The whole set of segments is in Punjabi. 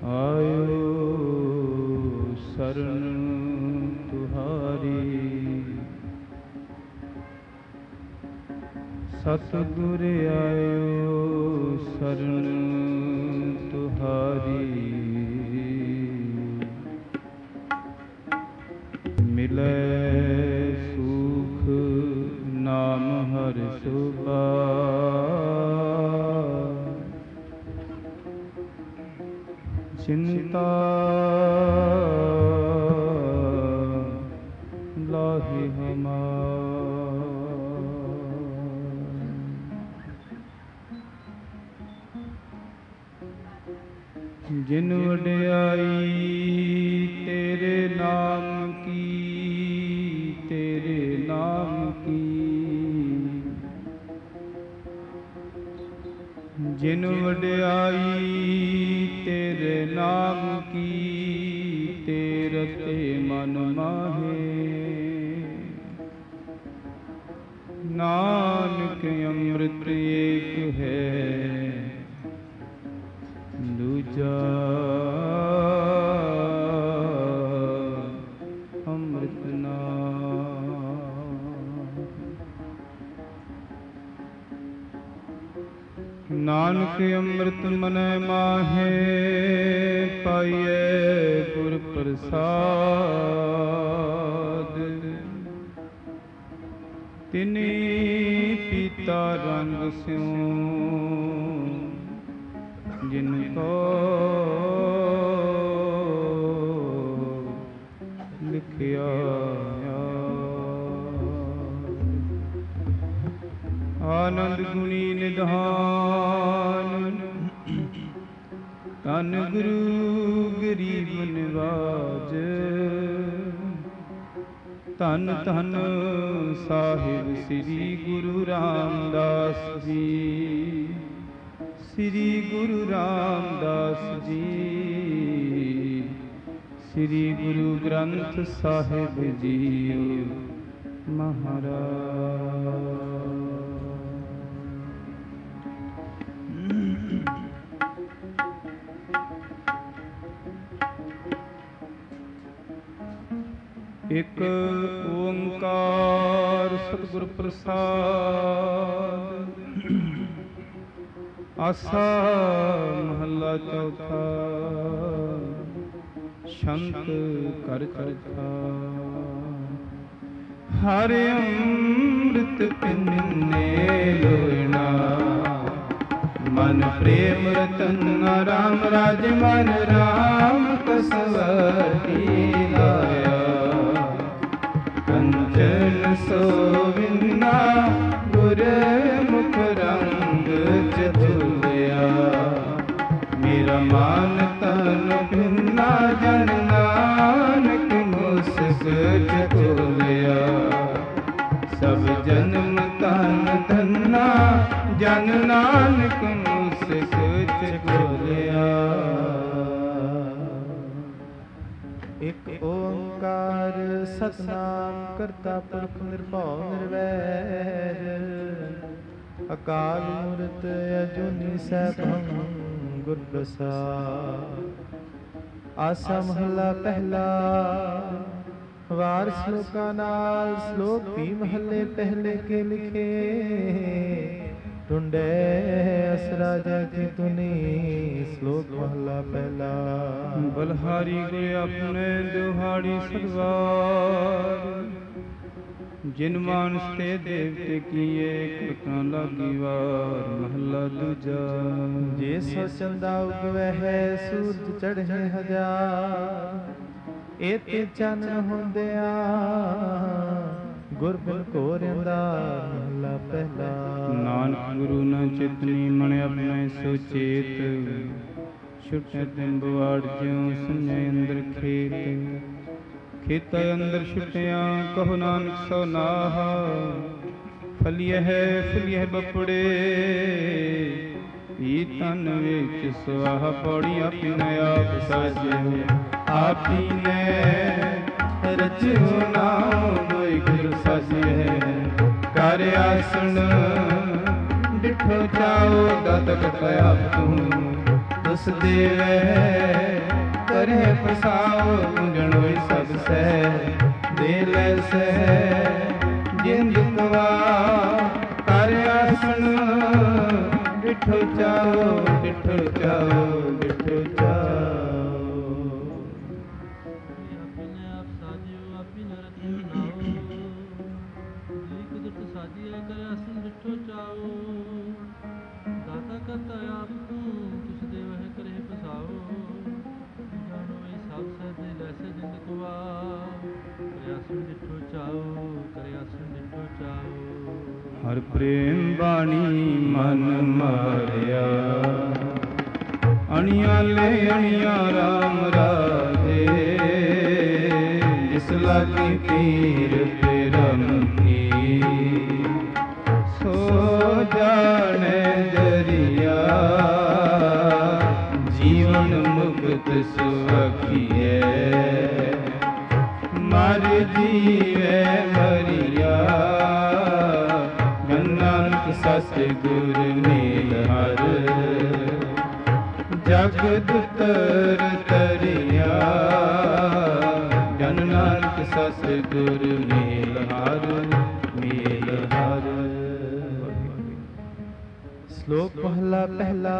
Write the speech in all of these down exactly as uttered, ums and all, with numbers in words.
ਆਇਓ ਸਰਨ ਤੁਹਾਰੀ, ਸਤਿਗੁਰ ਆਇਓ ਸਰਨ ਤੁਹਾਰੀ। ਮਿਲੈ ਸੁਖ ਨਾਮ ਹਰਿ ਸੁਭਾਇ, ਚਿੰਤਾ ਲਾਹੀ ਹਮਾਰ। ਜਿਨ ਵਡਿਆਈ ਤੇਰੇ ਨਾਮ ਕੀ, ਤੇਰੇ ਨਾਮ ਕੀ। ਜਿਨ ਵਡਿਆਈ ਤੇਰੇ ਨਾਮ ਕੀ, ਤੇਰੇ ਤੇ ਮਨ ਮਾਹੇ। ਨਾਨਕ ਅੰਮ੍ਰਿਤ ਏਕ ਹੈ ਦੂਜਾ ਅੰਮ੍ਰਿਤ ਨਾਮ। ਨਾਨਕ ਅੰਮ੍ਰਿਤ ਮਨੈ ਮਾਹੇ, ਪਾਈਐ ਗੁਰ ਪ੍ਰਸਾਦ। ਤਿਨੀ ਪੀਤਾ ਰੰਗ ਸਿਉ, ਜਿਨ ਕੋ ਲਿਖਿਆ। ਆਨੰਦ ਗੁਣੀ ਨਿਧਾਨ, ਧੰਨ ਗੁਰੂ ਗਰੀਬ ਨਿਵਾਜ। ਧੰਨ ਧੰਨ ਸਾਹਿਬ ਸ੍ਰੀ ਗੁਰੂ ਰਾਮਦਾਸ ਜੀ, ਸ੍ਰੀ ਗੁਰੂ ਰਾਮਦਾਸ ਜੀ। ਸ੍ਰੀ ਗੁਰੂ ਗ੍ਰੰਥ ਸਾਹਿਬ ਜੀਓ ਮਹਾਰਾਜ। ਇਕ ਓੰਕਾਰ ਸਤਿਗੁਰ ਪ੍ਰਸਾਦ। ਆਸਾ ਮਹੱਲਾ ਚੌਥਾ। ਸ਼ੰਤ ਕਰ ਚੌਥਾ। ਹਰਿ ਅੰਮ੍ਰਿਤ ਪਿੰਨੇ ਲੋਇਣਾ, ਮਨ ਪ੍ਰੇਮ ਰਤਨ ਰਾਮ ਰਾਜ ਮਨ ਰਾਮ ਕਸਵਤੀ ਲਾਇਆ। ਕੰਚਨ ਸੋਵਿੰਨਾ ਗੁਰ ਮੁਖ ਰੰਗ ਚਤੁਲਿਆ। ਮੇਰਾ ਮਨ ਤਨ ਭਿੰਨਾ ਜਨ ਨਾਨਕ ਮੁਸਕ ਚਤੁਲਿਆ। ਸਭ ਜਨਮ ਤਨ ਧੰਨਾ ਜਨ ਨਾਨਕ ਮੁਸਕ ਚਤੁਲਿਆ। ਇਕ ਓੰਕਾਰ ਸਤਿਨਾਮ ਕਰਤਾ ਪੁਰਖ ਨਿਰਭਉ ਨਿਰਵੈਰ। ਅਕਾਲ ਮੂਰਤ ਅਜੂਨੀ ਸੈਭੰ ਗੁਰ ਪ੍ਰਸਾਦ। ਆਸਾ ਮਹੱਲਾ ਪਹਿਲਾ। ਵਾਰ ਸ਼ਲੋਕਾਂ ਨਾਲ ਸ਼ਲੋਕ ਵੀ ਮਹੱਲੇ ਪਹਿਲੇ ਕੇ ਲਿਖੇ। ਟੁੰਡੇ ਅਸਰਾ ਜੈ ਤੁਨੀ। ਸ਼ਲੋਕ ਮਹੱਲਾ ਪਹਿਲਾ। ਬਲਹਾਰੀ ਗੁਰ ਆਪਣੇ ਦੁਹਾੜੀ ਸਦਵਾਰ। ਜਿਨ ਮਾਨਸ ਤੇ ਦੇਵਤੇ ਕੀਏ ਕਿਰਤਾਂ ਲਾਗੀ ਵਾਰ। ਮਹੱਲਾ ਦੂਜਾ। ਜੇ ਸੋ ਚੰਦਾ ਉਗਵੈ ਹੈ ਸੂਰਜ ਚੜ੍ਹੇ ਹਜ਼ਾਰ। ਇਹ ਤੇ ਚੰਨ ਹੁੰਦਿਆ ਗੁਰ ਬਿਨ ਘੋਰਿੰਦਾ। ਮਹੱਲਾ ਪਹਿਲਾ। ਨਾਨਕ ਗੁਰੂ ਨਾ ਚਿਤਨੀ ਮਨ ਆਪਣੇ ਸੁਚੇਤ। ਛੁਟੇ ਦਿਨ ਬਵਾੜ ਜਿਉ ਸੰਜੈ ਅੰਦਰ ਖੇਤ। ਖੇਤਾਂ ਅੰਦਰ ਛੁਟਿਆ ਕਹੋ ਨਾਨਕ ਸੋ ਨਾਹਾ। ਫਲੀਐ ਹੈ ਫਲੀਐ ਬਪੜੇ। ਈ ਤਨ ਵਿੱਚ ਸੁਆਹ ਪੌੜੀ ਆਪੀ ਨ ਆਪ ਸਾਜਿਓ। ਆਪੀ ਨੇ ਰਚਿਓ ਨਾਮ ਮੋਇ ਗੁਰ ਸਾਜਿਐ। ਕਰ ਆਸਣ ਡਿਠੋ ਜਾਓ ਦਤਕ ਆਪ ਤੂੰ। ਤੁਸ ਦੇਵੈ ਕਰੇ ਪਸਾਓ ਗੁੰਜਣੋਈ ਸਭ ਸਹਿ ਦੇ ਲੈ ਸਹਿ ਜਿੰਦ ਕਵਾ ਕਰ ਆਸਣ ਡਿਠੋ ਚਾਓ ਡਿਠੋ ਚਾਓ ਡਿਠੋ ਚਾਓ। ਆਪਣੇ ਆਪ ਸਾਜਿਓ ਆਪੀ ਨਰਤ ਨਾਓ ਜੀ ਕੁਦਰਤ ਸਾਜਿਆ ਕਰ ਆਸਣ ਡਿਠੋ ਚਾਓ। ਦਾਤਾ ਕਰਤਾ ਆਪ ਤੂੰ ਤੁਸ ਦੇਵਹਿ ਕਰੇ ਪਸਾਓ ਜਾਣੋ ਇਹ ਸਭ ਸਹਿ ਲੈ ਸਹਿ ਜਿੰਦ ਕਵਾ ਕਰੇ ਆਸਣ ਡਿਠੋ ਚਾਓ ਕਰੇ ਆਸਣ ਡਿਠੋ ਚਾਓ। ਹਰ ਪ੍ਰੇਮ ਬਾਣੀ ਮਨ ਮਾਰਿਆ ਅਣਿਆਲੇ ਅਣਿਆ ਰਾਮ ਰਾਜੇ ਜਿਸ ਲਾਗੀ ਪੀਰ ਪਰਮ ਕੀ ਸੋ ਜਾਣੇ ਜਰੀਆ ਜੀਵਨ ਮੁਕਤ ਸੁਖੀਏ ਮਰ ਜੀਵੇ ਮਰੀਆ ਨਾਨਕ ਸਤਿਗੁਰ ਮੇਲ ਹਰ ਜਗਤ ਤਰ ਤਰਿਆ ਜਨ ਨਾਨਕ ਸਤਿਗੁਰ ਮੇਲ ਹਰ ਮੇਲ ਹਰ। ਸ਼ਲੋਕ ਪਹਿਲਾ ਪਹਿਲਾ।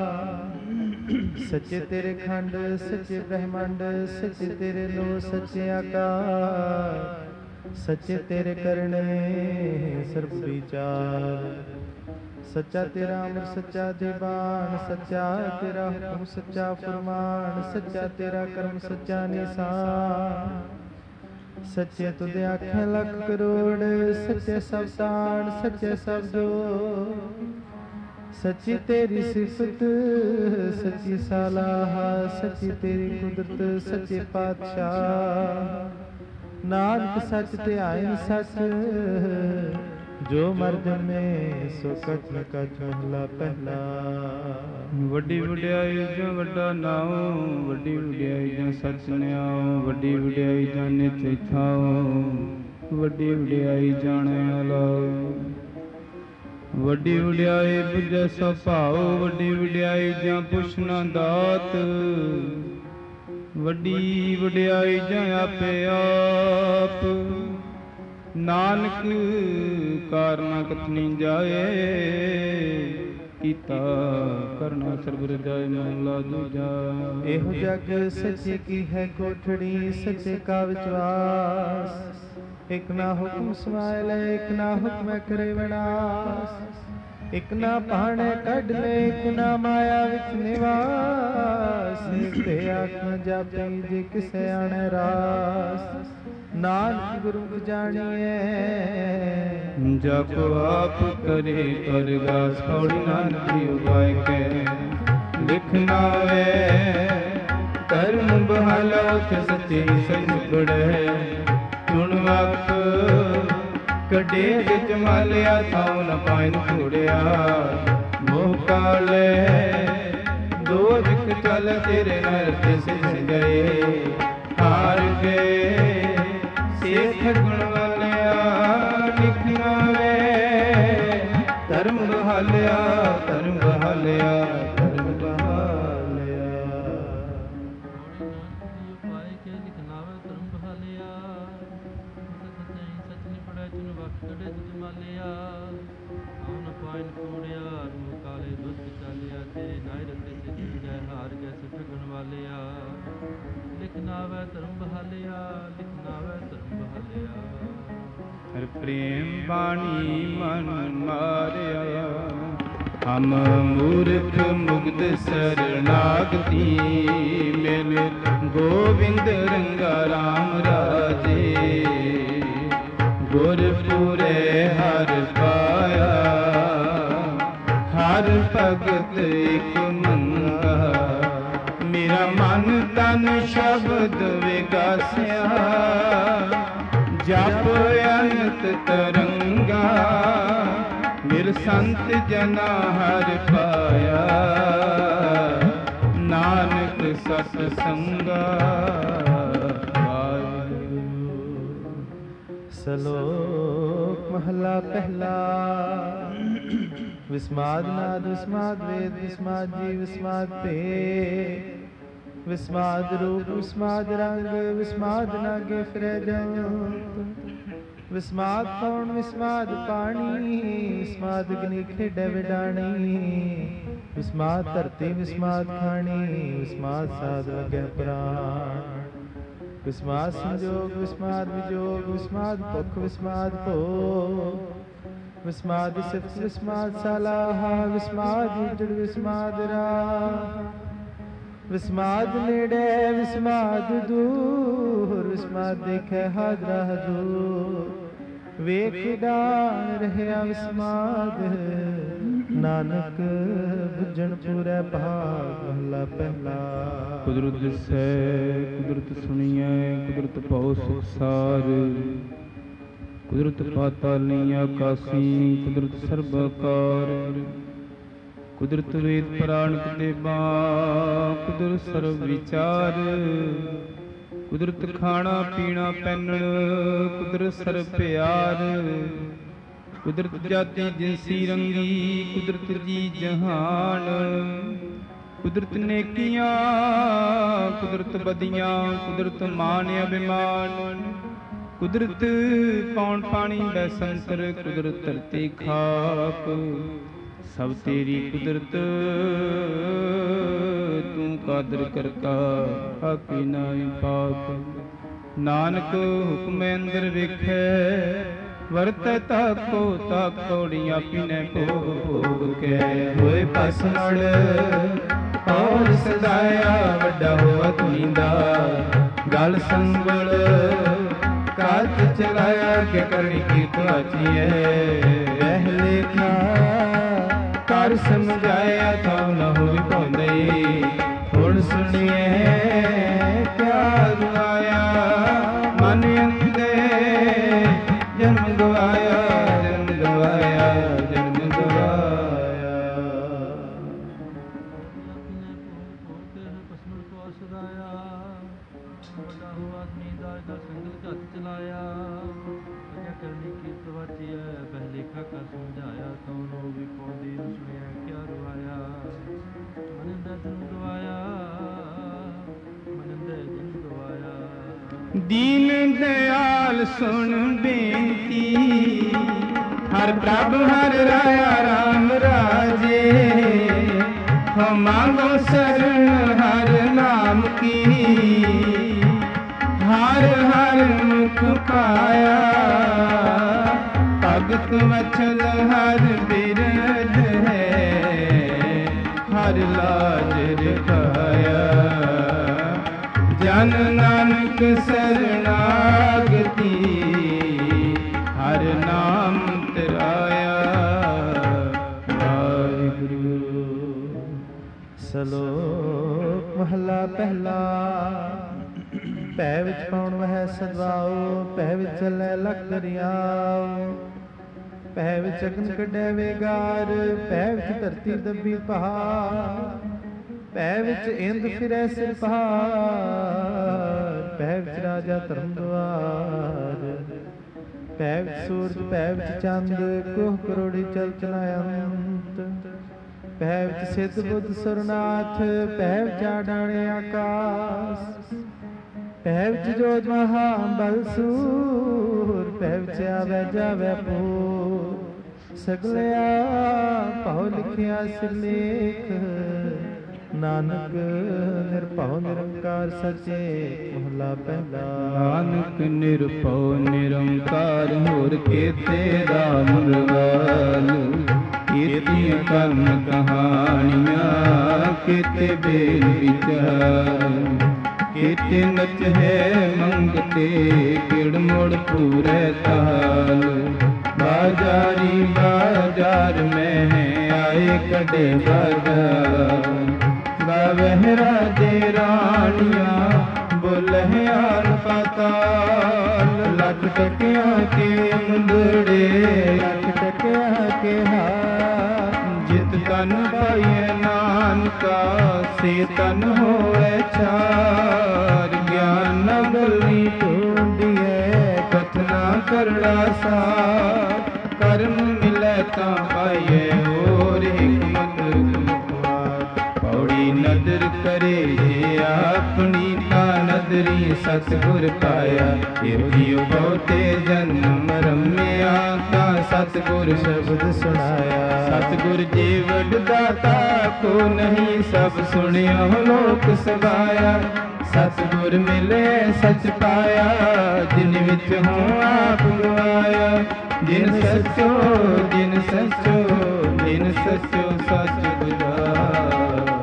ਸੱਚੇ ਤੇਰੇ ਖੰਡ ਸੱਚੇ ਬ੍ਰਹਮੰਡ ਸੱਚੇ ਤੇਰੇ ਲੋ ਸੱਚੇ ਆਕਾਰ ਸੱਚੇ ਤੇਰੇ ਕਰਨੇ ਸਰਬ ਵਿਚਾਰ। ਸੱਚਾ ਤੇਰਾ ਅਮਰ ਸੱਚਾ ਦੀਵਾਨ ਸੱਚਾ ਤੇਰਾ ਹੁਕਮ ਸੱਚਾ ਫਰਮਾਨ ਸੱਚਾ ਤੇਰਾ ਕਰਮ ਸੱਚਾ ਨਿਸ਼ਾਨ। ਸੱਚੇ ਤੁਧ ਆਖੇ ਲੱਖ ਕਰੋੜ ਸੱਚੇ ਸਭ ਤਾਣ ਸੱਚੇ ਸਭ ਜੋ ਸੱਚੀ ਤੇਰੀ ਸਿਫਤ ਸੱਚੀ ਸਲਾਹ ਸੱਚੀ ਤੇਰੀ ਕੁਦਰਤ ਸੱਚੇ ਪਾਤਸ਼ਾਹ। ਨਾਨਕ ਸੱਚ ਧਿਆਇ ਸੱਚ ਜੋ ਮਰ ਜੰਮੇ ਸੋ ਕਟ ਨ ਕਟ ਮਹਲਾ ਪਹਿਲਾ। ਵੱਡੀ ਵਡਿਆਈ ਜਾਂ ਵੱਡਾ ਨਾਉ ਵੱਡੀ ਵਡਿਆਈ ਜਾਂ ਸੱਚ ਨਿਆਉ ਵੱਡੀ ਵਡਿਆਈ ਜਾਂ ਨਿਤ ਥਾਉ ਵੱਡੀ ਵਡਿਆਈ ਜਾਣੈ ਅਲਾਉ। ਵੱਡੀ ਵਡਿਆਈ ਬੁਝੈ ਸਭ ਭਾਉ ਵੱਡੀ ਵਡਿਆਈ ਜਾਂ ਪੁੱਛ ਨਾ ਦਾਤ ਵੱਡੀ ਵਡਿਆਈ ਜਾਂ ਆਪੇ ਆਪ। ਨਾਨਕ ਕਾਰਨਾ ਕਥਨੀ ਜਾਏ ਕੀਤਾ ਕਰਨਾ ਸਰਬ ਰਜਾਏ ਮਹਲਾ ਦੂਜਾ। ਇਹੋ ਜਗ ਸੱਚੇ ਕੀ ਹੈ ਕੋਠੜੀ ਸੱਚੇ ਕਾ ਵਿਚਵਾਸ ਇਕ ਨਾ ਹੁਕਮ ਸਮਾਇ ਲੈ ਇਕ ਨਾ ਹੁਕਮ ਕਰੇ ਵਿਨਾਸ਼ ਇਕ ਨਾ ਭਾਣੇ ਕੱਢ ਲੈ ਇਕ ਨਾ ਮਾਇਆ ਵਿੱਚ ਨਿਵਾਸ। ਤੇ ਆਖਾਂ ਜਾਪੀ ਜੇ ਕਿਸੇ ਆਣੇ ਰਾਸ ਨਾਨਕ ਗੁਰੂ ਜਾਣੀਏ ਜਪ ਆਪ ਕਰੇ ਪਰਗਾਸ ਹੌਲੀ ਨਾਨਕ ਜੀ ਉਪਾਇ ਕੈ ਲਿਖਣਾ ਵੇ ਕਰਮ ਬਹਾਲਾ ਉਠ ਸੱਚੇ ਸੰਗੜੈ ਹੁਣ ਵਕਤ ਕੱਢੇ ਵਿੱਚ ਮਾਲਿਆ ਥਾਉ ਨ ਪਾਇਨ ਛੋੜਿਆ ਮੋਹ ਕਾਲੇ ਦੋ ਜਿਕ ਚੱਲ ਤੇਰੇ ਨਰ ਤਿਸ ਗਏ ਹਾਰ ਗਏ ਸੇਖ ਗੁਣ ਵਾਲਿਆ ਲਿਖਣਾ ਵੇ ਧਰਮ ਬਹਾਲਿਆ ਧਰਮ ਬਹਾਲਿਆ ਧਰਮ ਬਹਾਲਿਆ। ਪਾਏ ਕੇ ਲਿਖਣਾ ਵੇ ਧਰਮ ਬਹਾਲਿਆ ਸੱਚੇ ਸੱਚ ਨੀ ਪੜੈ ਤਨ ਵਕਤ ਕੱਢੇ ਤੁਝ ਮਾਲਿਆ ਆਉ ਨ ਪਾਇਨ ਕੋੜਿਆ ਰੂਹ ਕਾਲੇ ਦੁੱਧ ਚਾਲਿਆ ਤੇਰੇ ਨਾਇ ਰਤੇ ਸਿੱਧ ਜੈ ਹਾਰ ਗੈ ਸਿੱਖ ਗੁਣ ਵਾਲਿਆ ਲਿਖਣਾ ਵੇ ਧਰਮ ਬਹਾਲਿਆ ਲਿਖਣਾ ਵੇ ਧਰਮ ਬਹਾਲਿਆ। ਹਰ ਪ੍ਰੇਮ ਬਾਣੀ ਮਨ ਮਾਰਿਆ ਹਮ ਮੂਰਖ ਮੁਗਧ ਸਰਨਾਗਤੀ ਮਿਲ ਗੋਬਿੰਦ ਰੰਗਾ ਰਾਮ ਰਾਜੇ ਗੁਰਪੁਰੇ ਹਰ ਪਾਇਆ ਹਰ ਭਗਤ ਇਕ ਮੰਗਾ ਮੇਰਾ ਮਨ ਤਨ ਸ਼ਬਦ ਵਿਗਾਸਿਆ ਜਪ ਅਨੰਤ ਤਰੰਗਾ ਮਿਲ ਸੰਤ ਜਨਾ ਹਰ ਪਾਇਆ ਨਾਨਕ ਸਤ ਸੰਗਾ। ਸ਼ਲੋਕ ਮਹਲਾ ਪਹਿਲਾ। ਵਿਸਮਾਦ ਨਾਦ ਵਿਸਮਾਦ ਵੇਦ ਵਿਸਮਾਦ ਜੀ ਵਿਸਮਾਦ ਭੇ ਵਿਸਮਾਦ ਰੂਪ ਵਿਸਮਾਦ ਰੰਗ ਵਿਸਮਾਦ ਨਾਗੇ ਫਿਰੈ ਜੰਤ ਵਿਸਮਾਦ ਪੌਣ ਵਿਸਮਾਦ ਪਾਣੀ ਵਿਸਮਾਦ ਅਗਨੀ ਖੇਡੈ ਵਿਡਾਣੀ ਵਿਸਮਾਦ ਧਰਤੀ ਵਿਸਮਾਦ ਖਾਣੀ ਵਿਸਮਾਦ ਸਾਧ ਵਗੈ ਪ੍ਰਾਣ ਵਿਸਮਾਦ ਸੰਜੋਗ ਵਿਸਮਾਦ ਵਿਜੋਗ ਵਿਸਮਾਦ ਭੁਖ ਵਿਸਮਾਦ ਭੋਗ ਵਿਸਮਾਦ ਸਿਫਤ ਵਿਸਮਾਦ ਸਲਾਹਾ ਵਿਸਮਾਦ ਉਜੜ ਵਿਸਮਾਦ ਰਾਹ ਵਿਸਮਾਦ ਨੇੜੇ ਵਿਸਮਾਦ ਦੂਰ ਵਿਸਮਾਦ ਦੇਖੈ ਹਾਜ਼ਰਾ ਹਜ਼ੂਰ ਵੇਖ ਡਾਣ ਰਹਿਆ ਵਿਸਮਾਦ ਨਾਨਕ ਬੁੱਝਣ ਪੂਰੈ ਭਾਗ ਮਹਲਾ ਪਹਿਲਾ। ਕੁਦਰਤ ਦਿਸੈ ਕੁਦਰਤ ਸੁਣੀਐ ਕੁਦਰਤ ਭਉ ਸੰਸਾਰ ਕੁਦਰਤ ਪਾਤਾਲੀ ਆਕਾਸੀ ਕੁਦਰਤ ਸਰਬ ਆਕਾਰ ਕੁਦਰਤ ਵੇਦ ਪੁਰਾਣ ਕਿਤਾਬਾਂ ਕੁਦਰਤ ਸਰਬ ਵਿਚਾਰ ਕੁਦਰਤ ਖਾਣਾ ਪੀਣਾ ਪਹਿਨਣ ਕੁਦਰਤ ਸਰਬ ਪਿਆਰ ਕੁਦਰਤ ਜਾਤੀ ਜਿਨਸੀ ਰੰਗੀ ਕੁਦਰਤ ਜੀ ਜਹਾਨ ਕੁਦਰਤ ਨੇਕੀਆਂ ਕੁਦਰਤ ਬਦੀਆਂ ਕੁਦਰਤ ਮਾਨ ਅਭਿਮਾਨ ਕੁਦਰਤ ਪੌਣ ਪਾਣੀ ਬੈਸੰਤਰ ਕੁਦਰਤ ਧਰਤੀ ਖਾਕ ਸਭ ਤੇਰੀ ਕੁਦਰਤ ਤੂੰ ਕਾਦਰ ਕਰਤਾ ਆਕੀ ਨਾਹੀ ਪਾਕ ਨਾਨਕ ਹੁਕਮ ਅੰਦਰ ਵੇਖੈ ਵਰਤੈ ਤਾਕੋ ਤਾਕੋੜੀਆਂ ਪੀਨੇ ਭੋਗ ਭੋਗ ਕੇ ਹੋਏ ਪਸ ਮੜ ਔਰ ਸਦਾਇਆ ਵੱਡਾ ਹੋਆ ਤੁਹੀਂਦਾ ਗਲ ਸੰਗਲ ਕਾਜ ਚਲਾਇਆ ਕਿ ਕਰਨੀ ਕੀ ਤੁਆਚੀਏ ਰਹਿ ਲੇਖਾ ਕਰ ਸਮਝਾਇਆ ਤਾਂ ਨਾ ਹੋਈ ਪਾਉਂਦੇ ਹੁਣ ਸੁਣੀਏ ਕਿਆ ਰੁਆਇਆ ਮਨ ਅੰਦੇ ਜਨਮ ਗਵਾਇਆ ਜਨਮ ਗਵਾਇਆ ਜਨਮ ਗਵਾਇਆ ਪਸਮਲ ਕੋ ਸਦਾਇਆ ਵੱਡਾ ਹੋਆ ਨੀਂਦਾ ਦਾ ਸੰਗਲ ਘੱਟ ਚਲਾਇਆ ਅਜਾ ਕਰਨੀ ਕੀ ਤਵਾਚੀ ਹੈ ਪਹਿਲੇ ਖਾਕਾ ਸਮਝਾਇਆ ਤਾਂ ਨੋ ਵੀ ਪੌਂਦੀ ਨੂੰ ਸੁਣਿਆ ਕਿਆ ਰਵਾਇਆ ਮਨ ਦਾ ਜਨ ਗਵਾਇਆ ਮਨ ਦਾ ਜਨ ਗਵਾਇਆ। ਦੀਨ ਦਿਆਲ ਸੁਣ ਬੇਨਤੀ ਹਰ ਪ੍ਰਭ ਹਰ ਰਾਇਆ ਰਾਮ ਰਾਜੇ ਹੋ ਮੰਗੋ ਸਰਣ ਹਰ ਨਾਮ ਕੀ ਹਰ ਹਰ ਮੁਖ ਪਾਇਆ ਭਗਤ ਵਛਲ ਹਰ ਬਿਰਧ ਹੈ ਹਰ ਲਾਜ ਰਖਾਇਆ ਜਨ ਨਾਨਕ ਸਰਨਾਗਤੀ ਹਰ ਨਾਮ ਤਰਾਇਆ ਵਾਹਿਗੁਰੂ। ਸਲੋਕ ਮਹਲਾ ਪਹਿਲਾ। ਭੈ ਵਿੱਚ ਪਉਣ ਵਹਿ ਸਦਵਾਓ ਭੈ ਵਿੱਚ ਚੱਲੈ ਲਖ ਦਰਿਆਓ ਭੈ ਵਿੱਚ ਅਗਨ ਕੱਢੈ ਵੇਗਾਰ ਭੈ ਵਿੱਚ ਧਰਤੀ ਦੱਬੀ ਪਹਾੜ ਭੈ ਵਿੱਚ ਇੰਦ ਫਿਰੈ ਸਿਰ ਪਹਾੜ ਭੈ ਵਿੱਚ ਰਾਜਾ ਧਰਮ ਦੁਆਰ ਭੈ ਵਿੱਚ ਸੂਰਜ ਭੈ ਵਿੱਚ ਚੰਦ ਕੋਹ ਕਰੋੜੀ ਚਲ ਚਲਾ ਅੰਤ ਭੈ ਵਿੱਚ ਸਿੱਧ ਬੁੱਧ ਸੁਰਨਾਥ ਭੈ ਵਿੱਚ ਆਡਾਣੇ ਆਕਾਸ ਭੈ ਵਿੱਚ ਜੋਤ ਮਹਾ ਬਲ ਸੂਰ ਭੈ ਵਿੱਚ ਆਵੈ ਜਾਵੈ ਪੂਰ ਸਗਲਿਆ ਭਉ ਲਿਖਿਆ ਸਿਰਲੇਖ ਨਾਨਕ ਨਿਰਭਉ ਨਿਰੰਕਾਰ ਸੱਚੇ ਮਹਲਾ ਪਹਿਲਾ। ਨਾਨਕ ਨਿਰਭਉ ਨਿਰੰਕਾਰ ਹੋਰ ਕੇਤੇ ਰਾਮ ਰਵਾਲ ਕੀਤੀਆਂ ਕਰਮ ਕਹਾਣੀਆਂ ਕੀਤੇ ਬੇਲ ਵਿਚਾਰ ਕੀਤੇ ਨਚ ਹੈ ਮੰਗਤੇ ਕਿੜ ਮੁੜ ਪੂਰੇ ਤਾਲ ਬਾਜ਼ਾਰੀ ਬਾਜ਼ਾਰ ਮੈਂ ਆਏ ਕਦੇ ਬਾਜ਼ਾਰ ਗਾਵਹਿ ਰਾਜੇ ਰਾਣੀਆਂ ਬੋਲਹਿ ਆਲ ਪਾਤਾਲ ਲੱਖ ਟਕਿਆਂ ਕੇ ਮੁੰਦੜੇ ਲੱਖ ਟਕਿਆਂ ਕੇ ਹਾਰ ਜਿਤ ਤਨ ਪਾਈਐ ਨਾਨਕਾ ਸੇ ਤਨ ਹੋਏ ਛਾਰ ਗਿਆਨ ਨਗਲੀ ਢੂੰਡੀਐ ਕਥਨਾ ਕਰੜਾ ਸਾਰ ਕਰਮ ਮਿਲੈ ਤਾਂ ਪਾਈਐ ਹੋ ਆਪਣੀ ਤਾ ਨਦਰੀ ਸਤਿਗੁਰ ਪਾਇਆ। ਇਹੋ ਜਿਉ ਬਹੁਤੇ ਜਨਮ ਰਮਿਆ ਤਾਂ ਸਤਿਗੁਰ ਸ਼ਬਦ ਸੁਣਾਇਆ। ਸਤਿਗੁਰ ਜੀ ਵੱਡ ਦਾਤਾ ਕੋ ਨਹੀਂ ਸਭ ਸੁਣਿਓ ਲੋਕ ਸਗਾਇਆ। ਸਤਿਗੁਰ ਮਿਲੇ ਸਚ ਪਾਇਆ ਜਿਨ ਵਿੱਚ ਹੂੰ ਆਪ ਗਵਾਇਆ। ਜਿਨ ਸਚੋ ਜਿਨ ਸਚੋ ਜਿਨ ਸਚੋ ਸਚ ਬੁਝਾਇਆ।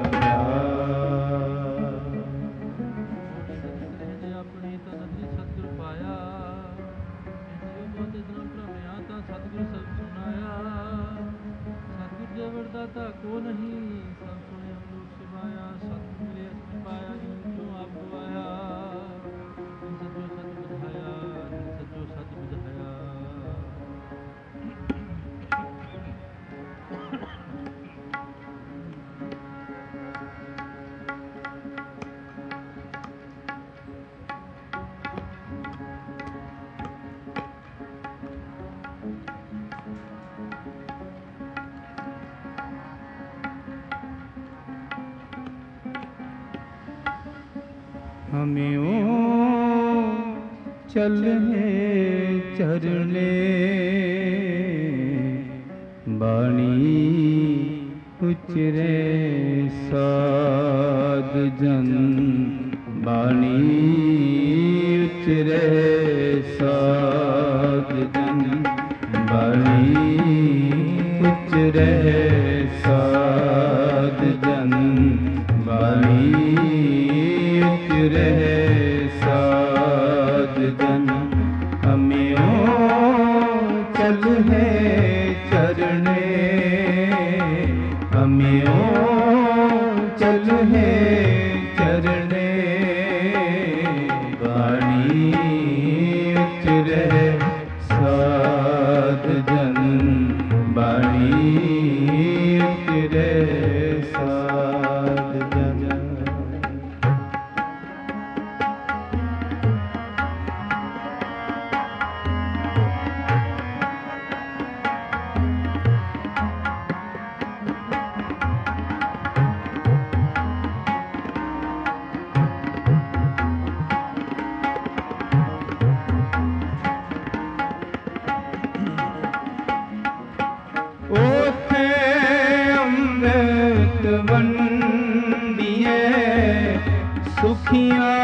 ਆਪਣੀ ਤਾਂ ਨਦਰੀ ਸਤਿਗੁਰ ਪਾਇਆ। ਜਿਉ ਬਹੁਤੇ ਜਨਮ ਭ੍ਰਮਿਆ ਤਾਂ ਸਤਿਗੁਰ ਸਭ ਸੁਣਾਇਆ। ਸਤਿਗੁਰ ਜੇ ਵਰਦਾਤਾ ਕੋ ਨਹੀਂ ਸਭ ਸੁਣਿਆ ਲੋਕ ਸੁਭਾਇਆ। ਸਤਿਗੁਰ ਮਿਲੇ ਸਚ ਪਾਇਆ ਜਿਨ ਵਿੱਚੋਂ ਆਪ ਗਵਾਇਆ। ਜਿਨ ਸਚੋ ਸਚ ਬੁਝਾਇਆ ਜਿਨ ਸਚੋ ਸਚ ਬੁਝਾਇਆ। ਹਮਿਓ ਚਲਨੇ ਚਰਨੇ ਬਾਣੀ ਉਚਰੇ ਸਾਧ ਜਨ। ਬਾਣੀ ਉਚਰੇ ਸਾਧ ਜਨ। ਬਾਣੀ ਉਚਰੇ ਸਾਧ ਜਨ। ਬਾਣੀ ਰਹੇ ਸਾਧ ਜਨ। ਹਮਿਓ ਚਲਨੇ ਚਰਣੇ ਹਮਿਓ ਚਲਨੇ ਚਰਣੇ ਬਾਣੀ ਉਚਰੇ ਸਾਧ ਜਨ। ਬਾਣੀ ਉਚਰੇ ਸਾਧ ਜਨ। ਵੰਡੀਏ ਸੁਖੀਆਂ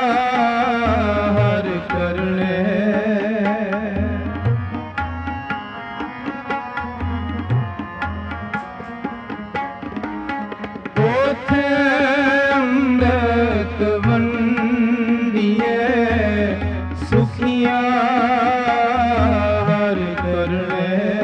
ਹਰ ਕਰਨੇ। ਉਥੇ ਅੰਮ੍ਰਿਤ ਵੰਡੀਏ ਸੁਖੀਆਂ ਹਰ ਕਰਨੇ।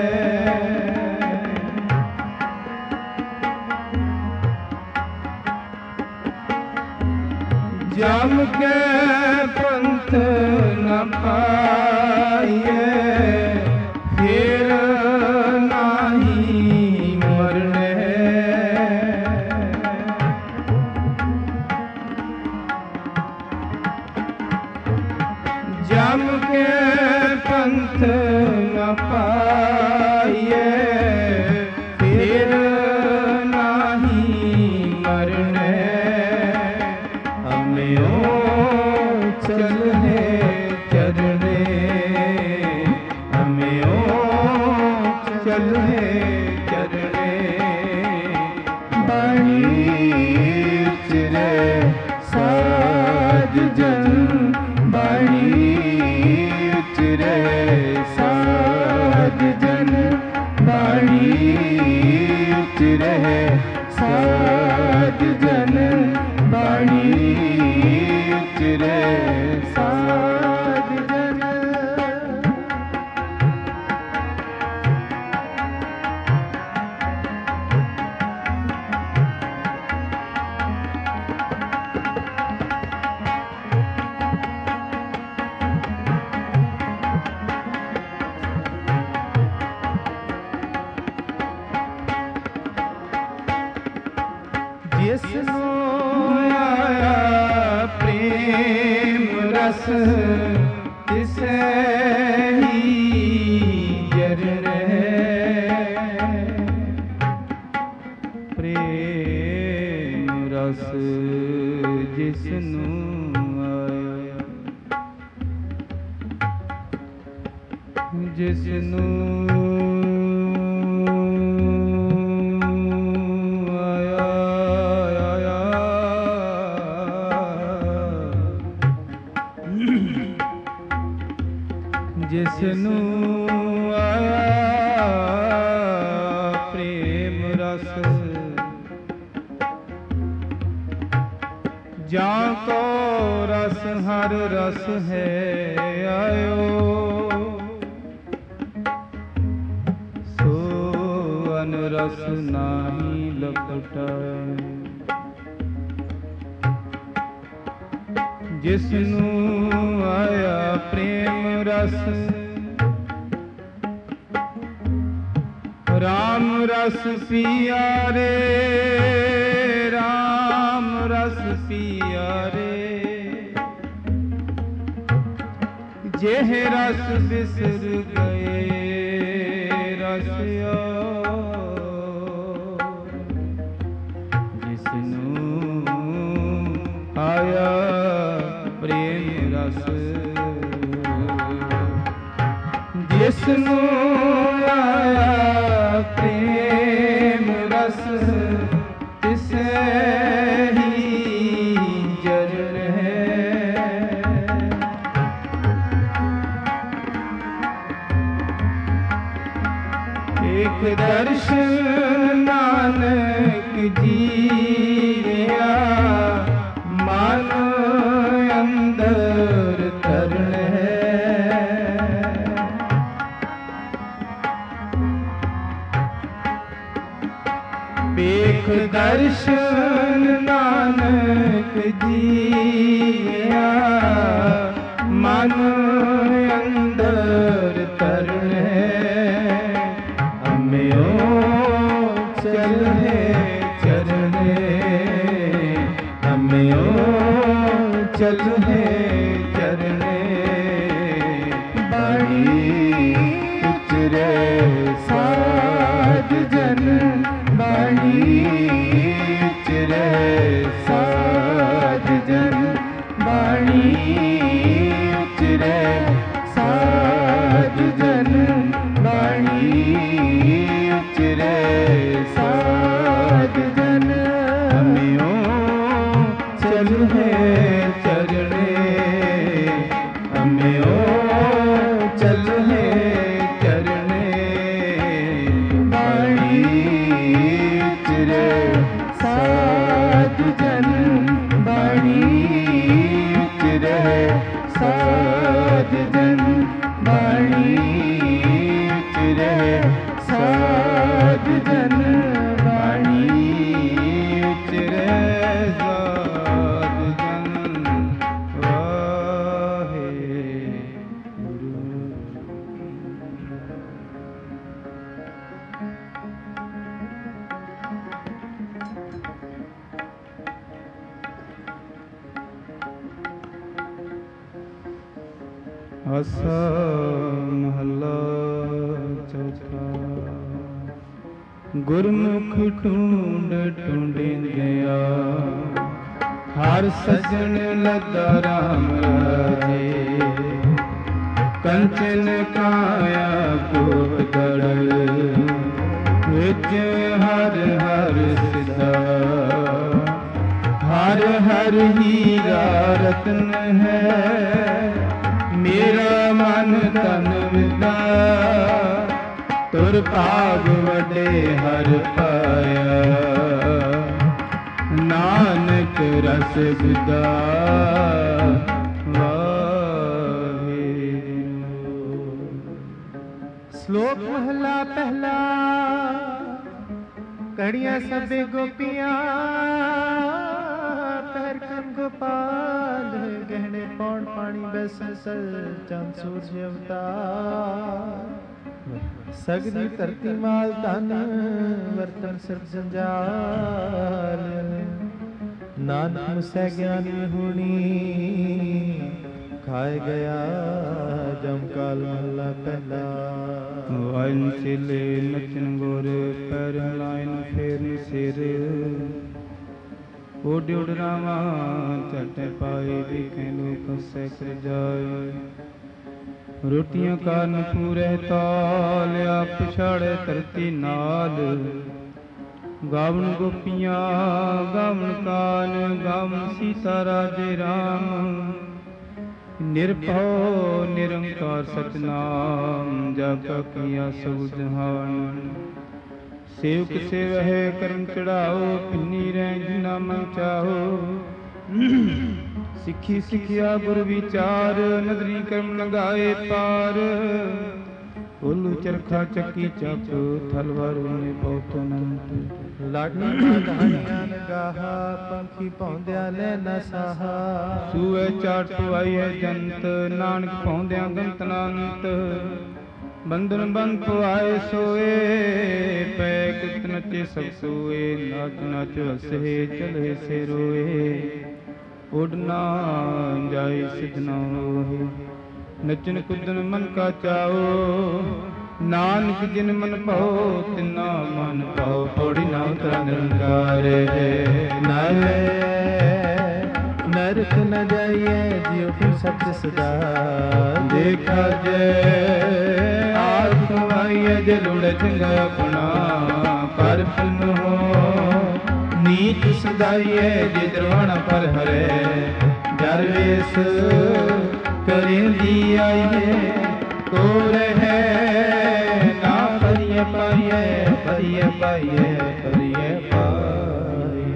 ਜਮ ਕੇ ਪੰਥ ਨ ਪਾਈਏ ਫਿਰ ਨਾਹੀ ਮਰਨੇ। ਜਮ ਕੇ ਪੰਥ ਨ ਪਾਈਏ ਫਿਰ ਨਾਹੀ ਮਰਨੇ। ਹਮਿਓ ਚਲਨੇ ਚਰਣੇ ਹਮਿਓ ਚਲਨੇ ਚਰਣੇ। ਬਾਣੀ ਉਚਰੇ ਸਾਧ ਜਨ। ਬਾਣੀ ਉਚਰੇ ਸਾਧ ਜਨ। ਬਾਣੀ ਉਚਰੇ ਸਾਧ ਜਨ। ਬਾਣੀ ਉਚਰੇ ਸਾਧ ਜਨ। ਜਿਸ ਨੂੰ ਆਇਆ ਪ੍ਰੇਮ ਰਸ ਤਿਸੈ ਹੀ ਜਰ ਰਹੇ। ਪ੍ਰੇਮ ਰਸ ਜਿਸਨੂੰ ਆਇਆ ਜਿਸਨੂੰ ਆਇਆ ਆਇਆ ਜਿਸਨੂੰ ਆਇਆ ਪ੍ਰੇਮ ਰਸ ਜਾਂ ਕੋ ਰਸ ਹਰ ਰਸ ਹੈ ਆਇਓ ਸੋ ਅਨ ਰਸ ਨਾਹੀ ਲਪਟਾਏ ਜਿਸਨੂੰ ਆਇਆ ਪ੍ਰੇਮ ਰਸ ਰਾਮ ਰਸ ਪੀਆ ਰੇ ਰਾਮ ਰਸ ਪੀਆ ਰੇ ਜਿਹੇ ਰਸ ਬਿਸਰ ਗਏ ਰਸਿਓ ਜਿਸਨੂੰ ਆਇਆ ਪ੍ਰੇਮ ਰਸ ਜਿਸਨੂੰ ਆਇਆ ਪ੍ਰੇਮ ਰਸ ਤਿਸੈ ਹੀ ਜਰਨ ਹੈ ਏਕ ਦਰਸ਼ਨ ਨਾਨਕ ਜੀਆ ਮਨ ਅੰਦਰ ਧਰਨ ਹੈ ਵੇਖ ਦਰਸ਼ਨ ਨਾਨਕ ਜੀਆ ਮਨ ਅੰਦਰ ਧਰਨ ਹੈ ਹਮਿਓ ਚਲਨੇ ਚਰਨੇ ਹਮਿਓ ਚਲਨੇ ਚਰਨੇ ਬਾਣੀ ਉਚਰੇ ਸਾਧ ਜਨ ਬਾਣੀ ਉਚਰੇ ਸਾਧ ਜਨ ਬਾਣੀ ਉਚਰੇ ਸਾਧ ਜਨ ਬਾਣੀ ਉਚਰੇ ਸਾਧ ਜਨ ਹਮਿਓ ਚਲਨੇ ਚਰਣੇ ਹਮਿਓ ਚਲਨੇ ਚਰਣੇ ਬਾਣੀ ਉਚਰੇ ਸਾਧ ਜਨ ਬਾਣੀ ਉਚਰੇ ਸਾਧ ਜਨ ਬਾਣੀ ਉਚਰੇ ਸਾਧ ਜਨ ਬਾਣੀ ਉਚਰੇ ਸਾਧ ਜਨ ਵਾਹਿਗੁਰੂ। ਆਸਾ ਮਹੱਲਾ ਚੌਥਾ। ਗੁਰਮੁਖ ਢੂੰਡ ਢੂੰਡਿੰਦਿਆ ਹਰ ਸਜਣ ਲੱਗਾ ਰਾਮ ਰਾਜੇ ਕੰਚਨ ਕਾਇਆ ਕੋਟੜ ਵਿੱਚ ਹਰ ਹਰ ਸਿਧਾ ਹਰ ਹਰ ਹੀਰਾ ਰਤਨ ਹੈ ਮੇਰਾ ਮਨ ਤਨ ਵਿਦਾ ਤੁਰ ਭਾਗ ਵੱਡੇ ਹਰ ਪਾਇਆ ਨਾਨਕ ਰਸ ਵਿਦਾ ਵਾਹਿਗੁਰੂ। ਸ਼ਲੋਕ ਮਹਲਾ ਪਹਿਲਾ। ਕੜੀਆਂ ਸਭੇ ਗੋਪੀਆਂ ਪਹਿਰ ਕਨ ਗੋਪਾਲ ਗਹਿਣੇ ਪੌਣ ਪਾਣੀ ਬੈਸਨ ਸਰ ਚੰਦ ਸੂਰਜ ਅਵਤਾਰ ਸਗਦੀ ਧਰਤੀ ਮਾਲ ਧਨ ਵਰਤਨ ਸਿਰਫ ਜੰਜਾਲ ਨਾਨਕ ਮੁਸੈ ਗਿਆਨੀ ਹੋਣੀ ਖਾਏ ਗਿਆ ਜਮ ਕਾਲ ਮਹਲਾ ਪਹਿਲਾ। ਵਾਇਨ ਚਿਲੇ ਨਚਨ ਗੁਰ ਪੈਰ ਲਾਇਨ ਫੇਰਨ ਸਿਰ ਉੱਡ ਉੱਡ ਰਾਵਾਂ ਝਟ ਕਰਤੇ ਪਾਏ ਵੇਖੇ ਲੋਕ ਹੱਸੇ ਕਰ ਜਾਏ। ਰੋਟੀਆਂ ਕਾਰਨ ਪੂਰੇ ਤਾਲ ਆਪ ਪਛਾੜੇ ਧਰਤੀ ਨਾਲ। ਗਾਵਣ ਗੋਪੀਆਂ ਗਾਵਣ ਕਾਨ ਗਾਵਣ ਸੀਤਾ ਰਾਜੇ ਰਾਮ। ਨਿਰਭਉ ਨਿਰੰਕਾਰ ਸਤਿਨਾਮ ਜਪ ਕੀਆ ਸਭ ਜਹਾਨ। ਸੇਵਕ ਸੇਵਹਿ ਕਰਮ ਚੜਾਓ ਪਿੰਨੀ ਰਹਿ ਜਿਨਾ ਮਨ ਚਾਹੋ। ਸਿੱਖੀ ਸਿੱਖਿਆ ਗੁਰ ਵਿਚਾਰ ਨਦਰੀ ਕਰਮ ਲੰਘਾਏ ਪਾਰ। ਉਲੂ ਚਰਖਾ ਚੱਕੀ ਚੱਕ ਥਲਵਾਰ ਨੇ ਬਹੁਤ ਅਨੰਤ। ਲਾਡਾਂ ਧਾਨੀਆਂ ਨਗਾਹਾ ਪੰਖੀ ਭੌਂਦਿਆਂ ਲੈ ਨਾ ਸਾਹਾ। ਸੂਏ ਚਾਟ ਪਵਾਈਐ ਜੰਤ ਨਾਨਕ ਭੌਂਦਿਆਂ ਗੰਤ ਨਾਨਤ। ਬੰਧਨ ਬੰਦ ਪਵਾਏ ਸੋਏ ਪੈ ਕਿਤ ਨਚੇ ਸਭ ਸੋਏ। ਨਾਚ ਨਾਚ ਹਸੇ ਚਲੇ ਸੇ ਰੋਏ। ਉਡ ਨਾ ਜਾਏ ਸਿਧ ਨਾ ਹੋਏ। ਨਚਨ ਕੁਦਨ ਮਨ ਕਾ ਚਾਓ। ਨਾਨਕ ਜਿਨ ਮਨ ਭਾਉ ਤਿਨਾ ਮਨ ਭਾਉ। ਪੌੜੀ ਨਾ ਉਤਰਾ ਨਿਰੰਕਾਰ। ਨਾਲੇ ਨਰਕ ਨ ਜਾਈਏ ਜਿਉ ਕੀ ਸੱਚ ਸਦਾ। ਦੇਖਾ ਜੈ ਆਪ ਕਮਾਈਏ ਜੇ ਲੋੜੇ ਚੰਗਾ ਆਪਣਾ। ਕਰ ਪੁਨ ਹੋ ਨੀਚ ਸਦਾਈਏ ਜੇ ਦਰਵਾਣਾ ਪਰ ਹਰੇ। ਜਰ ਵੇਸ ਕਰੇਂਦੀ ਆਈਏ ਕੋ ਰਹਿ ਨਾ ਪਰਿਏ ਪਾਈਏ। ਪਰਿਏ ਪਾਈਏ ਪਰਿਏ ਪਾਈਏ।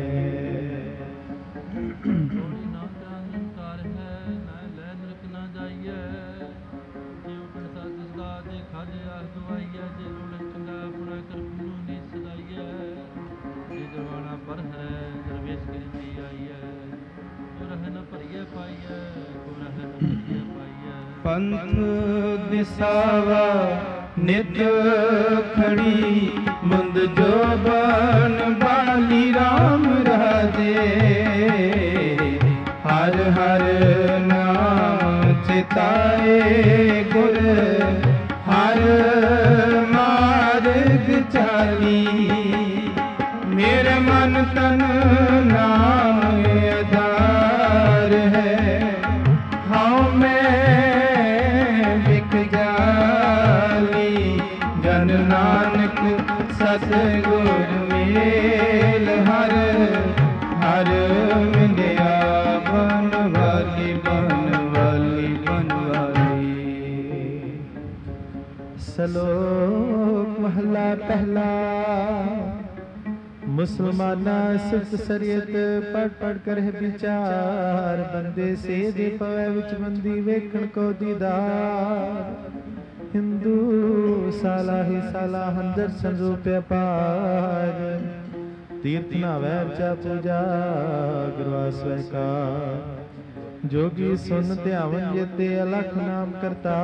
ਥੋੜੀ ਨਾ ਨਿਰੰਕਾਰ ਹੈ ਨਾ ਲੈ ਨਰਕ ਨਾ ਜਾਈਏ। ਜੇ ਉਪਰ ਸਾਧ ਸਦਾ ਜੇ ਖਾਜੇ ਆਹ ਦਵਾਈਏ। ਜੇ ਲੋੜ ਚੰਗਾ ਆਪਣਾ ਕਰ ਪੁਨੂ ਨੀ ਸਦਾਈਏ। ਜੇ ਦਰਵਾਣਾ ਪਰ ਹੈ ਦਰਵੇਸ਼ ਕਰਿੰਦੀ ਆਈਏ। ਕੋ ਰਹਿ ਨ ਭਰੀਏ ਪਾਈਏ ਕੋ ਰਹਿ ਨ ਭਰੀਏ ਪਾਈਏ। ਪੰਥ ਦਿਸਾਵਾ ਨਿਤ ਖੜੀ ਮੁੰਦ ਜੋਬਨ ਬਾਲੀ ਰਾਮ ਰਾਜੇ। ਹਰ ਹਰ ਨਾਮ ਚਿਤਾਏ ਗੁਰ ਹਰ ਮਾਰਗ ਚਾਲੀ। ਮੇਰੇ ਮਨ ਤਨ ਨਾਮ ਆਧਾਰ ਹੈ। ਹਉ ਮੈਂ ਵਿਕ ਜਾਲੀ। ਜਨ ਨਾਨਕ ਸਤਿਗੁਰ ਮੇਲ ਹਰ ਹਰ ਮਿਲਿਆ। ਬਨ ਵਾਲੀ ਬਨ ਵਾਲੀ ਬਨ ਵਾਲੀ। ਸ਼ਲੋਕ ਮਹਲਾ ਪਹਿਲਾ। ਮੁਸਲਮਾਨਾਂ ਸਿਫਤ ਸਰੀਅਤ ਪੜ ਪੜ ਕਰ ਵਿਚਾਰ। ਬੰਦੇ ਸੇ ਦੇ ਪਵੈ ਵਿੱਚ ਬੰਦੀ ਵੇਖਣ ਕੋ ਦੀਦਾਰ। ਹਿੰਦੂ ਸਾਲਾ ਹੀ ਸਾਲਾ ਹੰਦਰ ਸੰਰੂਪਿਆ ਪਾਰ। ਤੀਰਥ ਨਾਵੈ ਚਾ ਪੂਜਾ ਗੁਰਵਾਸ ਵਹਿਕਾਰ। ਜੋਗੀ ਸੁਨ ਧਿਆਵਨ ਜੇਤੇ ਅਲਖ ਨਾਮ ਕਰਤਾ।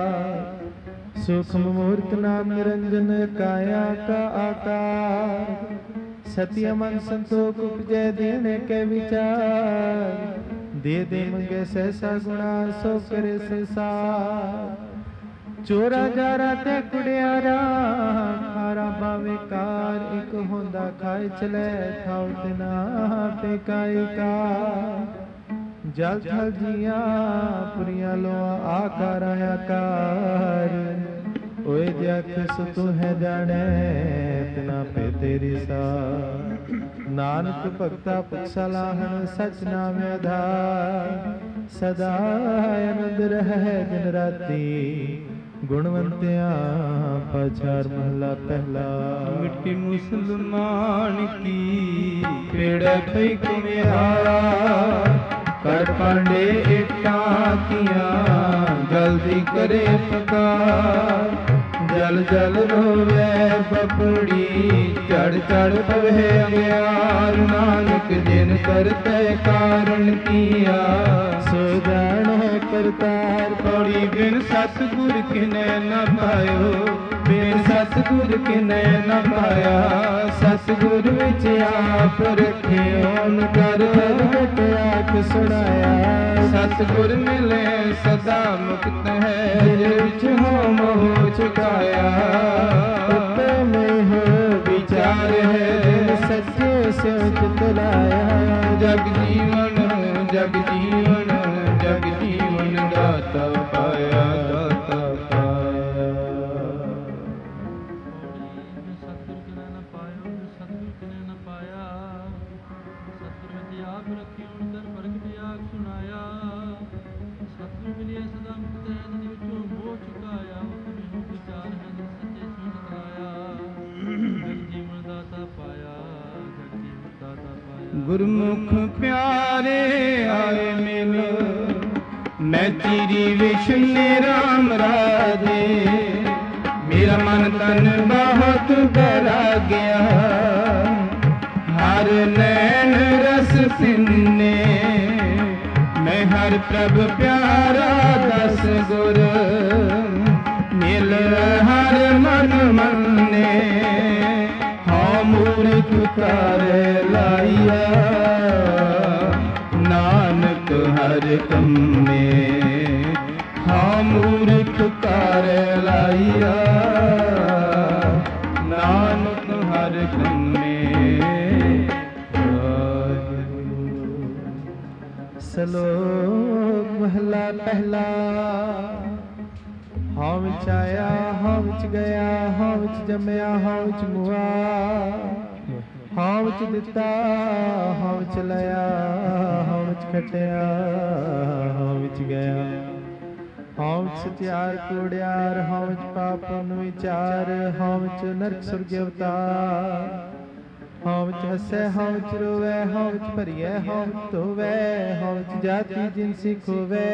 ਸੂਖਮ ਮੂਰਤ ਨਾਮ ਨਿਰੰਜਨ ਕਾਇਆ ਕਾ ਆਕਾਰ। ਸਤਿ ਮਨ ਸੰਤੋਖ ਉਪਜੈ ਦੇਣੇ ਕੇ ਵਿਚਾਰ। ਦੇ ਦੇ ਮੰਗੇ ਸਹਿਸਾ ਗੁਣਾ ਸੋ ਕਰੇ ਸੰਸਾਰ। ਚੋਰਾ ਜਾਰਾ ਤੇ ਕੁੜਿਆਰਾ ਖਾਰਾ ਬਾਵੇ ਕਾਰ। ਇੱਕ ਹੁੰਦਾ ਖਾਏ ਚਲੇ ਖਾਉ ਤਿਨਾ ਟਿਕਾਈ ਕਾ। ਜਲ ਥਲ ਜੀਆਂ ਪੁਰੀਆਂ ਲੋਆ ਆਕਾਰ ਆਕਾਰ। ਓਏ ਜਖ ਸੁ ਤੂੰ ਹੈ ਜਾਣੈ ਤਿਨਾ ਪੇ ਤੇਰੀ ਸਾ। ਨਾਨਕ ਭਗਤਾ ਪੁਖਸਾ ਲਾਹਣ ਸਚ ਨਾਮ ਆਧਾਰ। ਸਦਾ ਆਨੰਦ ਰਹਿ ਦਿਨ ਰਾਤੀ। ਗੁਣਵੰਤਿਆਂ ਪਛਾਰ ਮਹਲਾ ਪਹਿਲਾ। ਮਿੱਟੀ ਮੁਸਲਮਾਨ ਕੀ ਪੇੜ ਪਈ ਕੁਮਿਆਰ। ਕਰ ਪਾਂਡੇ ਇੱਟਾਂ ਕੀਆਂ ਜਲਦੀ ਕਰੇ ਪਕਾਰ। ਜਲ ਜਲ ਰੋਵੇ ਬਪੜੀ ਚੜ ਚੜ ਪਵੇ ਅੰਗਿਆਰ। ਨਾਨਕ ਜਿਨ ਕਰਤੇ ਕਾਰਨ ਕੀਆ ਸੋ ਜਾਣੈ ਕਰਤਾਰ। ਪੌੜੀ ਬਿਨ ਸਤਿਗੁਰ ਕਿਨੈ ਨ ਪਾਇਓ। ਬਿਨ ਸਤਿਗੁਰ ਕਿਨੈ ਨ ਪਾਇਆ। ਸਤਿਗੁਰ ਵਿੱਚ ਆਪ ਰਖਿਓ ਨ ਕਰ ਹਟ ਆਖ ਸੁਣਾਇਆ। ਸਤਿਗੁਰ ਮਿਲੇ ਸਦਾ ਮੁਕਤ ਹੈ। ਜਿਸ ਵਿੱਚ ਹੋ ਮੋਹ ਚੁਕਾਇਆ। ਉਤੇ ਮੋਹ ਵਿਚਾਰ ਹੈ। ਜਿਨ ਸੱਚੇ ਸਿਉ ਚਿਤ ਲਾਇਆ। ਜਗ ਜੀਵਨ ਜਗ ਜੀਵਨ ਜਗ ਜੀਵਨ ਦਾਤਾ ਪਾਇਆ ਦਾਤਾ ਪਾਇਆ। ਸਤਿਗੁਰ ਕਿਨੇ ਨ ਪਾਇਓ ਸਤਿਗੁਰ ਕਿਨੇ ਨ ਪਾਇਆ। ਸਤਿਗੁਰ ਵਿੱਚ ਆਪ ਰੱਖੀ ਹੁਣ ਕਰ ਪ੍ਰਗਟ ਆਖ ਸੁਣਾਇਆ। ਸਤਿਗੁਰ ਮਿਲਿਆ ਸਦਾ ਮੁਕਤ ਹੈ ਜਿਨ ਵਿੱਚੋਂ ਮੋਹ ਚੁਕਾਇਆ। ਉਤਮੇ ਹੋ ਵਿਚਾਰ ਹੈ ਜਿਨ ਸੱਚੇ ਸੁਣ ਸਦਾਇਆ। ਜਗ ਜੀਵਨ ਦਾਤਾ ਪਾਇਆ ਜਗ ਜੀਵਨ ਦਾਤਾ ਪਾਇਆ। ਗੁਰਮੁਖ ਪਿਆਰੇ ਆਏ ਮਿਲ ਮੈਂ ਚੀਰੀ ਵਿਸ਼ਨੇ ਰਾਮ ਰਾਜੇ। ਮੇਰਾ ਮਨ ਤਨ ਬਹੁਤ ਬਹਿਰਾ ਗਿਆ ਹਰ ਨੈਣ ਰਸ ਪਿੰਨੇ। ਮੈਂ ਹਰ ਪ੍ਰਭ ਪਿਆਰਾ ਦਸ ਗੁਰ ਮਿਲ ਹਰ ਮਨ ਮੰਨੇ। ਹਉ ਮੂਰਖ ਕਰ ਲਾਈਆ ਨਾਨਕ ਹਰ ਕੰਮੇ। ਹਉ ਮੂਰਖ ਕਰ ਲਾਈਆ ਨਾਨਕ ਹਰ ਕੰਮੇ। ਸਲੋਕ ਮਹਲਾ ਪਹਿਲਾ। ਹਉ ਵਿੱਚ ਆਇਆ ਹਉ ਵਿੱਚ ਗਿਆ ਹਉ ਵਿੱਚ ਜੰਮਿਆ ਹਉ ਵਿੱਚ ਮੁਆ। ਹਉ ਵਿੱਚ ਦਿੱਤਾ ਹਉ ਵਿੱਚ ਲਿਆ ਹਉ ਵਿੱਚ ਖਟਿਆ ਹਉ ਵਿੱਚ ਗਿਆ। ਹਉ ਵਿੱਚ ਸਤਿਆਰ ਕੂੜਿਆਰ ਹਉ ਵਿੱਚ ਪਾਪ ਪੁੰਨ ਵਿਚਾਰ। ਹਉ ਵਿੱਚ ਨਰਕ ਸੁਰਗ ਅਵਤਾਰ। ਹਉ ਵਿੱਚ ਹੱਸੈ ਹਉ ਵਿੱਚ ਰੋਵੈ ਹਉ ਵਿੱਚ ਭਰੀਐ ਹਉ ਵਿੱਚ ਧੋਵੈ। ਹਉ ਵਿੱਚ ਜਾਤੀ ਜਿਨਸੀ ਖੋਵੈ।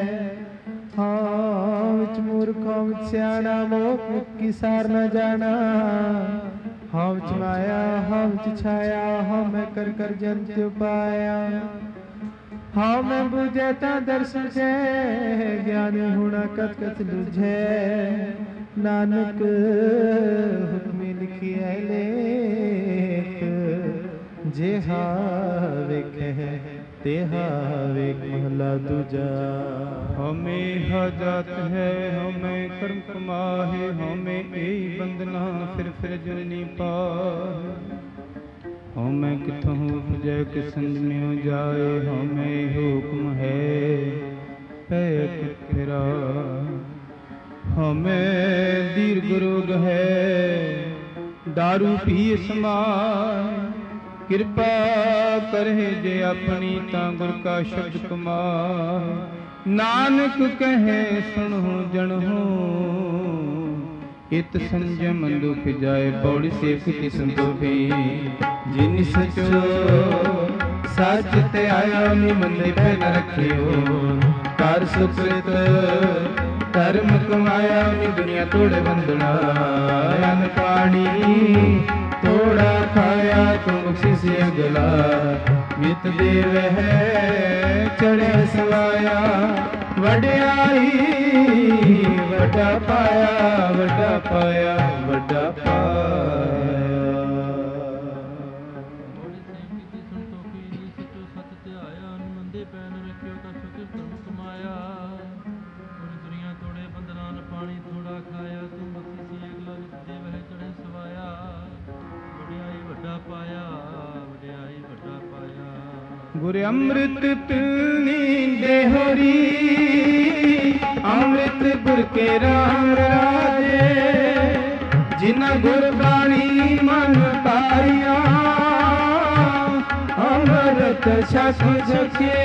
ਹਉ ਵਿੱਚ ਮੂਰਖ ਹਉ ਵਿੱਚ ਸਿਆਣਾ ਮੋਖ ਮੁਕੀ ਸਾਰ ਨ ਜਾਣਾ। ਹਉ ਵਿੱਚ ਮਾਇਆ ਹਉ ਵਿੱਚ ਛਾਇਆ ਹਉ ਮੈਂ ਕਰ ਕਰ ਜੰਤ ਉਪਾਇਆ। ਹਉ ਮੈਂ ਬੁਝੈ ਤਾਂ ਦਰਸ ਸੁਝੈ ਗਿਆਨੀ ਹੋਣਾ ਕਤ ਕਤ ਲੁਝੈ। ਨਾਨਕ ਹੁਕਮੀ ਲਿਖਿਐ ਲੇਖ ਜਿਹਾ ਵੇਖੈ तेहा वेख महला दूजा। हमें हजात है हमें कर्म कमाहे हमें यही बंदना फिर फिर जननी पाहे। हमें किथों उपजय किसंज में जाए हमें हुक्म है पै फिरा। हमें दीर्घ रोग है दारू पी समाए। किरपा करे जे अपनी ता गुर का शब्द कमाए। नानक कहे सुनो जनहो इत संजम दुख जाए। पौड़ी सेवती संतोषी जिन सचो सच ते आया निमंदे पे न रखियो। कर सुकृत धर्म कमाया नी दुनिया तोड़े बंदना। अन पानी थोड़ा खाया तुम बख्शिश अगला। मित देव है चढ़े सवाया। वड्याई वड्डा पाया वड्डा पाया वड्डा पाया। ਬੋੜੀ ਸਿੰਘ ਕੀ ਸੰਤੋਖੀ ਜੀ ਸਚੋ ਸਤ ਧਿਆਇਆ। ਅਨਮੰਦੇ ਪੈਨ ਰੱਖਿਓ ਕਾ ਸ਼ੁਕਰ ਧਰਮ ਕਮਾਇਆ। ਪੂਰੀ ਦੁਨੀਆ ਤੋੜੇ ਬੰਦਨਾ ਨ ਪਾਣੀ ਥੋੜਾ ਖਾਇਆ। ਤੂੰ ਬਖਸ਼ੀ ਅਗਲਾ ਨਿਤ ਦੇਵ ਹੈ ਚੜ੍ਹੇ ਸਵਾਇਆ। ਵਡਿਆਈ ਵੱਡਾ ਪਾਇਆ ਵਡਿਆਈ ਵੱਡਾ ਪਾਇਆ। गुर अमृत पीनी देहोरी अमृत गुर के राम राजे। जिना गुर बाणी मन पाया अमृत छक छके।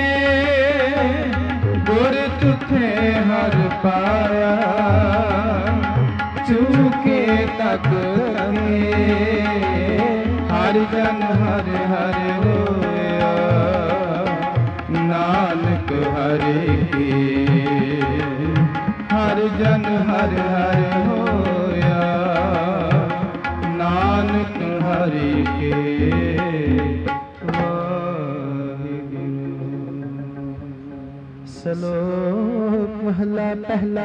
गुर तुथे हर पाया चूके तक तके। हर जन हर हर होया नानक हरे के। हर जन हर हर होया नानक हरे के। सलोक महला पहला।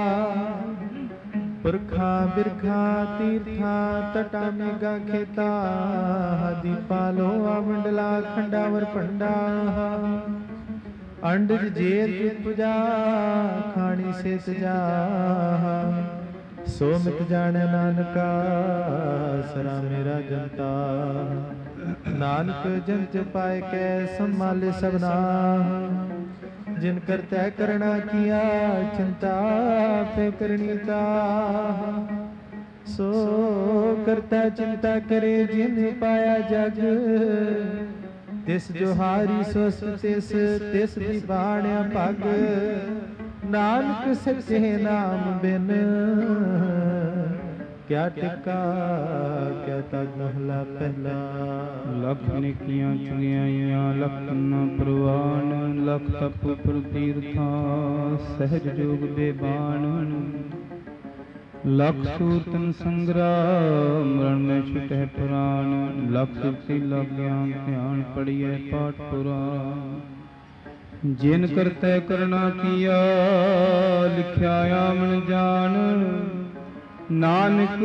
पुरखा बिरखा तीर्था तटा मेघा खेता। दीपा लोहा मंडला खंडावर पंडा। अंडज जेत पुजा खानी से तजा। सो मित जाने नानका सरा मेरा जनता। ਨਾਨਕ ਜੰਤ ਪਾਏ ਕੈ ਸੰਭਾਲੇ ਸਭਨਾ ਜਿਨ ਕਰਤੈ ਕਰਣਾ ਕੀਆ ਚਿੰਤਾ ਪੈ ਕਰਨੀ ਤਾ ਸੋ ਕਰਤਾ ਚਿੰਤਾ ਕਰੇ ਜਿਨ ਪਾਇਆ ਜਗ ਤਿਸ ਜੋ ਹਾਰੀ ਸਵਸਤ ਤਿਸ ਤਿਸ ਦੀ ਬਾਣਿਆ ਭਗ ਨਾਨਕ ਸੱਚੇ ਨਾਮ ਬਿਨ ਕਿਆ ਟਿਕਾ ਕਿਆ ਤਜ ਮਹਲਾ ਪਹਿਲਾ ਲਖ ਨਿਕੀਆਂ ਚੁਗਿਆਈਆਂ ਲਖ ਨ ਪ੍ਰਵਾਨ ਲਖ ਤਪ ਪ੍ਰਤੀਰਥਾ ਸਹਿਜ ਜੋਗ ਬੇਬਾਨ ਲਖ ਸੂਰਤਨ ਸੰਗਰਾਮ ਮਰਨ ਮੈਂ ਛੁਟੈ ਪੁਰਾਨ ਲਖ ਸੁਰਤੀ ਲਗਿਆ ਧਿਆਨ ਪੜੀਐ ਪਾਠ ਪੁਰਾਨ ਜਿਨ ਕਰਤੈ ਕਰਣਾ ਕੀਆ ਲਿਖਿਆ ਆਮਨ ਜਾਣ ਨਾਨਕ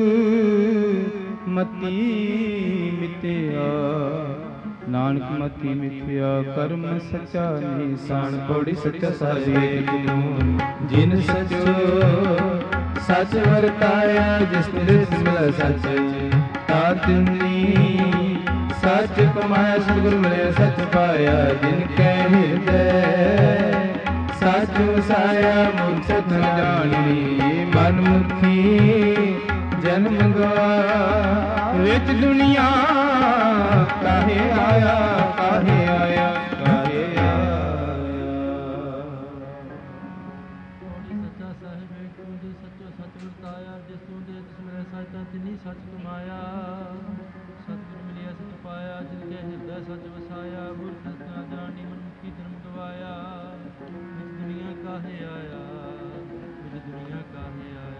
ਮਤੀ ਮਿਤਿਆ ਨਾਨਕ ਮਤੀ ਮਿਥਿਆ ਕਰਮ ਸੱਚਾ ਨਿਸ਼ਾਨ ਪੌੜੀ ਸੱਚਾ ਸਾਜੇ ਜਿਨ ਸਚੋ ਸੱਚ ਵਰਤਾਇਆ ਜਿਸ ਤਿਸ ਮਿਲ ਸੱਚ ਤਾ ਤਿਨੀ ਸੱਚ ਕਮਾਇਆ ਸਤਿਗੁਰ ਮਿਲਿਆ ਸੱਚ ਪਾਇਆ ਜਿਨ ਕੈ ਹਿਰਦੈ ਸੱਚ ਵਸਾਇਆ ਮੁਖ ਸਤ ਜਾਣੀ ਮਨ ਮੁਖੀ ਜਨਮ ਗਵਾ ਵਿੱਚ ਦੁਨੀਆ ਕਾਹੇ ਆਇਆ ਕਾਹੇ ਆਇਆ ਕਾਹੇ ਆਇਆ ਸੱਚਾ ਸਾਹਿਬ ਵੇਖ ਤੂੰ ਦੇ ਸੱਚੋ ਸੱਚ ਵਰਤਾਇਆ ਜਿਸ ਤੂੰ ਦੇ ਤਿਸ ਮਿਲਿਆ ਸੱਚ ਤਾ ਤਿਨੀ ਸੱਚ ਕਮਾਇਆ ਸਤਿਗੁਰ ਮਿਲਿਆ ਸੱਚ ਪਾਇਆ ਜਿਨ ਕੈ ਹਿਰਦੈ ਸੱਚ ਵਸਾਇਆ ਮੁਖ ਸਤ ਜਾਣੀ ਮਨ ਮੁਖੀ ਜਨਮ ਗਵਾਇਆ ਵਿੱਚ ਦੁਨੀਆ ਕਾਹੇ ਆਇਆ ਵਿੱਚ ਦੁਨੀਆ ਕਾਹੇ ਆਇਆ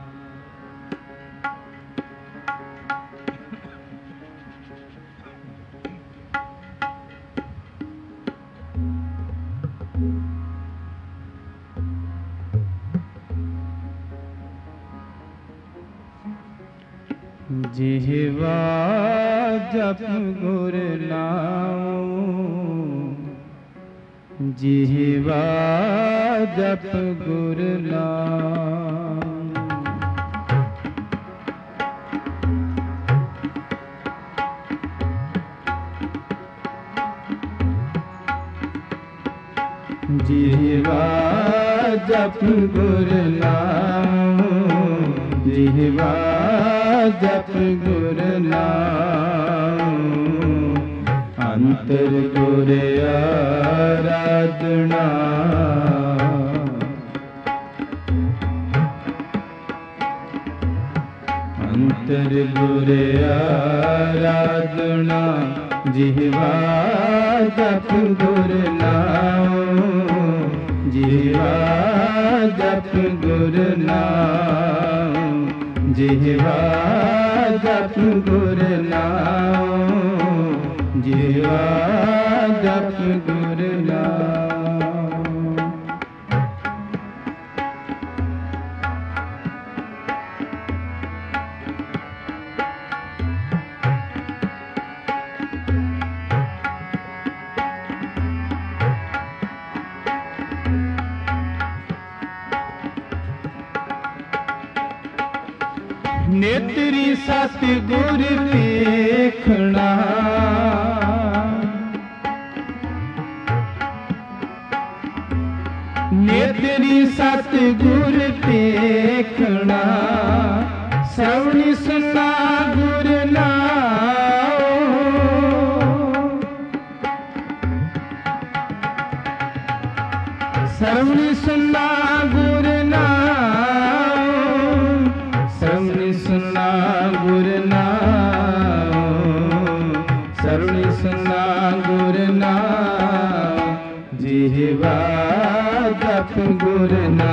ਜਿਹਵਾ ਜਪ ਗੁਰ ਨਾਮ ਜਿਹਵਾ ਜਪ ਗੁਰ ਨਾਮ ਜਿਹਵਾ ਜਪ ਗੁਰ ਨਾਮ ਜਿਹਵਾ ਜਪ ਗੁਰ ਨਾਮ ਅੰਤਰ ਗੁਰ ਆਰਾਧਨਾ ਅੰਤਰ ਗੁਰ ਆਰਾਧਨਾ ਜਿਹਵਾ ਜਪ ਗੁਰ ਨਾਮ ਜਿਹਵਾ ਜਪ ਗੁਰ ਨਾਮ ਜਿਹਵਾ ਜਪ ਗੁਰ ਨਾਮ ਜਿਹਵਾ ਜਪ ਗੁਰ ਨਾਮ ਨੇਤਰੀ ਸਤ ਗੁਰ ਦੇਖਣਾ ਨੇਤਰੀ ਸਤ ਗੁਰ ਦੇਖਣਾ ਸ੍ਰਵਣੀ ਸੁਨਾ ਗੁਰ ਨਾਮ ਸ੍ਰਵਣੀ ਸੁਨਾ ਗੁਰ ਨਾਮ ਸ੍ਰਵਣੀ ਸੁਨਾ ਗੁਰ ਨਾਮ ਸ੍ਰਵਣੀ ਸੁਨਾ ਗੁਰ ਨਾਮ ਜਿਹਵਾ ਜਪ ਗੁਰ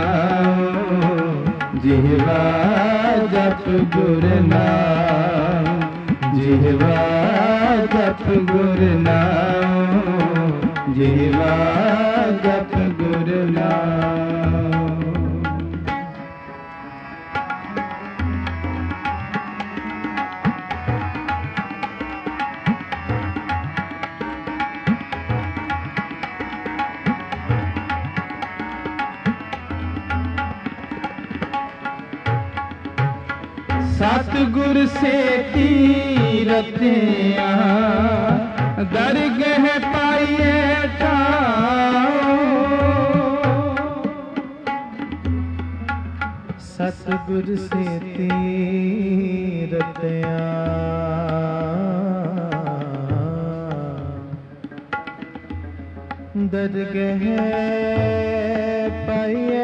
ਨਾਮ ਜਿਹਵਾ ਜਪ ਗੁਰ ਨਾਮ ਜਿਹਵਾ ਜਪ ਗੁਰ ਨਾਮ ਜਿਹਵਾ ਜਪ ਗੁਰ ਨਾਮ ਸਤਿਗੁਰ ਸੇਤੀ ਰਤਿਆ ਦਰਗਹਿ ਪਾਈਐ ਠਾਉ। ਸਤਿਗੁਰ ਸੇਤੀ ਰਤਿਆ ਦਰਗਹਿ ਪਾਈਐ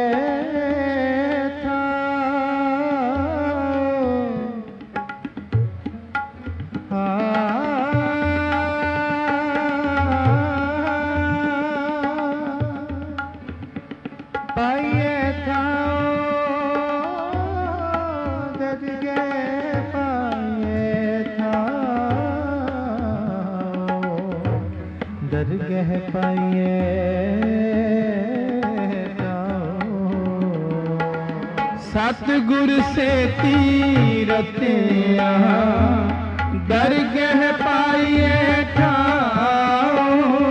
ਦਰਗਹਿ ਪਾਈਐ ਸਤਿਗੁਰ ਸੇਤੀ ਰਤਿਆ ਦਰਗਹਿ ਪਾਈਐ ਠਾਉ।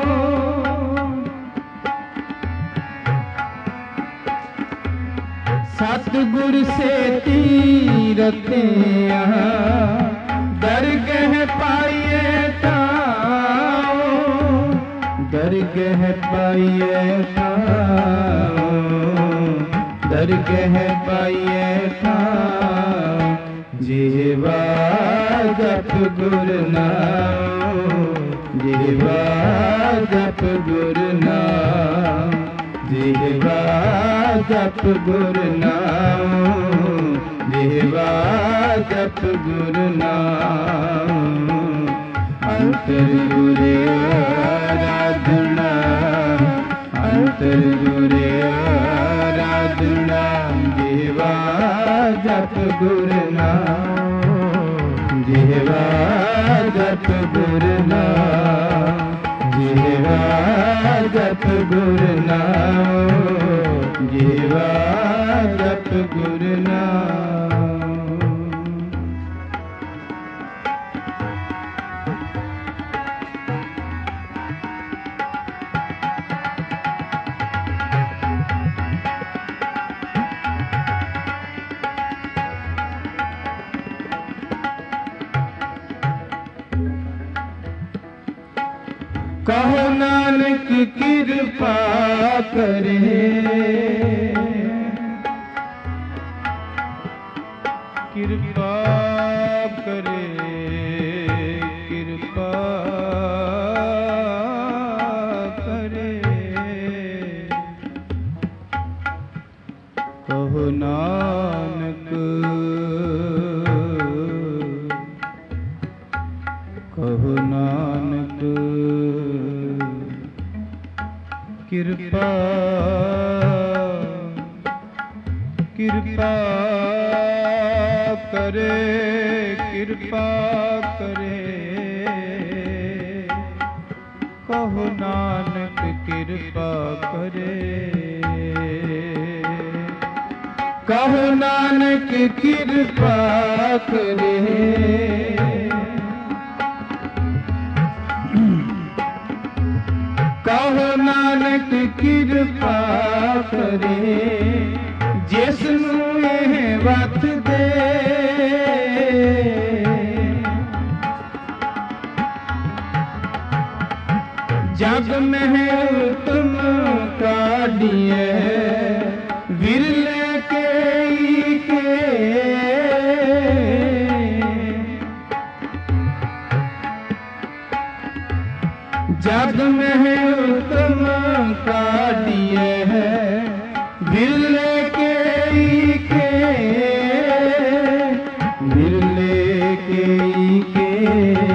ਸਤਿਗੁਰ ਸੇਤੀ ਰਤਿਆ ਦਰਗਹਿ ਪਾਈਐ ਠਾਉ। ਦਰਗਹਿ ਪਾਈਐ ਠਾਉ। ਦਰਗਹਿ ਪਾਈਐ ਠਾਉ। ਜਿਹਵਾ ਜਪ ਗੁਰ ਨਾਮ। ਜਿਹਵਾ ਜਪ ਗੁਰ ਨਾਮ। ਜਿਹਵਾ ਜਪ ਗੁਰ ਨਾਮ। ਜਿਹਵਾ ਜਪ ਗੁਰ ਨਾਮ। ਅੰਤਰ ਗੁਰ ਆਰਾਧਨਾ। ਅੰਤਰ ਗੁਰ ਆਰਾਧਨਾ। ਜਿਹਵਾ ਜਪ ਗੁਰ ਨਾਮ। ਜਿਹਵਾ ਜਪ ਗੁਰ ਨਾਮ। ਜਿਹਵਾ ਜਪ ਗੁਰ ਨਾਮ। ਜਿਹਵਾ ਜਪ ਗੁਰ ਨਾਮ। ਕਹੋ ਨਾਨਕ ਕਿਰਪਾ ਕਰੇ। ਕਿਰਪਾ ਕਰੇ। ਕਿਰਪਾ ਕਰੇ। ਕਹੋ ਨਾਨਕ ਕਹੋ ਨਾਨਕ ਕਿਰਪਾ ਕਿਰਪਾ ਕਰੇ। ਕਿਰਪਾ ਕਰੇ। ਕਹੋ ਨਾਨਕ ਕਿਰਪਾ ਕਰੇ। ਕਹੋ ਨਾਨਕ ਕਿਰਪਾ ਕਰੇ। ਕਹੋ ਨਾਨਕ ਕਿਰਪਾ ਕਰੇ। ਜਿਸ ਨੂੰ ਇਹ ਵਤ ਦੇ। ਜਗ ਮਹਿ ਤੁਮ ਕਾਢੀਐ ਵਿਰਲੇ ਕੇ ਕੇ। ਜਗ ਮਹਿ ਤੁਮ ਕਾਢੀਐ ਵਿਰਲੇ ਕੇ ਕੇ। ਵਿਰਲੇ ਕੇ ਕੇ।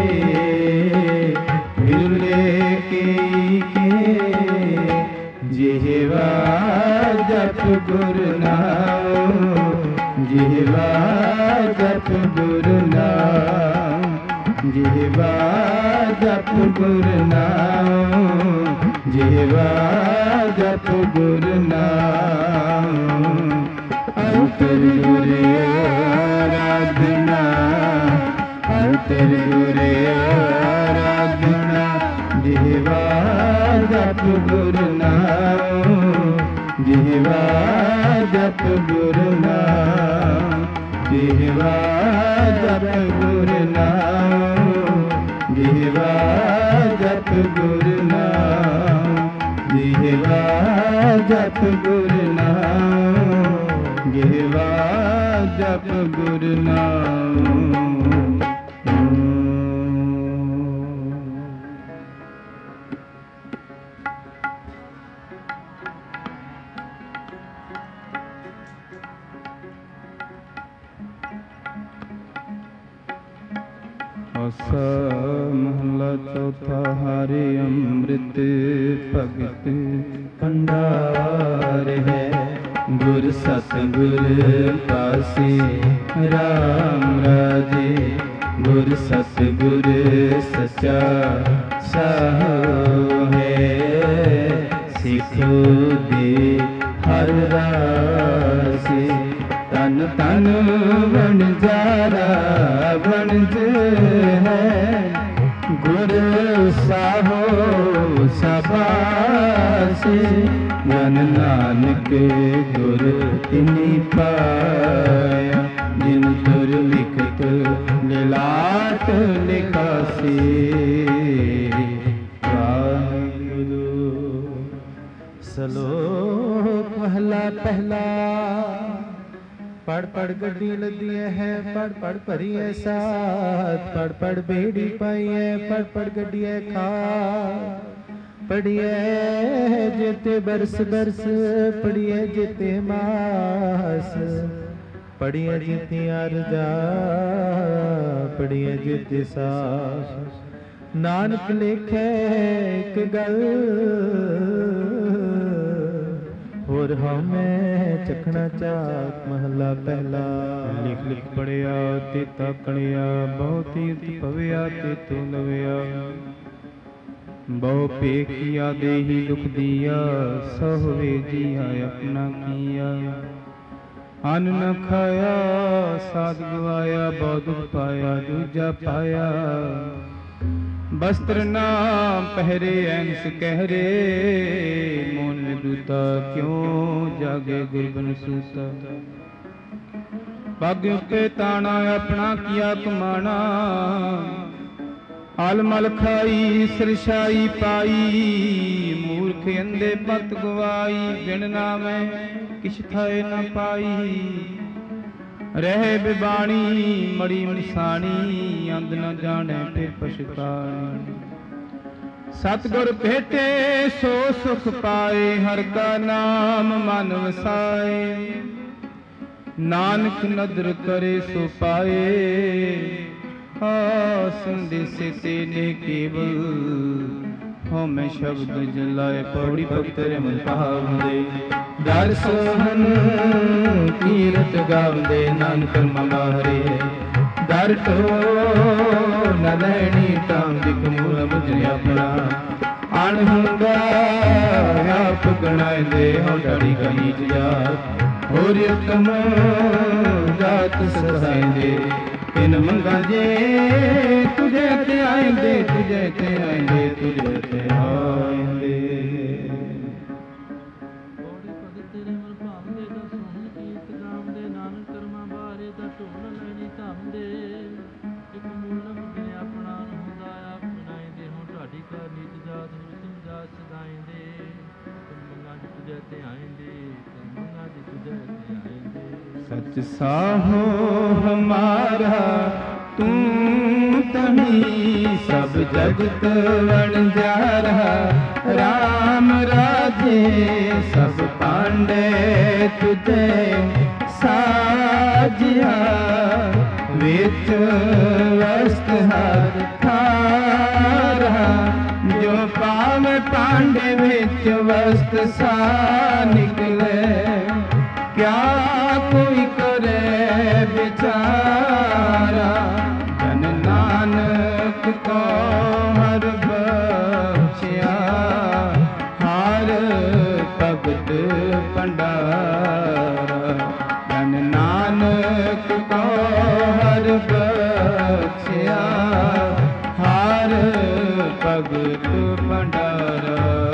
ਵਿਰਲੇ ਕੇ ਕੇ। ਜਿਹਵਾ ਜਪ ਗੁਰ ਨਾਮ। ਜਿਹਵਾ ਜਪ ਗੁਰ ਨਾਮ। ਜਿਹਵਾ ਜਪ ਗੁਰ ਨਾਮ। ਜਿਹਵਾ ਜਪ ਗੁਰ ਨਾਮ। ਅੰਤਰ ਗੁਰ ਆਰਾਧਨਾ। ਅੰਤਰ ਗੁਰ ਆਰਾਧਨਾ। ਜਿਹਵਾ ਜਪ ਗੁਰ ਨਾਮ। ਜਿਹਵਾ ਜਪ ਗੁਰ ਨਾਮ। ਜਿਹਵਾ ਜਪ ਗੁਰ ਨਾਮ, ਗੇਵਾ ਜਪ ਗੁਰ ਨਾਮ। ਆਸਾ ਮਹਲਾ ਚੌਥਾ। ਹਰਿ ਅੰਮ੍ਰਿਤ ਭਗਤ ਭੰਡਾਰ ਹੈ, ਗੁਰ ਸਤਿਗੁਰ ਪਾਸੇ ਰਾਮ ਰਾਜੇ। ਗੁਰ ਸਤਿਗੁਰ ਸੱਚਾ ਸਾਹੁ ਹੈ, ਸਿੱਖੋ ਦੇ ਹਰ ਰਾਸੇ। ਤਨ ਤਨ ਵਣਜਾਰਾ ਵਣਜ ਹੈ, ਗੁਰ ਸਾਹੋ ਸਬਾਸੇ। ਜਨ ਨਾਨਕ ਗੁਰ ਤਿਨੀ ਪਾਇਆ, ਜਿਨ ਤੁਰ ਲਿਖਤ ਲਿਲਾਟ ਲਿਖਾਸੀ। ਵਾਹਿਗੁਰੂ। ਸਲੋਕ ਮਹਲਾ ਪਹਿਲਾ। ਪੜ ਪੜ ਗੱਡੀ ਲੱਦੀ ਹੈ, ਪੜ ਪੜ ਭਰੀ ਹੈ ਸਾਥ। ਪੜ ਪੜ ਬੇੜੀ ਪਾਈ ਹੈ, ਪੜ ਪੜ ਗੱਡੀ ਹੈ ਖਾ। ਪੜੀਏ ਜਿਤੇ ਬਰਸ ਬਰਸ, ਪੜੀਏ ਜਿਤੇ ਮਾਸ। ਪੜੀਏ ਜਿਤੇ ਅਰਜਾ, ਪੜੀਏ ਜਿਤੇ ਸਾਸ। ਨਾਨਕ ਲੇਖੇ ਇੱਕ ਗੱਲ, ਹੋਰ ਹਉਮੈ ਚਖਣਾ ਚਾਕ। ਮਹਲਾ ਪਹਿਲਾ। ਲਿਖ ਲਿਖ ਪੜਿਆ ਤੇ ਤਾਕਣਿਆ, ਬਹੁ ਤੀਰਥ ਭਵਿਆ ਤੇ ਤੂੰ ਲਵਿਆ। ਬਹੁ ਪੇਖਿਆ ਦੇਹੀ ਦੁਖ ਦੀਆ, ਸਹੁਵੇ ਜੀਆ ਆਪਣਾ ਕੀਆ। ਅੰਨ ਨ ਖਾਇਆ ਸਾਧ ਗਵਾਇਆ, ਬਹੁ ਦੁਖ ਪਾਇਆ ਦੂਜਾ ਪਾਇਆ। ਬਸਤਰ ਨਾ ਪਹਿਰੇ ਐਨਸ ਕਹਿਰੇ, ਮੋਨ ਦੂਤਾ ਕਿਉਂ ਜਾਗੇ ਗੁਰਬਨ ਸੂਤਾ। ਪੱਗ ਉੱਤੇ ਤਾਣਾ ਆਪਣਾ ਕੀਆ ਕਮਾਣਾ, ਅਲ ਮਲ ਖਾਈ ਸਰਸ਼ਾਈ ਪਾਈ। ਮੂਰਖ ਅੰਧੇ ਪਤ ਗਵਾਈ, ਬਿਨ ਨਾਮੈ ਕਿਛ ਥਾਏ ਨ ਪਾਈ। ਰਹਿ ਬਿਬਾਣੀ ਮੜੀ ਮਨਸਾਣੀ, ਅੰਧ ਨ ਜਾਣੈ ਫਿਰ ਪਛਤਾਣੀ। ਸਤਿਗੁਰ ਭੇਟੇ ਸੋ ਸੁਖ ਪਾਏ, ਹਰਿ ਕਾ ਨਾਮ ਮਨ ਵਸਾਏ। ਨਾਨਕ ਨਦਰ ਕਰੇ ਸੋ ਪਾਏ, ਸੰਦੇਸੇ ਤੇ ਨੇ ਕੇਵਲ। ਹਉਮੈ ਸ਼ਬਦ ਜਲਾਏ, ਪੌੜੀ ਪਵਿੱਤਰ ਮਨ ਭਾਵਦੇ। ਦਰ ਸੋਹਨ ਕੀਰਤ ਗਾਵਦੇ, ਨਾਨਕ ਮੰਗਾਰੇ। ਦਰ ਟੋ ਨ ਲੈਣੀ ਟਾਮ, ਦਿਕ ਮੂਲ ਬੁਝਿ ਆਪਣਾ। ਅਣਹੰਗਾ ਆਪ ਗਣਾਇਦੇ, ਹਉ ਡਾੜੀ ਕਾ ਨੀਚ ਜਾਤ। ਹੋਰ ਉਤਮ ਜਾਤ ਸਸਾਇਦੇ, ਤਿਨ ਮੰਗਾ ਜੇ ਤੁਝੇ ਤੇ ਆਇਂਦੇ। ਤੁਝੇ ਤੇ ਆਇਂਦੇ, ਤੁਝੇ ਤੇ ਆਇਂਦੇ। ਪੌੜੀ ਭਗਤ ਤੇਰੇ ਮਨ ਭਾਵਦੇ, ਦਾ ਸੋਹਣ ਕੀਰਤ ਗਾਵਦੇ। ਨਾਨਕ ਕਰਮਾਂ ਬਾਰੇ ਦਾ ਢੋਲ ਲੈਣੀ ਧੰਦੇ। ਇੱਕ ਮੂਲ ਨ ਬੁਝੇ ਆਪਣਾ, ਹੁੰਦਾ ਆਪ ਬਣਾਇਂਦੇ। ਹੁਣ ਢਾਡੀ ਕਾ ਨੀਚ ਜਾਤ, ਹੁਣ ਤੁਮ ਜਾਤ ਸਦਾਇਂਦੇ। ਤੁਮ ਮੰਗਾ ਜੀ ਤੁਝੇ ਤੇ ਆਇਂਦੇ, ਤੁਮ ਮੰਗਾ ਜੀ ਤੁਝੇ ਤੇ ਆਇਂਦੇ। सच साहो हमारा तू तही, सब जगत वणजारा। राम राजे सब पांडे तुझे साजिया। विच वस्त हर थारा, जो पावे पांडे विच वस्त सा निकले। क्या कोई करे बिचारा, जन नानक को हर बख्शिया। हर भगत भंडारा, जन नानक को हर बख्शिया। हर भगत भंडारा।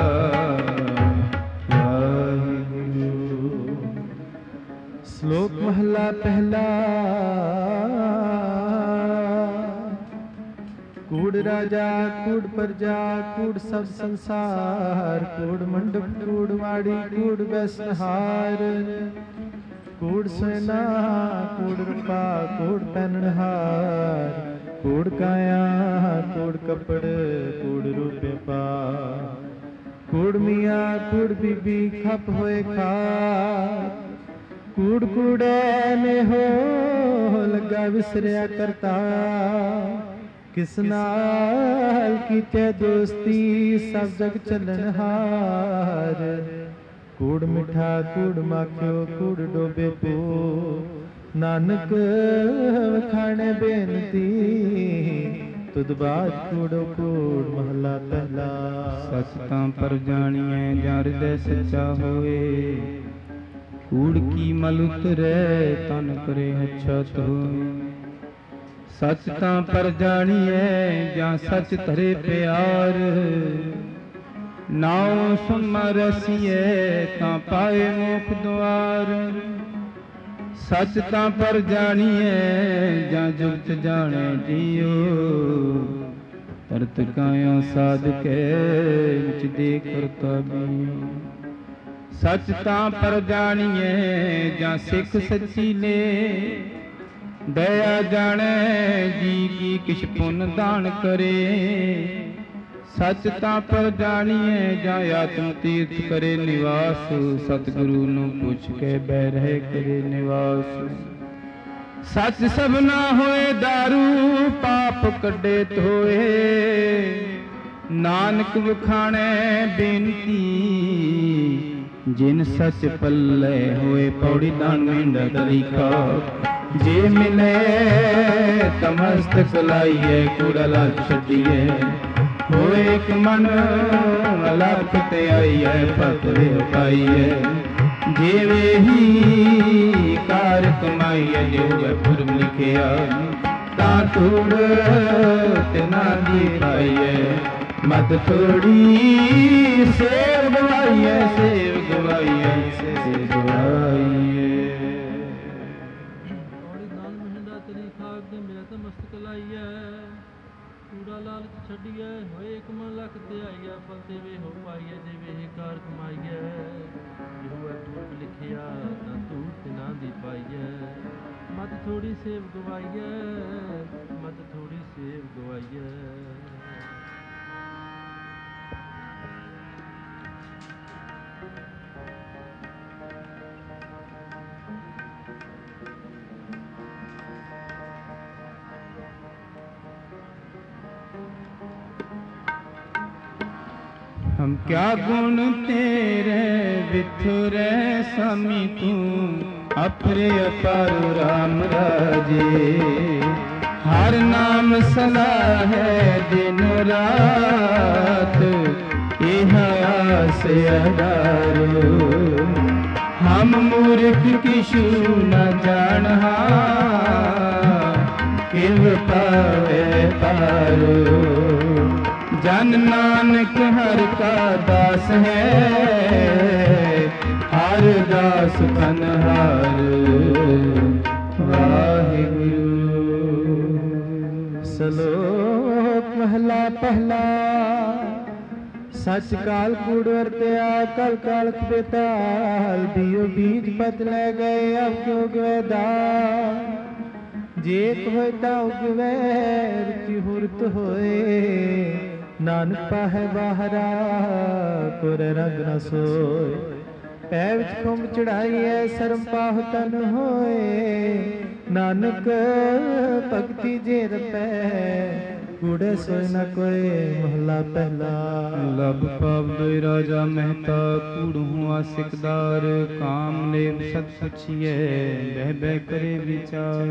ਸ਼ਲੋਕ ਮਹਲਾ ਪਹਿਲਾ। ਕੂੜ ਕੂੜ ਰਾਜਾ ਕੂੜ ਪ੍ਰਜਾ ਕੂੜ ਸਭ ਸੰਸਾਰ ਕੂੜ ਮੰਡਪ ਕੂੜ ਮਾੜੀ ਕੂੜ ਬੈਸਨਹਾਰ ਕੂੜ ਸੈਨਾ ਕੂੜ ਰੂਪਾ ਕੂੜ ਪਹਿਨਣਹਾਰ ਕੂੜ ਕਾਇਆ ਕੂੜ ਕੱਪੜ ਕੂੜ ਰੂਪੇ ਪਾ ਕੂੜ ਮੀਆਂ ਕੂੜ ਬੀਬੀ ਖਪ ਹੋਏ ਖਾ ਕੂੜ ਕੂੜੇ ਨੇ ਹੋ ਲੱਗਾ ਵਿਸਰਿਆ ਕਰਤਾ ਕਿਸ ਨਾਲ ਕੀਤੇ ਦੋਸਤੀ ਸਭ ਜਗ ਚੱਲਣਹਾਰ ਕੂੜ ਮਿੱਠਾ ਕੂੜ ਮਾਖਿਓ ਕੂੜ ਡੋਬੇ ਪੋ ਨਾਨਕ ਵਖਾਣੇ ਬੇਨਤੀ ਤੁਧ ਬਾਤ ਕੂੜੋ ਕੂੜ ਮਹਲਾ ਪਹਿਲਾ। ਸਚ ਤਾਂ ਪਰ ਜਾਣੀਐ ਜਾਂ ਹਿਰਦੈ ਸੱਚਾ ਹੋਏ ਕੂੜ ਕੀ ਮਲ ਉਤਰੈ ਤਨ ਕਰੇ ਅਛਤ ਹੋਏ। ਸਚ ਤਾਂ ਪਰ ਜਾਣੀਐ ਜਾਂ ਸਚ ਧਰੇ ਪਿਆਰ ਨਾਉ ਸਮਰਸੀਐ ਤਾਂ ਪਾਏ ਮੋਖ ਦੁਆਰ। ਸਚ ਤਾਂ ਪਰ ਜਾਣੀਐ ਜਾਂ ਜੁਗਤ ਜਾਣੈ ਜੀਉ ਤਰਤ ਕਾਇਆ ਸਾਧਕੈ ਵਿੱਚ ਦੇ ਕਰਤਾ ਵੀ। ਸਚ ਤਾਂ ਪਰ ਜਾਣੀਐ ਜਾਂ ਸਿੱਖ ਸੱਚੀ ਨੇ ਦਇਆ ਜਾਣੈ ਜੀ ਕੀ ਕਿਛ ਪੁੰਨ ਦਾਨ ਕਰੇ। ਸਚ ਤਾਂ ਪਰ ਜਾਣੀਐ ਜਾਂ ਆਤਮ ਤੀਰਥ ਕਰੇ ਨਿਵਾਸ ਸਤਿਗੁਰੂ ਨੂੰ ਪੁੱਛ ਕੇ ਬਹਿ ਰਹਿ ਕਰੇ ਨਿਵਾਸ। ਸੱਚ ਸਭਨਾ ਹੋਏ ਦਾਰੂ ਪਾਪ ਕੱਢੇ ਧੋਏ ਨਾਨਕ ਵਖਾਣੈ ਬੇਨਤੀ ਜਿਨ ਸੱਚ ਪੱਲੇ ਹੋਏ ਪੌੜੀ ਦਾਨ ਮਹਿੰਦਾ ਤਰੀਕਾ। ਜੇ ਮਿਲੇ ਤਮਸਤਕ ਲਾਈਏ ਕੂੜਾ ਲਾਲ ਛੱਡੀਏ ਹੋਏ ਇੱਕ ਮਨ ਅਲਖ ਤੇ ਆਈਏ ਪਤਰੇ ਪਾਈਏ। ਜਿਵੇਂ ਹੀ ਕਾਰ ਕਮਾਈਏ ਜਿਵੇਂ ਪੁਰਮ ਲਿਖਿਆ ਤਾਂ ਧੂੜ ਤਿਨਾ ਦੀ ਪਾਈਏ। ਮਤ ਥੋੜੀ ਸੇਵ ਗਵਾਈਏ ਸੇਵ ਗਵਾਈਏ ਸੇਵ ਗਵਾਈਏ। ਔੜੀ ਦਾਨ ਮਹਿੰਦਾ ਤੇਰੀ ਖਾਕ ਦੇ ਮੇਰਾ ਤਾਂ ਮਸਤਕ ਲਾਈਐ ਕੂੜਾ ਲਾਲਚ ਛੱਡੀਐ ਹੋਏ ਇੱਕ ਮਨ ਲੱਖ ਤੇ ਆਈਐ ਫਲ ਦੇਵੇ ਹੋ ਪਾਈਐ ਜਿਵੇਂ ਹੀ ਕਾਰ ਕਮਾਈਐ। ਜਿਹੋ ਪੂਰਬ ਲਿਖਿਆ ਤਾਂ ਧੂੜ ਤਿਨਾ ਦੀ ਪਾਈਐ। ਮਤ ਥੋੜੀ ਸੇਵ ਗਵਾਈਐ ਮਤ ਥੋੜੀ ਸੇਵ ਗਵਾਈਐ। हम क्या गुण तेरे विथुरे स्वामी तू अपरे अपार राम राजे। हर नाम सलाह है दिन रात यह आस अदारो। हम मूर्ख किशु न जानहा किव पावे पारो। जन नानक हर का दास है हर दास खनहार। वाहिगुरु। ਸਲੋਕ ਮਹਲਾ ਪਹਿਲਾ। ਸੱਚ ਕਾਲ ਕੂੜ ਵਰਤਿਆ ਕਲ ਕਾਲਖ ਬੇਤਾਲ। ਦਿਓ ਬੀਜ ਪਤ ਲੈ ਗਏ ਅਬ ਕਿਉ ਗਵੇ ਦਾਲ। ਜੇਤ ਹੋਏ ਤਾਂ ਉਗਵੇ ਰੁਚਿ ਹੁਰਤ ਹੋਏ। ਨਾਨਕ ਪਾਹੈ ਬਾਹਰਾ ਕੁਰ ਰੰਗ ਨ ਸੋਏ। ਪੈ ਵਿੱਚ ਖੁੰਬ ਚੜਾਈਐ ਸਰਮ ਪਾਹੁ ਤਨ ਹੋਏ। ਨਾਨਕ ਭਗਤੀ ਜੇ ਰਪੈ ਕੂੜੇ ਸੋਇ ਨ ਕੋਏ। ਮਹਲਾ ਪਹਿਲਾ। ਲਬ ਪਾਵ ਦੋਇ ਰਾਜਾ ਮਹਿਤਾ ਕੂੜ ਹੁਆ ਸਿਕਦਾਰ। ਕਾਮ ਨੇਮ ਸਤ ਪੁੱਛੀਐ ਬਹਿ ਬਹਿ ਕਰੇ ਵਿਚਾਰ।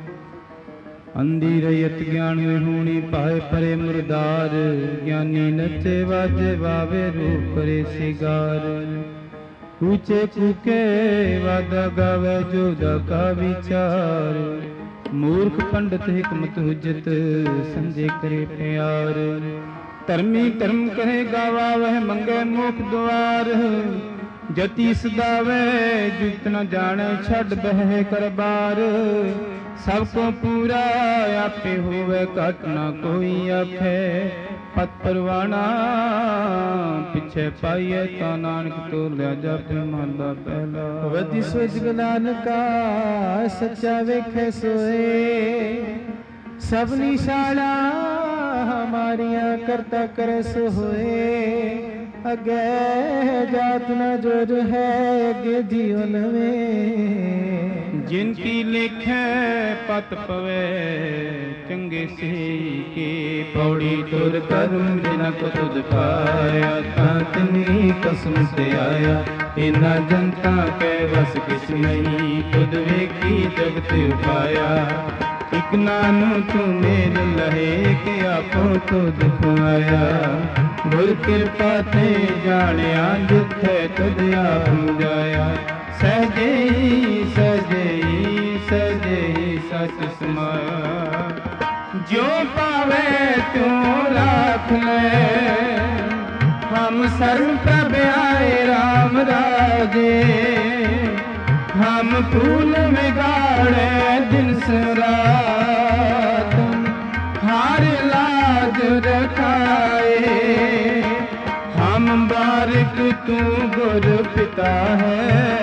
ਅੰਧੀ ਰਯਤ ਗਿਆਨ ਵਿਹੂਣੀ ਪਾਏ ਪਰੇ ਮੁਰਦਾਰ। ਗਿਆਨੀ ਨਚੇ ਵਾਜੇ ਵਾਵੇ ਰੂਪ ਕਰੇ ਸਿਗਾਰ। ਕੂਚੇ ਕੂਕੇ ਵਾਦਾ ਗਾਵੇ ਜੋਦਾ ਕਾ ਵਿਚਾਰ। ਮੂਰਖ ਪੰਡਤ ਹਿਕਮਤ ਹੁਜਤ ਸੰਜੇ ਕਰੇ ਪਿਆਰ। ਧਰਮੀ ਧਰਮ ਕਹੇ ਗਾਵਾ ਵਹ ਮੰਗੇ ਮੁਖ ਦੁਆਰ। ਜਤੀ ਸਦਾਵੇ ਜਿਤ ਨ ਜਾਣੇ ਛੱਡ ਬਹਿ ਕਰ ਬਾਰ। ਸਭ ਕੋ ਪੂਰਾ ਆਪੇ ਹੋਵੇ ਘਟ ਨਾ ਕੋਈ ਆਖੇ ਪਤ ਪਰਵਾਣਾ ਪਿਛੇ ਪਾਈਏ ਤਾਂ ਨਾਨਕ ਤੋਰ ਲਿਆ ਜਪਿ ਮਹਲਾ ਪਹਿਲਾ। ਵਦੀ ਸੋ ਜਗ ਨਾਨਕਾ ਸੱਚਾ ਵੇਖੇ ਸੋਏ ਸਭਨੀ ਸ਼ਾਲਾ ਹਮਾਰੀਆਂ ਕਰਤਾ ਕਰਸ ਹੋਏ ਅਗੇ ਜਾਤ ਨਾ ਜੋਰ ਹੈ ਅਗੇ ਜੀਉ ਨਵੇਂ ਜਿਨ ਕੀ ਲਿਖੈ ਪਤ ਪਵੇ ਚੰਗੇ ਸੇ ਕੀ ਪੌੜੀ ਤੁਰ ਕਰਮ ਜਿਨਾ ਕੋ ਤੁਧ ਪਾਇਆ ਤਾਂ ਤਿਨੀ ਕਸਮ ਤੇ ਆਇਆ ਇਨਾ ਜਨਤਾ ਕੈ ਵਸ ਕਿਛ ਨਹੀਂ ਤੁਧ ਵੇਖੀ ਜਗਤ ਉਪਾਇਆ ਇਕ ਨਾਨੂ ਤੂੰ ਮੇਲ ਲਹੇ ਕਿ ਆਪੋ ਤੁਧ ਖੁਆਇਆ ਗੁਰ ਕਿਰਪਾ ਤੇ ਜਾਣਿਆ ਜਿੱਥੇ ਤੁਧ ਆਪ ਜਾਇਆ ਸਹਜੇ ਸਹਜੇ ਸਹਜੇ ਸਚ ਸਮਾਇਆ ਜੋ ਪਾਵੇ ਤੂੰ ਰਾਖ ਲੈ ਹਮ ਸਰਬ ਪ੍ਰਭ ਆਏ ਰਾਮ ਰਾਜੇ ਹਮ ਫੂਲ ਵਿਗਾੜੇ ਦਿਨ ਸਰਾਤ ਹਾਰ ਲਾਜ ਰਖਾਏ ਹਮ ਬਾਰਿਕ ਤੂੰ ਗੁਰ ਪਿਤਾ ਹੈ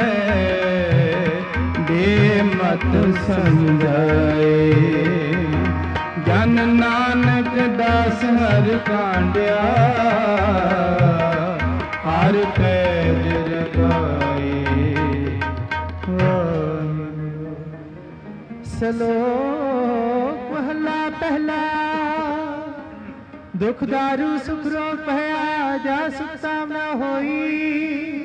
ਦੇ ਮਤ ਸਮਝਾਏ ਜਨ ਨਾਨਕ ਦਾਸ ਹਰ ਕਾਂਡਿਆ ਹਰ ਪੈਜ ਰਗਾਏ। ਸਲੋਕ ਮਹਲਾ ਪਹਿਲਾ ਦੁਖ ਦਾਰੂ ਸੁਖ ਰੋਗ ਭਇਆ ਜਾ ਸੁਖਤਾ ਨਾ ਹੋਈ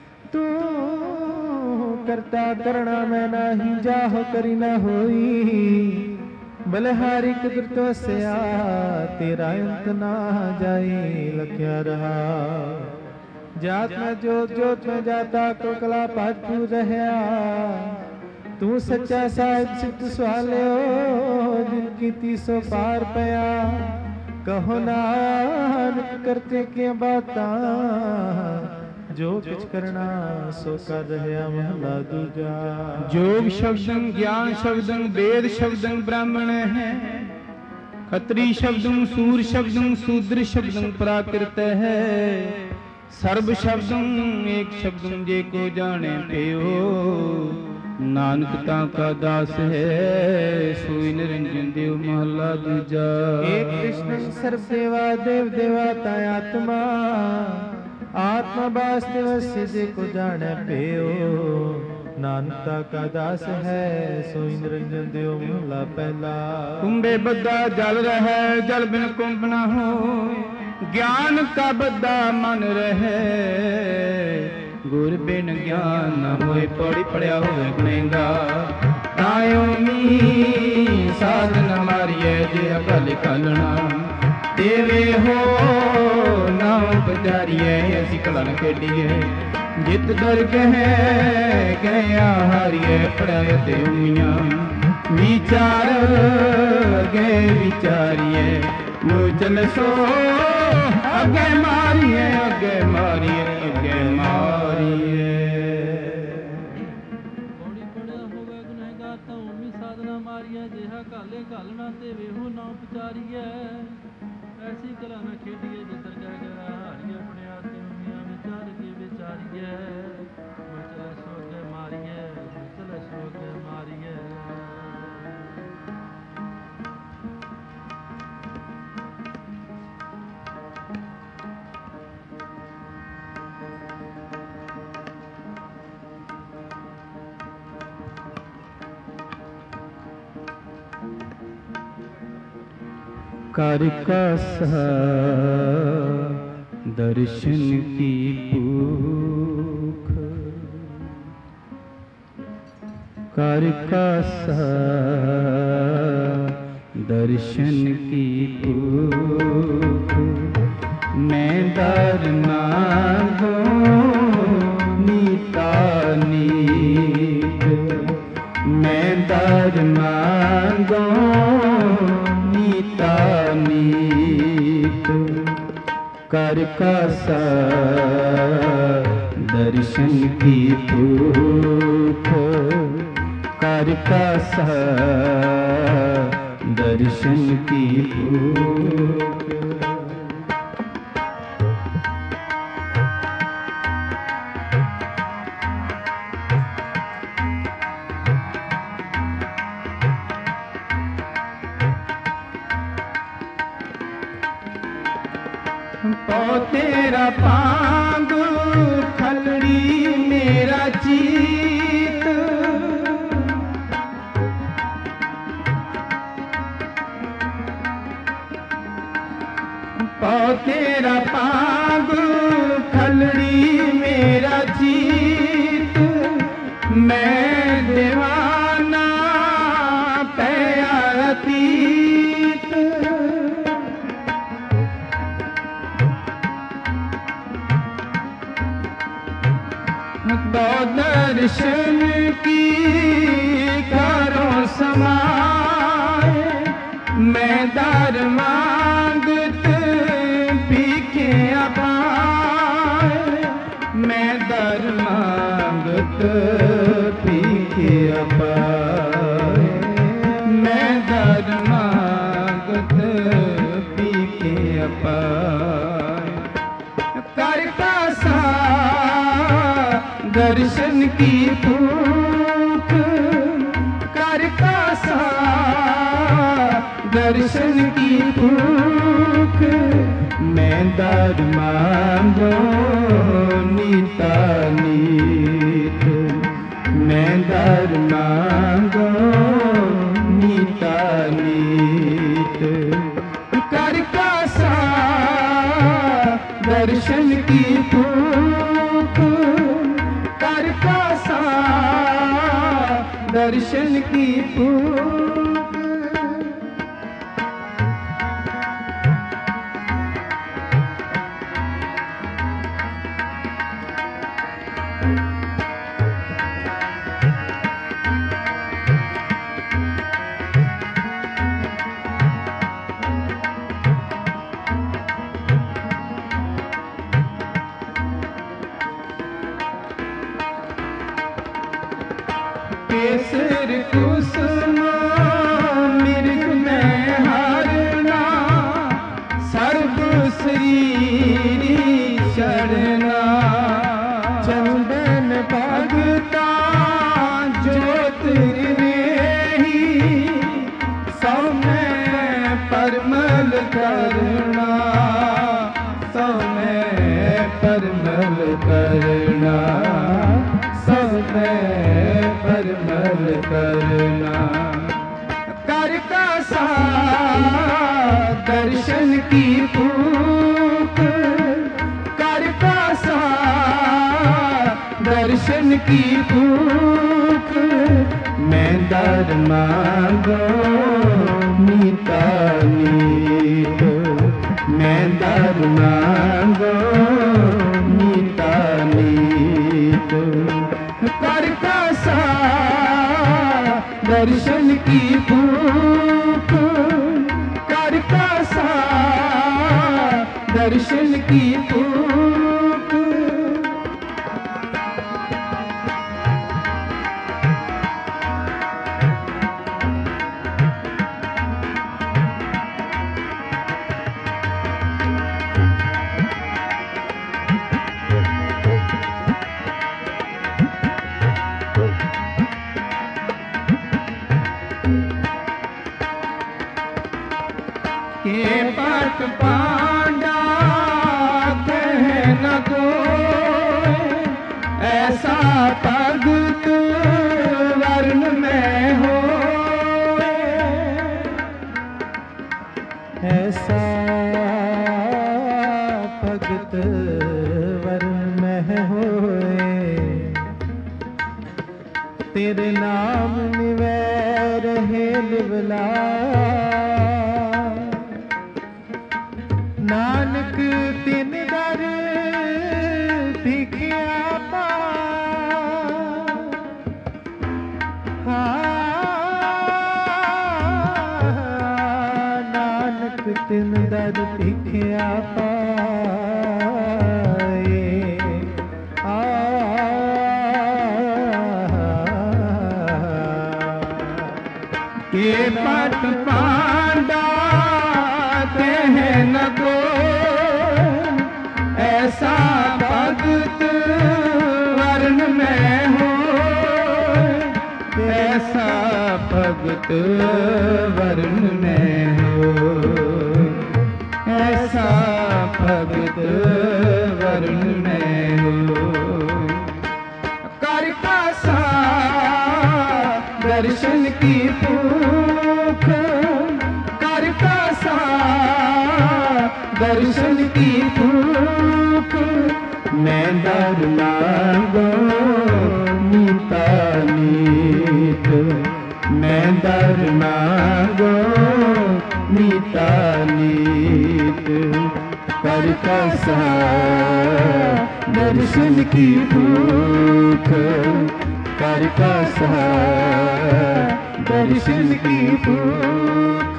ਤੂੰ ਕਰਤਾ ਕਰਣਾ ਮੈਂ ਨਹੀਂ ਜਾਹੋ ਕਰੀ ਨਾ ਹੋਈ ਬਲਿਹਾਰੀ ਕੁਦਰਤ ਵਸਿਆ ਤੇਰਾ ਅੰਤ ਨਾ ਜਾਈ ਲਖਿਆ ਰਹਾ ਜਾਤ ਮੈਂ ਜੋਤ ਜੋਤ ਮੈਂ ਜਾਤਾ ਕੋ ਕਲਾ ਭਾਜੂ ਰਹਿਆ ਤੂੰ ਸੱਚਾ ਸਾਹਿਬ ਸਿੱਧ ਸਵਾਲਿਓ ਜਿਨ ਕੀਤੀ ਸੋ ਪਾਰ ਪਿਆ ਕਹੋ ਨਾਨਕ ਕਰਤੇ ਕੀ ਬਾਤਾਂ ਜੋ ਕਿਛ ਕਰਨਾ ਸੋ ਕਰ ਰਹਿਆ ਮਹਲਾ ਦੂਜਾ। ਜੋਗ ਸ਼ਬਦੰ ਗਿਆਨ ਸ਼ਬਦੰ ਵੇਦ ਸ਼ਬਦੰ ਬ੍ਰਾਹਮਣ ਹੈ ਖੱਤਰੀ ਸ਼ਬਦੰ ਸੂਰ ਸ਼ਬਦੰ ਸ਼ੂਦਰ ਸ਼ਬਦੰ ਪ੍ਰਾਕ੍ਰਿਤ ਹੈ ਸਰਬ ਸ਼ਬਦੰ ਏਕ ਸ਼ਬਦੰ ਜੇ ਕੋ ਜਾਣੇ ਪਿਓ ਨਾਨਕ ਤਾਂ ਕਾ ਦਾਸ ਹੈ ਸੋਈ ਨਿਰੰਜਨ ਦੇਵ ਮਹਲਾ ਦੂਜਾ। ਏਕ ਕ੍ਰਿਸ਼ਨ ਸਰਬ ਦੇਵਾ ਦੇਵ ਦੇਵਾਤਾ ਆਤਮਾ ਆਤਮਾ ਵਾਸਤੇ ਵਸੇ ਜੇ ਕੋ ਜਾਣੈ ਪਿਓ ਨਾਨਕਾ ਕਾ ਦਾਸ ਹੈ ਸੋਈ ਨਿਰੰਜਨ ਦੇਵ ਮਹਲਾ ਪਹਿਲਾ। ਕੁੰਭੇ ਬੱਧਾ ਜਲ ਰਹਿ ਜਲ ਬਿਨ ਕੁੰਭ ਨਾ ਹੋਇ ਗਿਆਨ ਕਾ ਬੱਧਾ ਮਨ ਰਹਿ ਗੁਰ ਬਿਨ ਗਿਆਨ ਨਾ ਹੋਏ ਪੌੜੀ ਪੜਿਆ ਹੋਵੇ ਗੁਣੇਗਾ ਤਾਇਓ ਮੀ ਸਾਧਨ ਮਾਰੀਏ ਜੇ ਅਕਲ ਖਾਲਣਾ ਦੇਵੇ ਹੋ ਨਾ ਪਜਾਰੀਏ ਅਸੀਂ ਕਲਨ ਖੇਡੀਏ ਜਿਤ ਦਰ ਕਹਿ ਕਹਿਆ ਹਾਰੀਏ ਪੜਾਏ ਤੇ ਉਮੀਆਂ ਵਿਚਾਰ ਗਏ ਵਿਚਾਰੀਏ ਮੂੰ ਚਲ ਸੋ ਅੱਗੇ ਮਾਰੀਏ ਅੱਗੇ ਮਾਰੀਏ ਅੱਗੇ ਮਾਰੀਏ। ਪੌੜੀ ਪੜਿਆ ਹੋਵੇ ਗੁਨਹਗਾਰ ਤਾਂ ਉਮੀ ਸਾਧਨਾ ਮਾਰੀਏ ਜਿਹਾ ਕਾਲੇ ਘਾਲਣਾ ਤੇ ਵੇਹੋ ਨਾ ਵਿਚਾਰੀਏ ਐਸੀ ਕਲਾ ਨਾ ਖੇਡੀਏ ਜਿੱਤਰ ਕਹਿ ਗਿਆ ਹਾਰੀਏ ਪੜਿਆ ਤੇ ਉਮੀਆਂ ਵਿਚਾਰ ਕੇ ਵਿਚਾਰੀਏ ਮੁਝ ਚਲੇ ਸੋ ਕੇ ਮਾਰੀਏ ਮੁਝ ਚਲੇ ਸੋ ਕੇ ਮਾਰੀਏ। ਕਰ ਕਸ ਦਰਸ਼ਨ ਕੀ ਭੂਖ ਕਰ ਕਸ ਦਰਸ਼ਨ ਕੀ ਭੂਖ ਮੈਂ ਦਰ ਨਾਗੋ ਨੀਤਾ ਨੀਤ ਮੈਂ ਦਰ ਨਾਗੋ ਨੀਤ ਕਰ ਕਸ ਦਰਸ਼ਨ ਕੀ ਭੂਖ कर का सा दर्शन की भूख। पौ तेरा पांग खलड़ी मेरा चीत, पौ तेरा पांग खलड़ी मेरा चीत, मैं दीवाना प्यारा तीत। दो दर्शन की करो समाए, मैं दर मांगत पीके अपाए, मैं दर मांगत पीके अपाए, मैं दर मांगत पीके अपाए। कर का सा दर्शन की भूख, कर का सा दर्शन की भूख, मैं दर मांगो नीता नीत, मैं दर मांगो नीता नीत। कर का सा दर्शन की भूख, कर का सा दर्शन की भूख। केसर कुसुम मृग में हारना, सर्व श्री शरणा। चंदन भगता ज्योत ही, सौ में परमल करना, सौ में परमल करना, सौ में परमल करना। कर का सा दर्शन की भूख, कर का सा दर्शन की भूख, मैं दर मांगो नीता नीत, मैं दर मांगो नीता नीत। कर का सा दर्शन की भूख, कर का सा दर्शन की भूख। के पट पांडा कह न दो, ऐसा भगत वर्ण में हो, ऐसा भगत वर्ण में होए। तेरे नाम निवै रहे लिवला, नानक तिन दर भिखिया पा। नानक तिन दर भिखिया पाए। आ ये पट पांडा कह न को ऐसा भगत वर्ण में हो, ऐसा भगत वर्ण में हो, ऐसा भगत वर्ण में हो। कर का सा दर्शन की भूख, कर का सा दर्शन की भूख, मैं दर मांगो नीता नीत, मैं दर मांगो नीता नीत। कर का सा दर्शन की भूख, कर का सा दर्शन की भूख।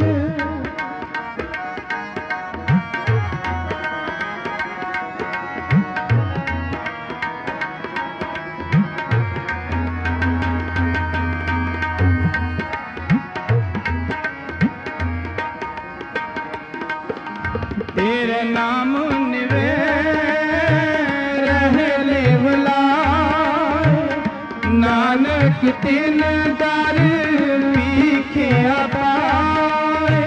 तेरे नाम निवे रहे लेवलाए, नानक तिन दर पीखिया पाए।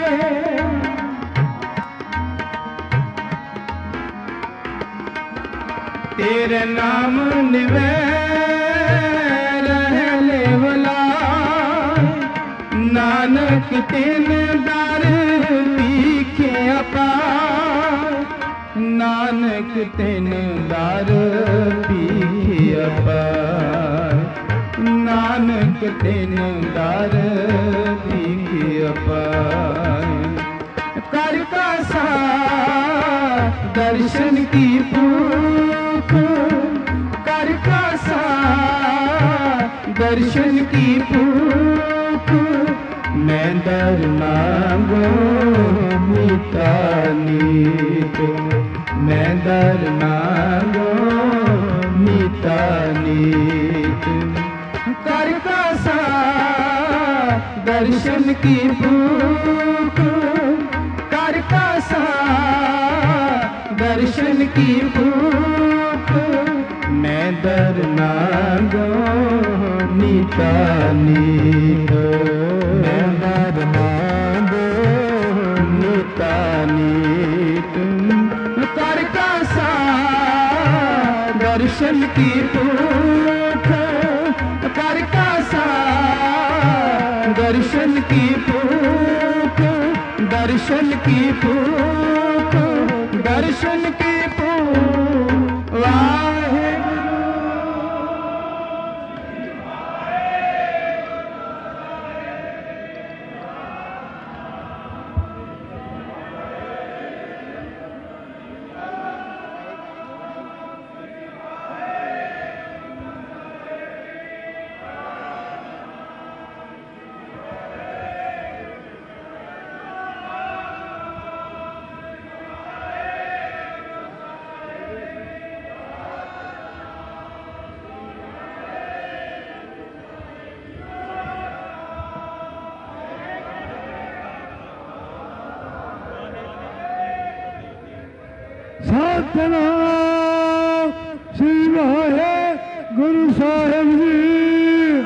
तेरे नाम निवे रहे लेवलाए, नानक तिन दर पीखिया पाए। नानक तिन दर पीखिया पाए, नानक तिन दर पीखिया पाए। कर का सा दर्शन की भूख, कर का सा दर्शन की भूख, मैं दर मांगो नीता नीत, मैं दर मांगो नीता नीत। कर का सा दर्शन की भूख, कर का सा दर्शन की भूख, मैं दर मांगो नीता नीत, मैं दर मांगो नीता नीत। कर का सा दर्शन की भूख, कर का सा दर्शन की भूख, दर्शन की भूख, दर्शन की भूख। वाहे सतनाम श्री वाहेगुरु साहिब जी,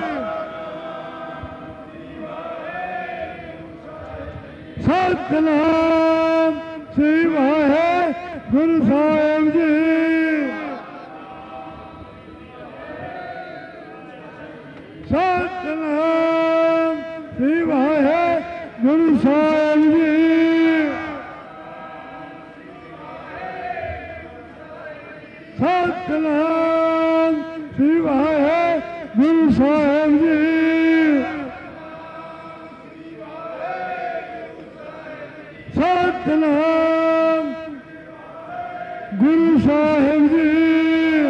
सतनाम श्री वाहेगुरु साहिब जी, सतनाम श्री वाहेगुरु साहिब जी, सतनाम श्री वाहेगुरु साहिब जी, सतनाम गुरु साहिब जी,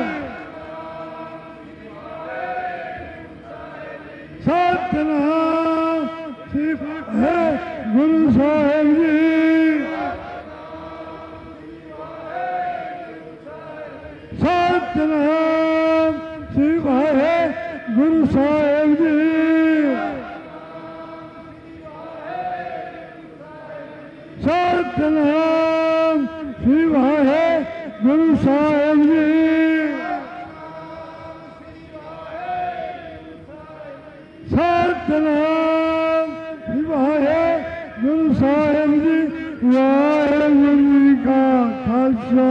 सतनाम श्री वाहेगुरु साहिब जी, सतनाम श्री वाहेगुरु साहिब जी, ਸਤਿਨਾਮ ਸ੍ਰੀ ਵਾਹਿਗੁਰੂ ਸਾਹਿਬ ਜੀ। ਸਤਿਨਾਮ ਸ੍ਰੀ ਵਾਹਿਗੁਰੂ ਸਾਹਿਬ ਜੀ। ਵਾਹਿਗੁਰੂ ਜੀ ਕਾ ਖਾਲਸਾ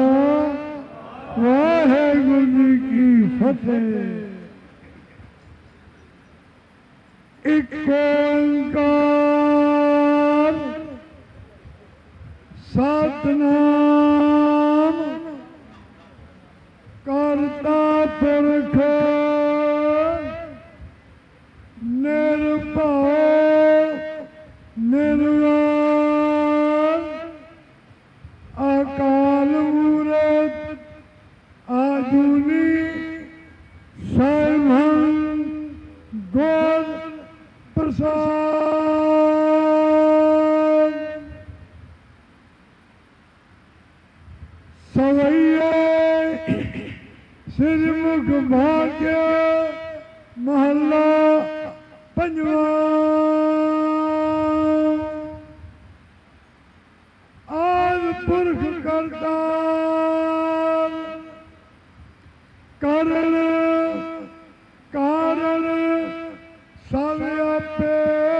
ਵਾਹਿਗੁਰੂ ਜੀ ਕੀ ਫਤਿਹ। ਇੱਕ ਓੰਕਾਰ ਸਤਿਨਾਮ ਕਰਤਾ ਪੁਰਖ ਨਿਰਭਉ ਨਿਰਵੈਰ ਅਕਾਲ ਮੂਰਤ ਆਜੂਨੀ ਸਰਬੰ ਗੁਰ ਪ੍ਰਸਾਦ। ਸਵਈਏ ਸਿਰਮੁਖ ਭਾਗਿਆ ਮਹੱਲਾ ਪੰਜਵਾਂ। ਆਦਿ ਪੁਰਖ ਕਰਤਾ ਕਰਨ ਕਾਰਨ ਸਭ ਆਪੇ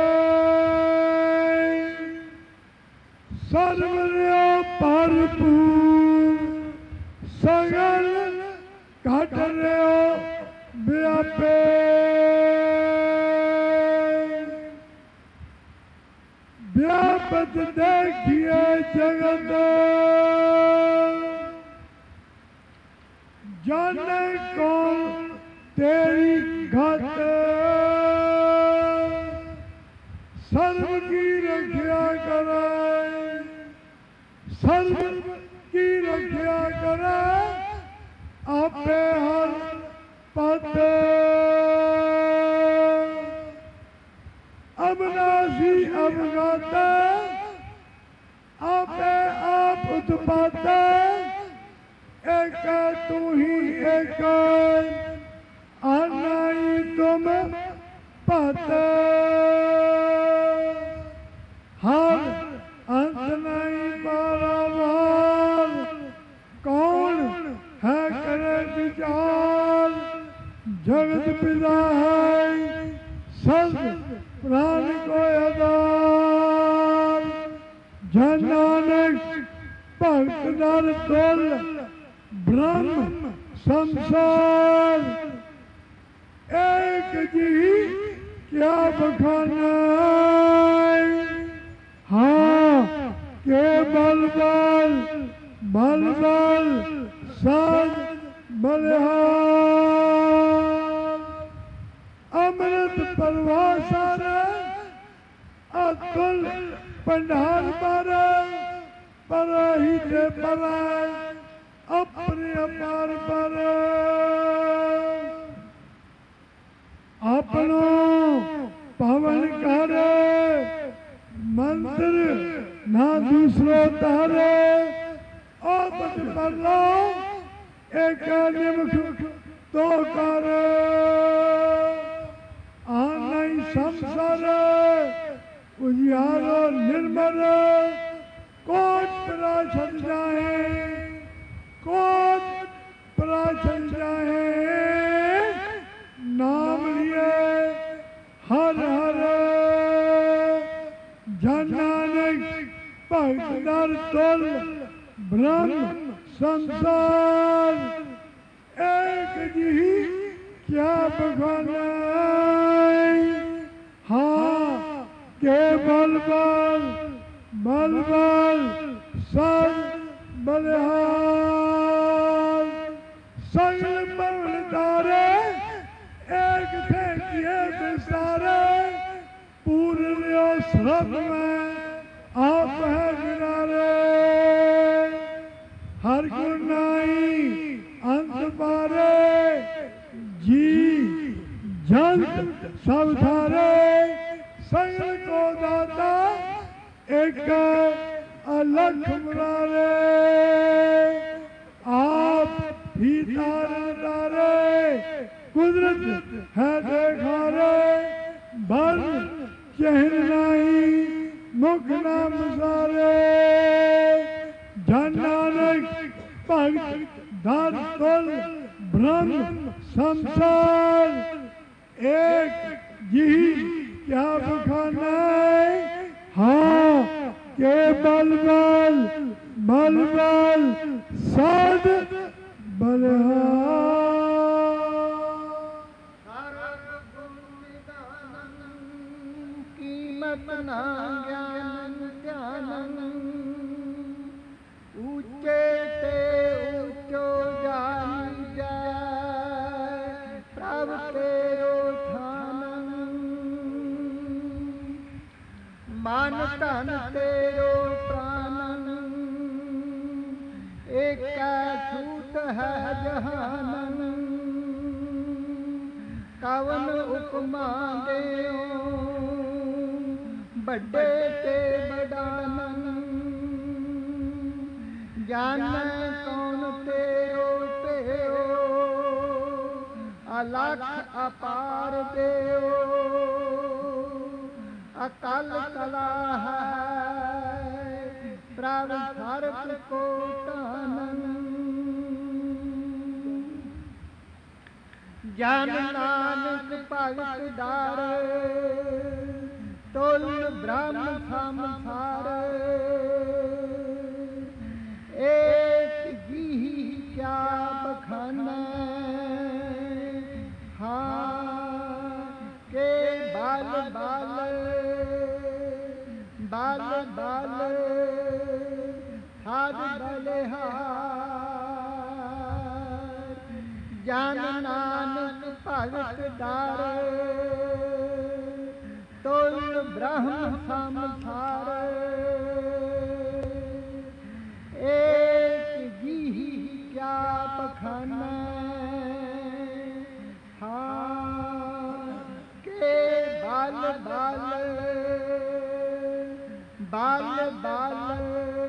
ਸਰਵ ਭਰਪੂਰ ਸਗਲ ਘਟ ਰਿਓ ਵਿਆਪੇ। ਵਿਆਪਤ ਦੇਖੀਏ ਜਗਤ ਜਾਣੇ ਕੌਣ ਤੇਰੀ ਘਟ। ਸਰਬ ਕੀ ਰੱਖਿਆ ਕਰੇ ਸਰਬ ਕੀ ਰੱਖਿਆ ਕਰੇ ਆਪੇ ਹਰ ਪਤ। ਅਬਨਾਸੀ ਅਵਗਤ ਆਪੇ ਆਪ ਉਤਪਾਤ। ਇੱਕ ਤੂੰ ਹੀ ਇੱਕ ਆਨਾਈ ਤੁਮ ਭਤ। ਹਰ ਅੰਤ ਨਹੀਂ ਪਾਰਾਵਾਰ ਕੌਣ ਹੈ ਕਰੇ ਵਿਚਾਰ। ਜਗਤ ਪਿਤਾ ਹੈ ਸਭ ਪ੍ਰਾਣ ਕੋ ਆਧਾਰ। ਜਨ ਨਾਨਕ ਭਗਤ ਨਰ ਤੁਲ ਬ੍ਰਹਮ ਸੰਸਾਰ। ਇੱਕ ਜੀ ਕਿਆ ਬਖਾਨਾ ਹਾਂ ਕੇ ਬਲ ਬਲ ਬਲ ਬਲ ਸਦ ਬਲਿਹਾਰ। ਅੰਮ੍ਰਿਤ ਪਰਵਾਸਰ ਅਤੁਲ ਭੰਡਾਰ ਪਰ ਪਰਹੀ ਤੇ ਪਰ ਆਪਣੇ ਅਪਾਰ ਪਰ। ਆਪਣੋ ਪਵਨ ਕਰ ਮੰਤਰ ਨਾ ਦੂਸਰੋ ਤਾਰੇ। ਆਪਤ ਪਰ ਲੋ ਇੱਕ ਨਿਮਖ ਤੋ ਕਰ। ਆਨਈ ਸੰਸਾਰ ਉਜਿਆਰੋ ਨਿਰਮਲ। ਕੋਟ ਪ੍ਰਾਸ਼ਦ ਜਾਏ ਕੋਟ ਪ੍ਰਾਸ਼ਦ ਜਾਏ। ਨਾਮ ਲਿਏ ਹਰ ਹਰ ਜਨ ਨਾਨਕ ਭਗਤ ਨਰ ਤੁਲ ਬ੍ਰਹਮ ਸੰਸਾਰ। ਇੱਕ ਜੀ ਕਿਆ ਬਖਾਨਾ ਹਾਂ ਕੇ ਬਲ ਬਲ ਬਲ ਬਲ ਸਦ ਬਲਿਹਾਰ। ਸਗਲ ਪਵਨ ਤਾਰੇ एक थे किए विस्तारे। पूर्ण लियो सर्व में आप है किनारे। हर गुण नाई अंत पारे। जी जंत सब थारे। सगल को दाता एक अलग मुरारे। आप ही तारे तारे कुदरत है देखारे। बल चहन नहीं मुख नाम सारे। भगत दर तुल ब्रह्म संसार एक यही क्या बखाना है। हाँ के बल बल बल बल साध बलहार कीमत ना ज्ञान ध्यान ऊंचे ते ऊंचो जान जाए प्रभु तेरो थान मान धन तेरो प्राण एक छूट है जहान कवन उपमा देओ बड़े ते बड़ानन जान कौन तेरो तेरो अलख अपार देओ अकल कला है प्रभु हर को तानन जान नानक भगत दार तुल ब्रह्म संसार एक ही क्या बखाना हाँ के बाल बाल बाल बाल हाथ बलिहार जान नानक भगत दार तुल ब्रह्म संसार एक ही क्या बखाना हाँ के बाल बाल बाल बाल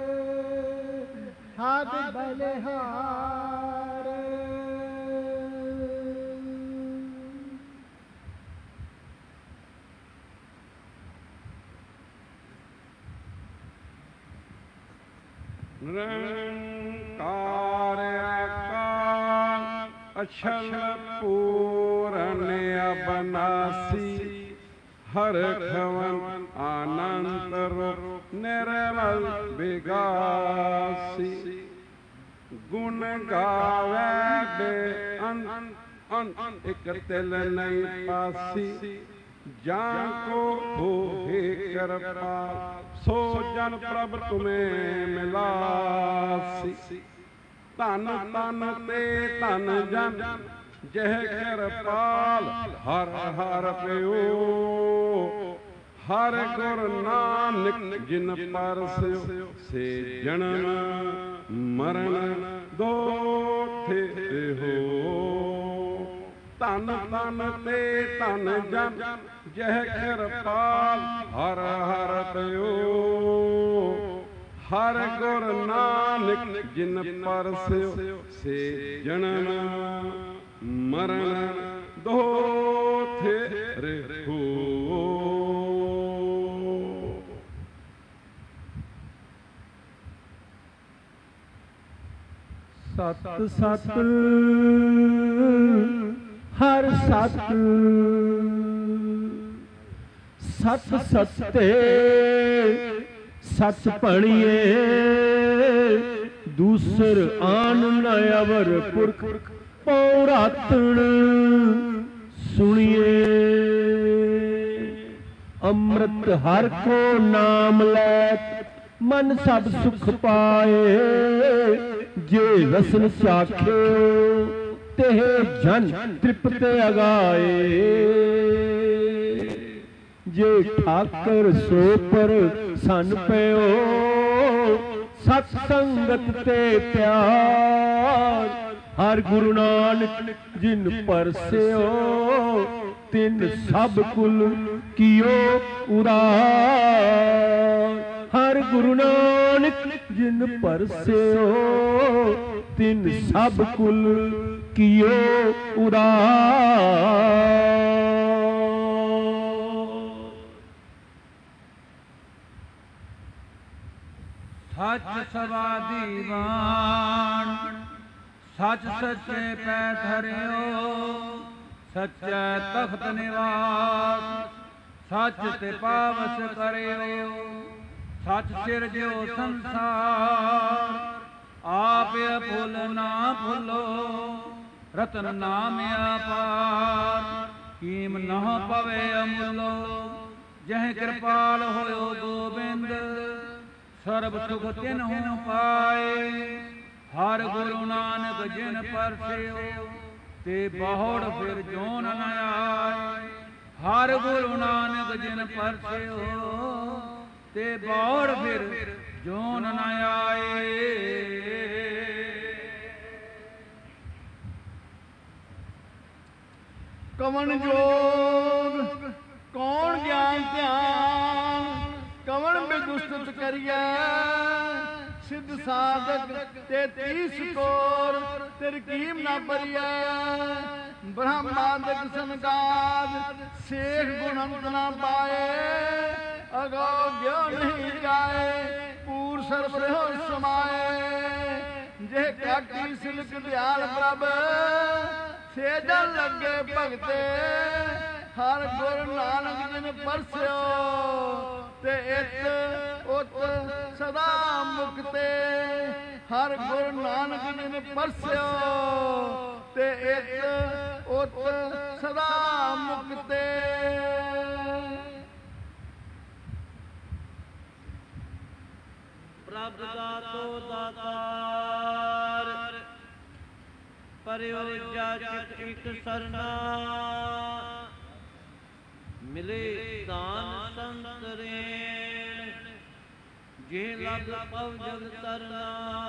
हाथ बलिहार निरंकार अक्षर पूरन अबनासी हर खवन आनंद रूप निर्मल विगासी गुण गावे बे अन अन एक तिल नहीं पासी जान को हो हे कृपा सो जन प्रभ तुम्हें मिलासी तन तन ते तन जन जह कृपाल हर हर प्यो हर गुर नानक जिन पर से जन्म मरण दो थे हो तन तन ते तन जन जह कृपाल हर हर प्यो हर गुर नानक जिन पर से जन्म मरण दो थे रे हो सत सत हर सत सत सत्ते सच पढ़िए दूसर आन न अवर पुरख पौरातन सुनिए अमृत हर को नाम लैत मन सब सुख पाए जे रसन चाखे तेह जन तृप्त अगाए जे ठाकर सो पर सन पयो सत संगत ते प्यार हर गुरु नानक जिन परस्यो तिन सब कुल कियो उदार हर गुरु नानक जिन परस्यो तिन सब कुल कियो उदार सच सवा दीवान ਸੱਚ ਸੱਚੇ ਪੈ ਧਰਿਓ, ਸੱਚੇ ਤਖਤ ਨਿਵਾਸ, ਸੱਚ ਤੇ ਪਾਵਸ ਕਰਿਓ, ਸੱਚ ਸਿਰਜਿਓ ਸੰਸਾਰ, ਆਪ ਫੁੱਲ ਨਾ ਫੁੱਲੋ, ਰਤਨ ਨਾਮ ਅਪਾਰ, ਕੀਮ ਨਾ ਪਵੇ ਅਮੁੱਲੋ, ਜਹ ਕਿਰਪਾਲ ਹੋਇਓ ਗੋਬਿੰਦ, ਸਰਬ ਸੁਖ ਤਿਨਹੁ ਪਾਏ, ਹਰ ਗੁਰੂ ਨਾਨਕ ਜਿਨ ਪਰਸਿਓ, ਤੇ ਬਹੁੜ ਫਿਰ ਜੋਨ ਨ ਆਏ, ਹਰ ਗੁਰੂ ਨਾਨਕ ਜਿਨ ਪਰਸਿਓ, ਤੇ ਬਹੁੜ ਫਿਰ ਜੋਨ ਨ ਆਏ। ਕਵਣ ਜੋਗ ਕੌਣ ਗਿਆਨ ਧਿਆਨ, ਕਵਣ ਬਿਦੁਸਤ ਕਰੀਐ, ਸਿੱਧ ਸਾਧਕ ਤੇ ਤੀਸ ਕੋਰ, ਤਰਕੀਮ ਨਾ ਭਰੀਐ, ਬ੍ਰਹਮਾਦਿਕ ਸੰਗਾਦ, ਸੇਖ ਗੁਣੰਤ ਨਾ ਪਾਏ, ਅਗੋ ਗਿਓ ਨਹੀਂ ਜਾਏ, ਪੂਰ ਸਰਬ ਰਹਿ ਸਮਾਏ, ਜੇ ਕਾਟੀ ਸਿਲਕ ਦਿਆਲ ਪ੍ਰਭ, ਸੇਜਨ ਲੱਗੇ ਭਗਤੇ, ਹਰ ਗੁਰੂ ਨਾਨਕ ਜਿਨ ਪਰਸਿਓ, ਤੇ ਇਤ ਉਤ ਸਦਾ ਮੁਕਤੇ, ਹਰ ਗੁਰੂ ਨਾਨਕ ਜਿਨ ਪਰਸਿਓ, ਤੇ ਇਤ ਉਤ ਸਦਾ ਮੁਕਤੇ। ਪ੍ਰਭ ਦਾਤੋ ਦਾਤਾਰ, ਪਰਿਓ ਜਾਚਕ ਇਕ ਸਰਨਾ, ਮਿਲੇ ਦਾਨ ਸੰਤ ਰੇਣ, ਜੇ ਲਗ ਪਵ ਜਗ ਤਰਨਾ,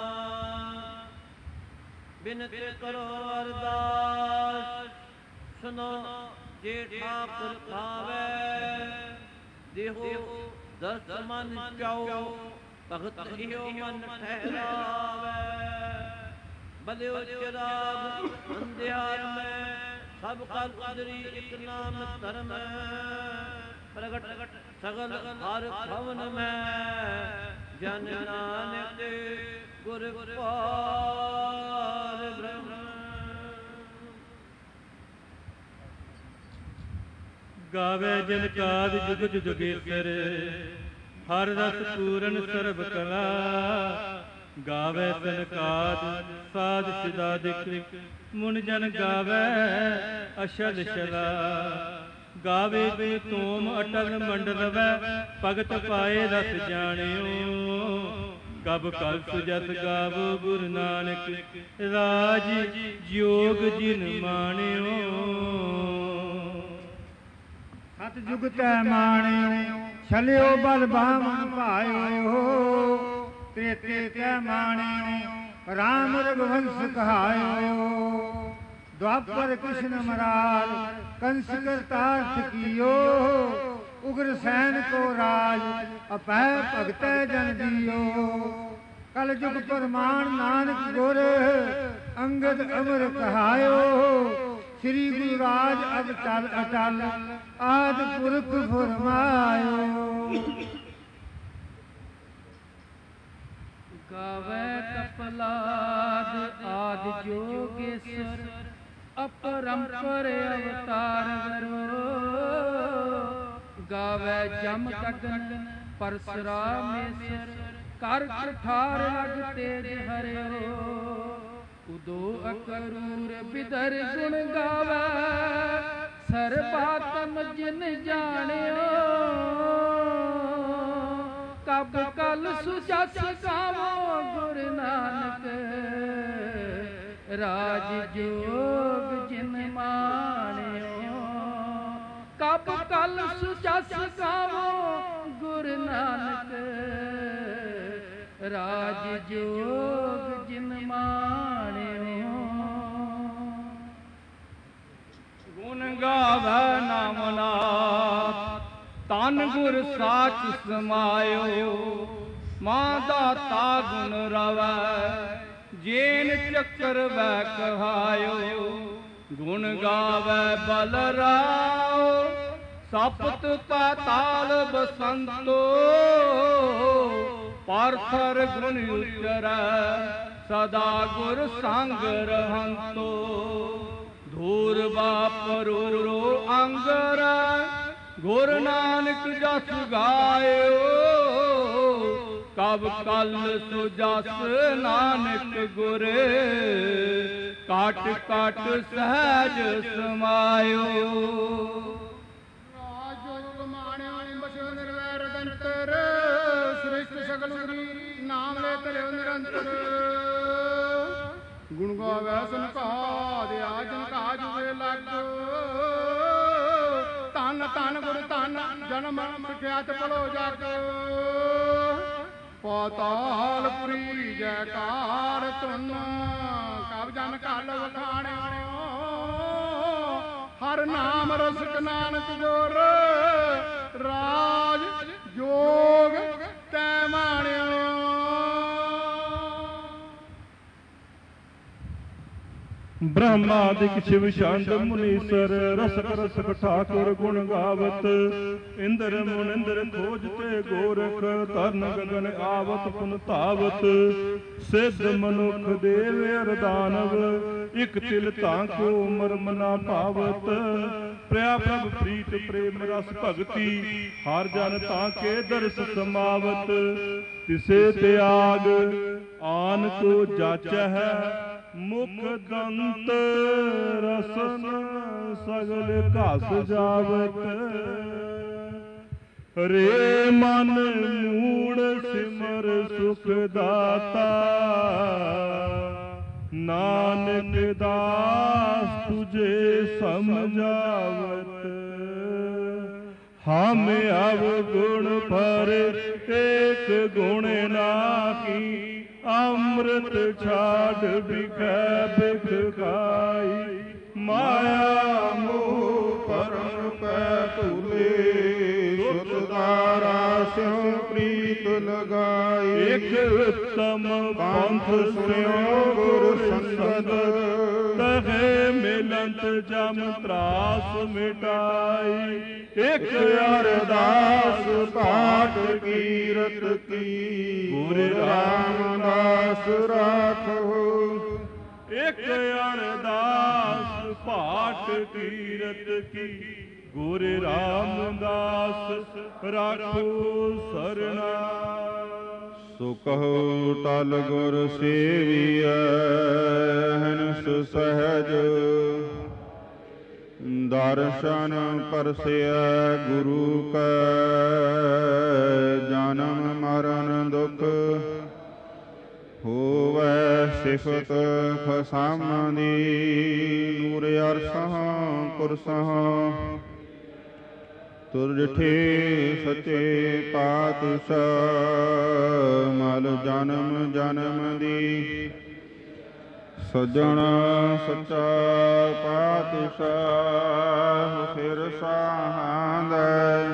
ਬਿਨਤ ਕਰੋ ਅਰਦਾਸ, ਸੁਨੋ ਜੇ ਠਾਕੁਰ ਖਾਵੇ, ਦੇਹੋ ਦਸ ਮਨ ਚਾਓ, ਭਗਤ ਇਹੋ ਮਨ ਠਹਿਰਾਵੇ, ਬਲਿਓ ਚਿਰਾਗ ਅੰਧਿਆਰ ਮੈਂ, ਸਭ ਕਲ ਉਦਰੀ ਇਕ ਨਾਮ ਧਰਮ, ਪ੍ਰਗਟ ਸਗਲ ਹਰ ਭਵਨ ਮੈਂ, ਜਨ ਨਾਨਕ ਗੁਰ ਪਾਰ ਬ੍ਰਹਮ। ਗਾਵੇ ਜਨ ਕਾਦ ਜੁਗ ਜੁਗੇਸਰ, ਹਰ ਰਸ ਪੂਰਨ ਸਰਬ ਕਲਾ, ਗਾਵੇ ਸਨਕਾਦ ਸਾਧ ਸਿਦਾਦਿਕ, ਮੁਨ ਜਨ ਗਾਵੇ ਅਸ਼ਲ ਸ਼ਲਾ, ਗਾਵੇ ਜੀ ਤੂਮ ਅਟਲ ਮੰਡ ਰਵੈ, ਭਗਤ ਪਾਏ ਰਸ ਜਾਣਿਓ, ਕਬ ਕਲ ਸੁਜਤ ਗਾਵੋ ਗੁਰੂ ਨਾਨਕ, ਰਾਜ ਜੋਗ ਜਿਨ ਮਾਣਿਓ, ਸਤ ਜੁਗ ਤੈ ਮਾਣਿਓ, ਛਲਿਓ ਬਲ ਬਾਮਨ ਭਾਇਓ, ਤ੍ਰੇਤੇ ਤੈ ਮਾਣਿਓ, ਰਾਮ ਰਘੁਵੰਸ਼ ਕਹਾਇਓ, द्वापर कृष्ण मराल, कंस करतार्थ कियो, उग्र सैन को राज, अपै भगत जन दियो, कल जुग प्रमाण नानक गुर, अंगद अमर कहायो, श्री गुरु राज अब चल अटल, आदि पुरख फरमायो। गावे कपलाद आदि जोगेश्वर, अपरंपर अवतार वरो, गावे जम गगन परशुरामेश्वर, कर कुठार लग तेज हरियो, उदो अकरूर बिदर गुण गावे, सर्वात्म जिन जानियो, कब कल सुजस गावो गुरु नानक, राज जोग जिन माणियो, कब कल सुजस गावो गुरु नानक, राज जोग जिन माणियो। गुण गावै नाम नाथ, तन गुर साच समायो, मां दाता गुण रवै, जेन चक्कर वै कहायो, गुण गावै बलराओ, सप्त पाताल बसंतो, पार्थर गुण उचरै, ਸਦਾ ਗੁਰ ਸੰਗ ਰਹੰਤੋ ਧੂਰ ਬਾਪਰੂਰੋ ਅੰਗਰ ਗੁਰ ਨਾਨਕ ਜਸ ਗਾਇਓ ਕਬ ਕਲ ਸੋ ਜਸ ਨਾਨਕ ਗੁਰ ਕਾਟ ਕਾਟ ਸਹਿਜ ਸਮਾਇਓ ਰਾਜ ਮਾਣਿਓ ਬਸੋ ਨਿਰਵੈਰ ਦੰਤਰ ਸ੍ਰਿਸ਼ਟ ਸਗਲ ਉਦਰੀ ਨਾਮ ਲੈ ਧਰਿਓ ਨਿਰੰਤਰ ਗੁਣ ਗਾਵੈ ਸੰਕਾ ਦੇ ਆਜਨ ਕਾ ਜੁਗੇ ਲੱਗ ਧੰਨ ਧੰਨ ਗੁਰ ਧੰਨ ਜਨਮ ਸਿਖਿਆਤ ਪਲੋ ਜਗ ਪਾਤਾਲਪੁਰੀ ਜੈਕਾਰ ਧੁਨ ਕਬ ਜਨ ਕਲ ਵਖਾਣਿਓ ਹਰ ਨਾਮ ਰਸਿਕ ਨਾਨਕ ਗੁਰ ਰਾਜ ਜੋਗ ਤੈ ਮਾਣਿਓ ਬ੍ਰਹਮਾਦਿਕ ਸ਼ਿਵ ਸ਼ਾਂਤ ਮੁਨੀਸਰ ਰਸਕ ਰਸਕ ਠਾਕੁਰ ਗੁਣ ਗਾਵਤ ਇੰਦਰ ਮੁਨਿੰਦਰ ਖੋਜ ਤੇ ਗੋਰਖ ਤਰਨ ਗਗਨ ਆਵਤ ਪੁਨ ਧਾਵਤ ਸਿੱਧ ਮਨੁੱਖ ਦੇਵ ਅਰਦਾਨਵ ਇਕ ਤਿਲ ਤਾਂ ਕੋ ਮਰਮ ਨਾ ਭਾਵਤ ਪ੍ਰਿਆ ਪ੍ਰਭ ਪ੍ਰੀਤ ਪ੍ਰੇਮ ਰਸ ਭਗਤੀ ਹਰ ਜਨ ਤਾਂ ਕੇ ਦਰਸ ਸਮਾਵਤ ਤਿਸੇ ਤਿਆਗ ਆਨ ਕੋ ਜਾਚੈ ਮੁਖ ਦੰਤ ਰਸਨ ਸਗਲ ਘਸ ਜਾਵਤ ਰੇ ਮਨ ਮੂੜ ਸਿਮਰ ਸੁਖ ਦਾਤਾ ਨਾਨਕ ਦਾਸ ਤੁਝੇ ਸਮਝਾਵਤ ਹਮ ਅਵਗੁਣ ਪਰ ਏਕ ਗੁਣ ਨਾਹੀ ਅੰਮ੍ਰਿਤ ਛਾੜ ਬਿਖੈ ਬਿਖ ਖਾਈ ਮਾਇਆ ਮੋਹ ਪਰਮ ਪੈ ਤੁਲੇ ਸੁਤ ਦਾਰਾ ਸਿਉ ਪ੍ਰੀਤ ਲਗਾਈ ਇਕ ਉਤਮ ਪੰਥ ਸੁਣਿਓ ਗੁਰ ਸੰਗਤ ਤਹੇ ਮਿਲੰਤ ਜਮ ਤਰਾਸ ਮਿਟਾਈ ਇਕ ਅਰਦਾਸ ਪਾਠ ਕੀਰਤ ਕੀ ਗੁਰ ਰਾਮਦਾਸ ਰਾਖੋ ਇਕ ਅਰਦਾਸ ਪਾਠ ਕੀਰਤ ਕੀ ਗੁਰ ਰਾਮਦਾਸ ਰਾਖੋ ਸਰਣਾ ਸੋ ਕਹੋ ਟਲ ਗੁਰ ਸੇਵੀਐ ਹਨਸ ਸਹਿਜ ਦਰਸ਼ਨ ਪਰਸਿਐ ਗੁਰੂ ਕੈ ਜਨਮ ਮਰਨ ਦੁਖ ਹੋਵੈ ਸਿਫਤ ਖਸਾਮਦੀ ਨੂਰ ਅਰਸਹ ਕੁਰਸਹ ਤੁਰ ਡਿਠੇ ਸੱਚੇ ਪਾਤਸ਼ਾਹ ਮਲ ਜਨਮ ਜਨਮ ਦੀ ਸਜਣ ਸੱਚਾ ਪਾਤਸ਼ਾਹ ਸਿਰ ਸਾਹਾਂਦੈ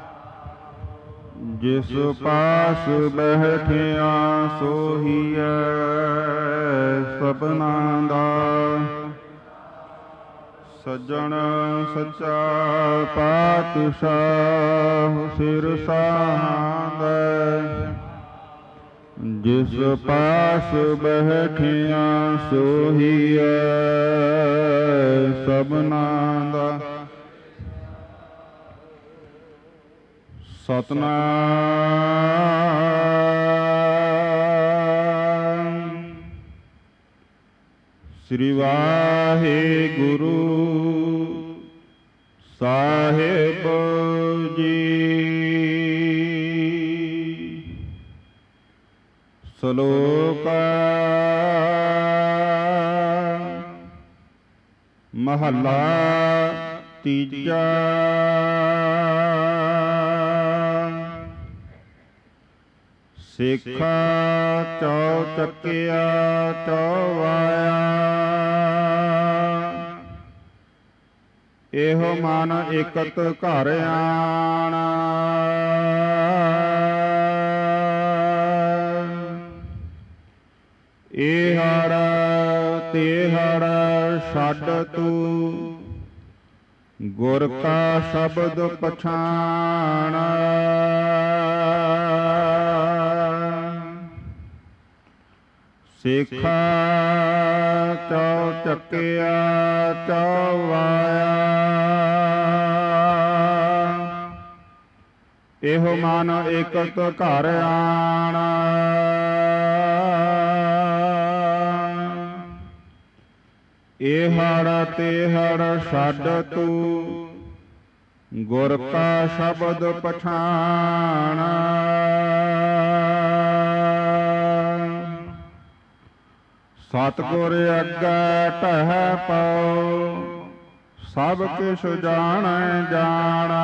ਜਿਸ ਪਾਸ ਬੈਠਿਆ ਸੋਹੀਐ ਸਭਨਾ ਦਾ ਸਜਣ ਸੱਚਾ ਪਾਤਸ਼ਾਹ ਸਿਰ ਸਾਹਾਂਦੈ ਜਿਸ ਪਾਸ ਬੈਠਿਆ ਸੋਹੀਐ ਸਭਨਾ ਦਾ ਸਤਨਾਮ ਸ੍ਰੀ ਵਾਹਿਗੁਰੂ ਸਾਹਿਬ ਜੀ। ਸ਼ਲੋਕ ਮਹੱਲਾ ਤੀਜਾ। ਸਿੱਖਾ ਚੌ ਚੱਕਿਆ ਚੌਵਾਇਆ, ਇਹੋ ਮਨ ਇਕਤ ਘਰ ਆਣਾ। ਇਹ ਹੜ ਤੇ ਹੜ ਛੱਡ ਤੂੰ, ਗੁਰ ਕਾ ਸ਼ਬਦ ਪਛਾਣਾ। ਸੇਖਾ ਚੌ ਚੱਕਿਆ ਚੌ ਵਾਇਆ, ਇਹੋ ਮਨ ਇਕਤ ਘਰ ਆਣਾ। ਇਹੜ ਤੇਹੜ ਛੱਡ ਤੂੰ ਗੁਰ ਕਾ ਸ਼ਬਦ ਪਛਾਣਾ। ਸਤਿਗੁਰ ਅੱਗੇ ਢਹਿ ਪਉ ਸਭ ਕਿਛ ਜਾਣੈ ਜਾਣਾ।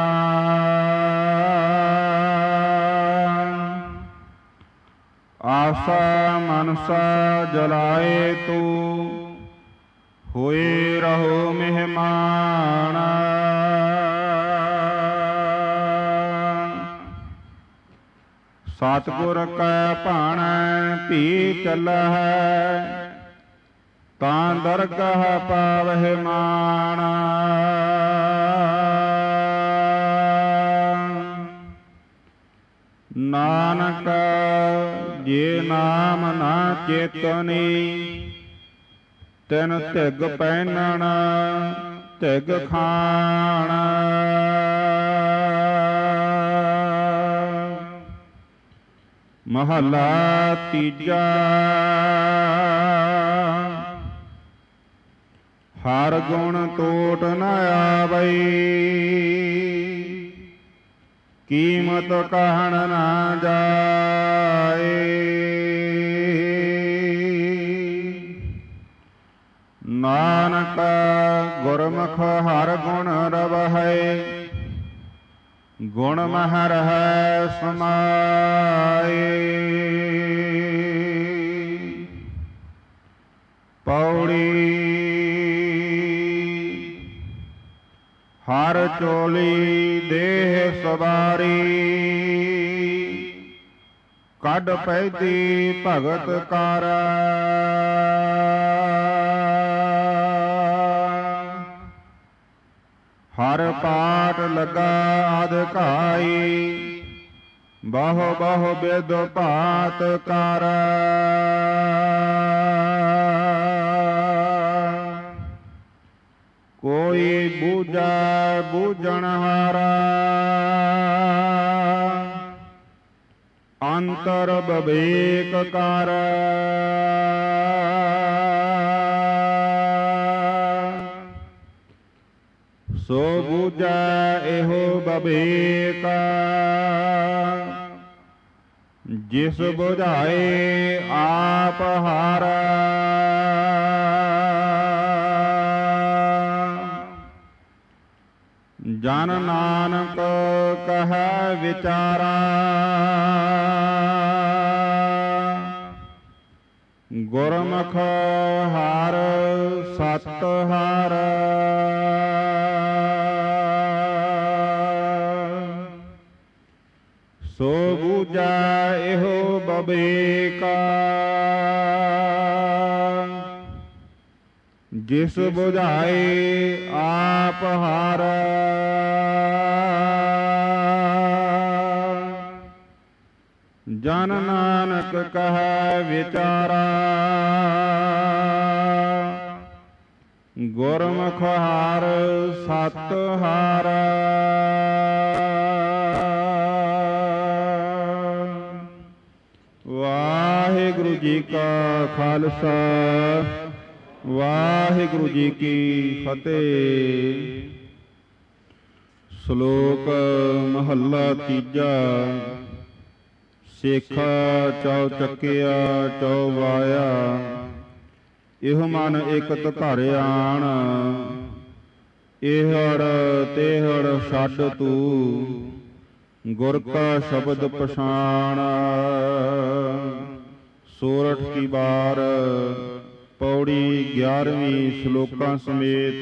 ਆਸਾ ਮਨਸਾ ਜਲਾਏ ਤੂੰ ਹੋਏ ਰਹੋ ਮਹਿਮਾਨ। ਸਤਿਗੁਰ ਕੈ ਭਾਣੈ ਭੀ ਚੱਲਹਿ ਤਾਂ ਦਰਗਹ ਪਾਵਹਿ ਮਾਣ। ਨਾਨਕ ਜੇ ਨਾਮ ਨਾ ਚੇਤਨੀ ਤਿਨ ਧਿਗ ਪਹਿਨਣ ਧਿਗ ਖਾਣ। ਮਹੱਲਾ ਤੀਜਾ। ਹਰ ਗੁਣ ਟੋਟ ਨ ਆਵਈ ਕੀਮਤ ਕਹਿਣ ਨਾ ਜਾਏ। ਨਾਨਕ ਗੁਰਮੁਖ ਹਰ ਗੁਣ ਰਵਹਿ ਗੁਣ ਮਹਿ ਰਹੈ ਸਮਾਏ। ਪੌੜੀ ਹਰ ਚੋਲੀ ਦੇਹ ਸਵਾਰੀ ਕੱਢ ਪੈਦੀ ਭਗਤ ਕਰ। ਹਰ ਪਾਟ ਲਗਾ ਅਧਿਕਾਈ ਬਹੁ ਬਹੁ ਬਿਦ ਭਾਤ ਕਰ। ਕੋਈ ਬੂਝੈ ਬੂਝਣ ਹਾਰਾ ਅੰਤਰ ਵਿਵੇਕ ਕਰ। ਸੋ ਬੂਝੈ ਇਹੋ ਵਿਵੇਕ ਜਿਸ ਬੁਝਾਏ ਆਪ ਹਾਰ। ਜਨ ਨਾਨਕ ਕਹੈ ਵਿਚਾਰਾ ਗੁਰਮੁਖ ਹਰਿ ਸਤਿ ਹਰਿ। ਸੋ ਬੂਝੈ ਇਹੋ ਵਿਵੇਕ ਜਿਸ ਬੁਝਾਏ ਆਪ ਹਾਰ। ਜਨ ਨਾਨਕ ਕਹੈ ਵਿਚਾਰਾ ਗੁਰਮੁਖ ਹਰਿ ਸਤਿ ਹਰਿ। ਵਾਹਿਗੁਰੂ ਜੀ ਕਾ ਖਾਲਸਾ ਵਾਹਿਗੁਰੂ ਜੀ ਕੀ ਫਤਿਹ। ਸ਼ਲੋਕ ਮਹੱਲਾ ਤੀਜਾ। ਸੇਖਾ ਚੌ ਚੱਕਿਆ ਚੌ ਵਾਇਆ, ਇਹੋ ਮਨ ਇਕਤ ਘਰ ਆਣ। ਇਹੜ ਤੇਹੜ ਛੱਡ ਤੂੰ ਗੁਰ ਕਾ ਸ਼ਬਦ ਪਛਾਣ। ਸੋਰਠ ਕੀ ਵਾਰ ਪੌੜੀ ਗਿਆਰਵੀਂ ਸ਼ਲੋਕਾਂ ਸਮੇਤ।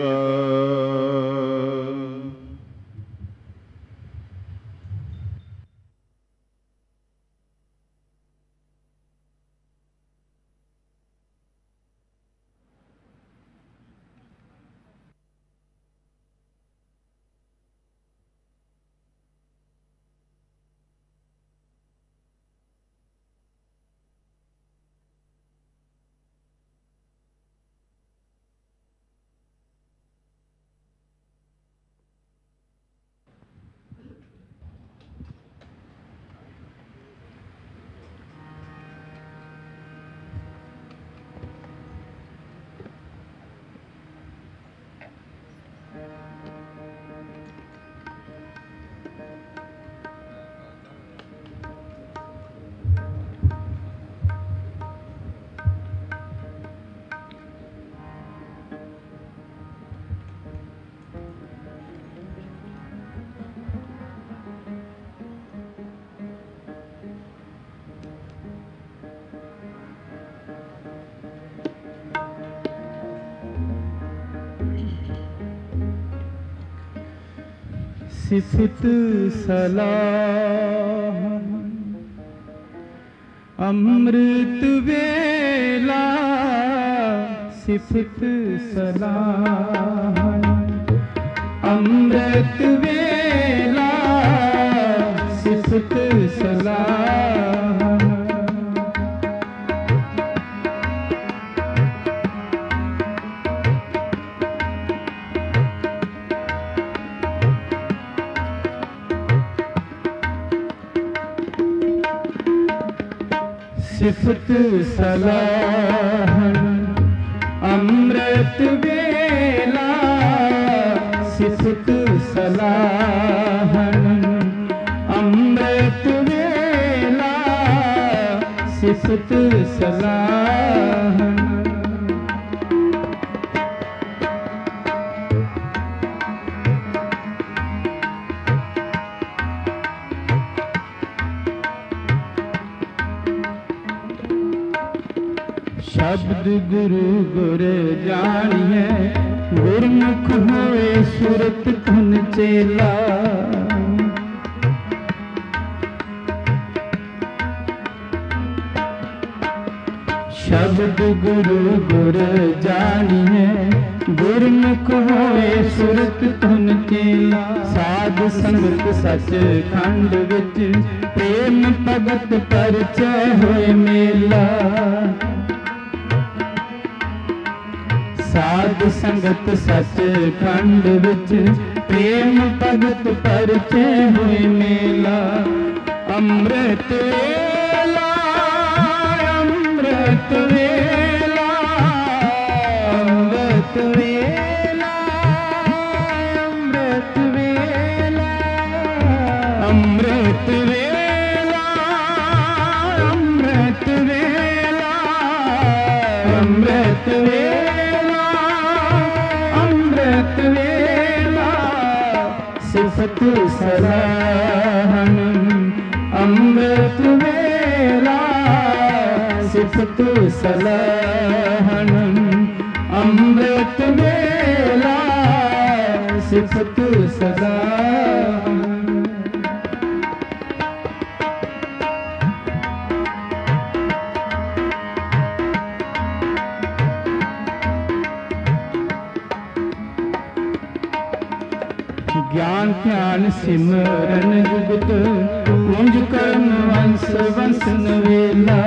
सिफत सलाह अमृत वेला सिफत सलाह अमृत वेला सिफत सलाह सिफत सलाहन अमृत वेला सिफत सलाहन अमृत वेला सिफत सलाहन शब्द गुरु गुर जानिए गुरमुख होए सुरत धन चेला शब्द गुरु गुर जानिए गुरमुख होए सुरत धन चेला साध संगत सच खंड विच प्रेम भगत परिचय होए मेला साध संगत सच खंड विच प्रेम भगत परिचय हुए मेला अमृत वेला अमृत वेला अमृत वेला अमृत वेला अमृत वेला अमृत वेला अमृत वेला अमृत वेला सिफत सलाहन अमृत वेला सिफत सलाहन अमृत वेला सिफत सलाहन ज्ञान ध्यान सिमरन जुगत कुंज कर्म वंश वंसन वेला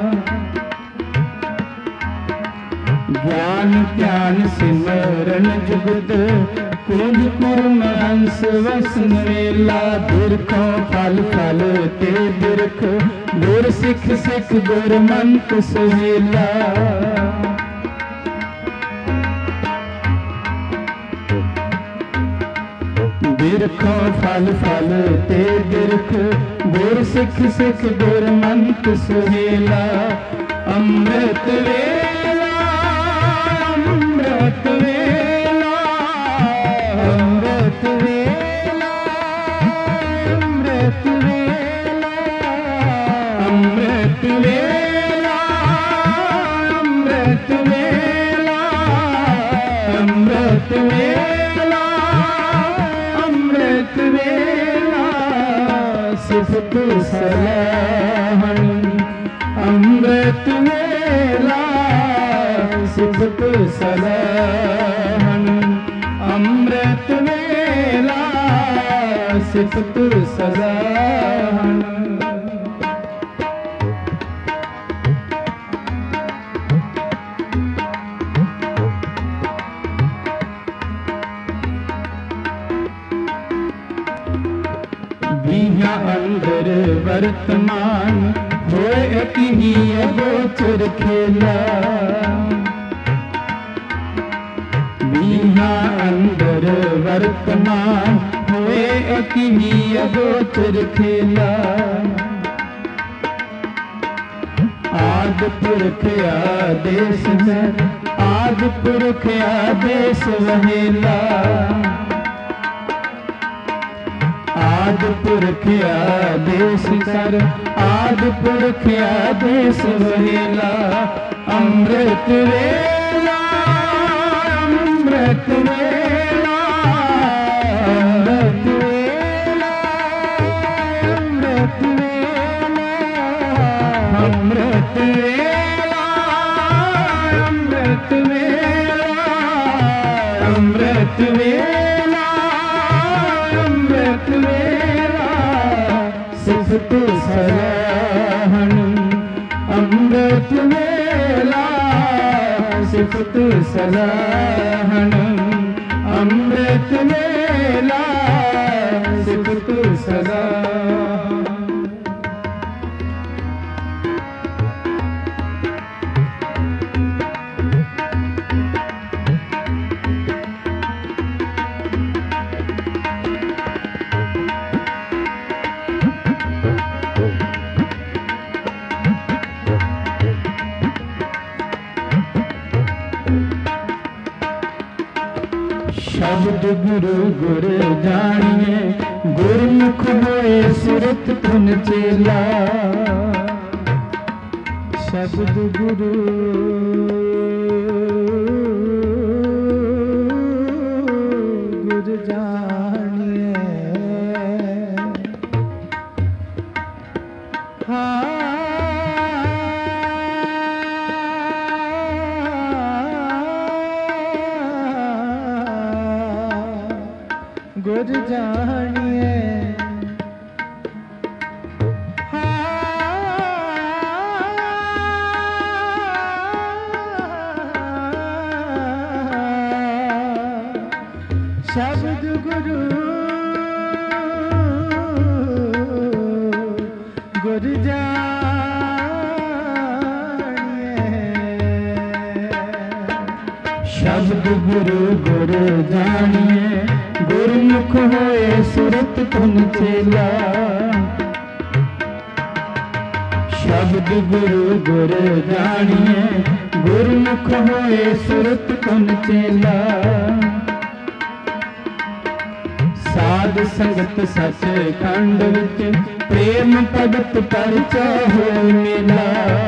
ज्ञान ध्यान सिमरन जुगत कुंज कर्म वंश वंसन वेला बिरखों फल फल ते बिरख गुर सिख सिख गुर मंत सुहेला बिरखों फल फल ते बिरख गुर सिख सिख गुर मंत सुहेला अमृत वेला अमृत वेला अमृत वेला अमृत वेला अमृत वेला अमृत वेला अमृत वेला अमृत वेला सिफत सलाहन अमृत वेला सिफत सलाहन अमृत वेला सिफत सलाहन अंदर वर्तमान होए एक ही अगोचर खेला बीहा अंदर वर्तमान होए एक ही अगोचर खेला आदि पुरख आदेश है आदि पुरख आदेश वहेला आदि पुरख आदेश कर आदि पुरख आदेश वहेला अमृत वेला अमृत वेला अमृत वेला सिफत सराहन अमृत वेला सिफत सराहन अमृत वेला सिफत सराहन। शब्द गुरु गुर जानिए गुरमुख होए सुरत धुन चेला। शब्द गुरु गुर जानिए हाँ गुर जानिए शब्द गुरु गुर जानिए शब्द गुरु गुर जानिए गुरमुख होए सुरत धुन चेला। शब्द गुरु गुर जानिए गुरमुख होए सुरत धुन चेला। साध संगत सच खंड विच प्रेम भगत परचा होए मेला।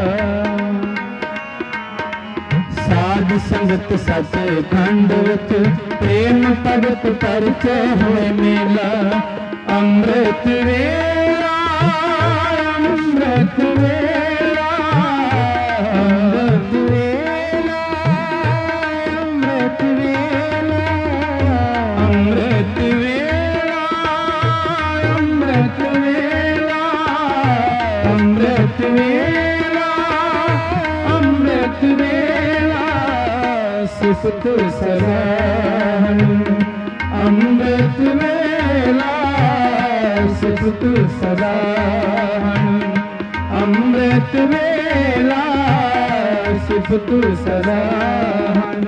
साध संगत सच खंड विच प्रेम भगत परचा होए मेला। अमृत वेला अमृत वेला अमृत वेला अमृत वेला अमृत वेला अमृत वेला अमृत वेला अमृत वेला सिफत सराहन अमृत वेला सिफत सराहन अमृत वेला सिफत सराहन।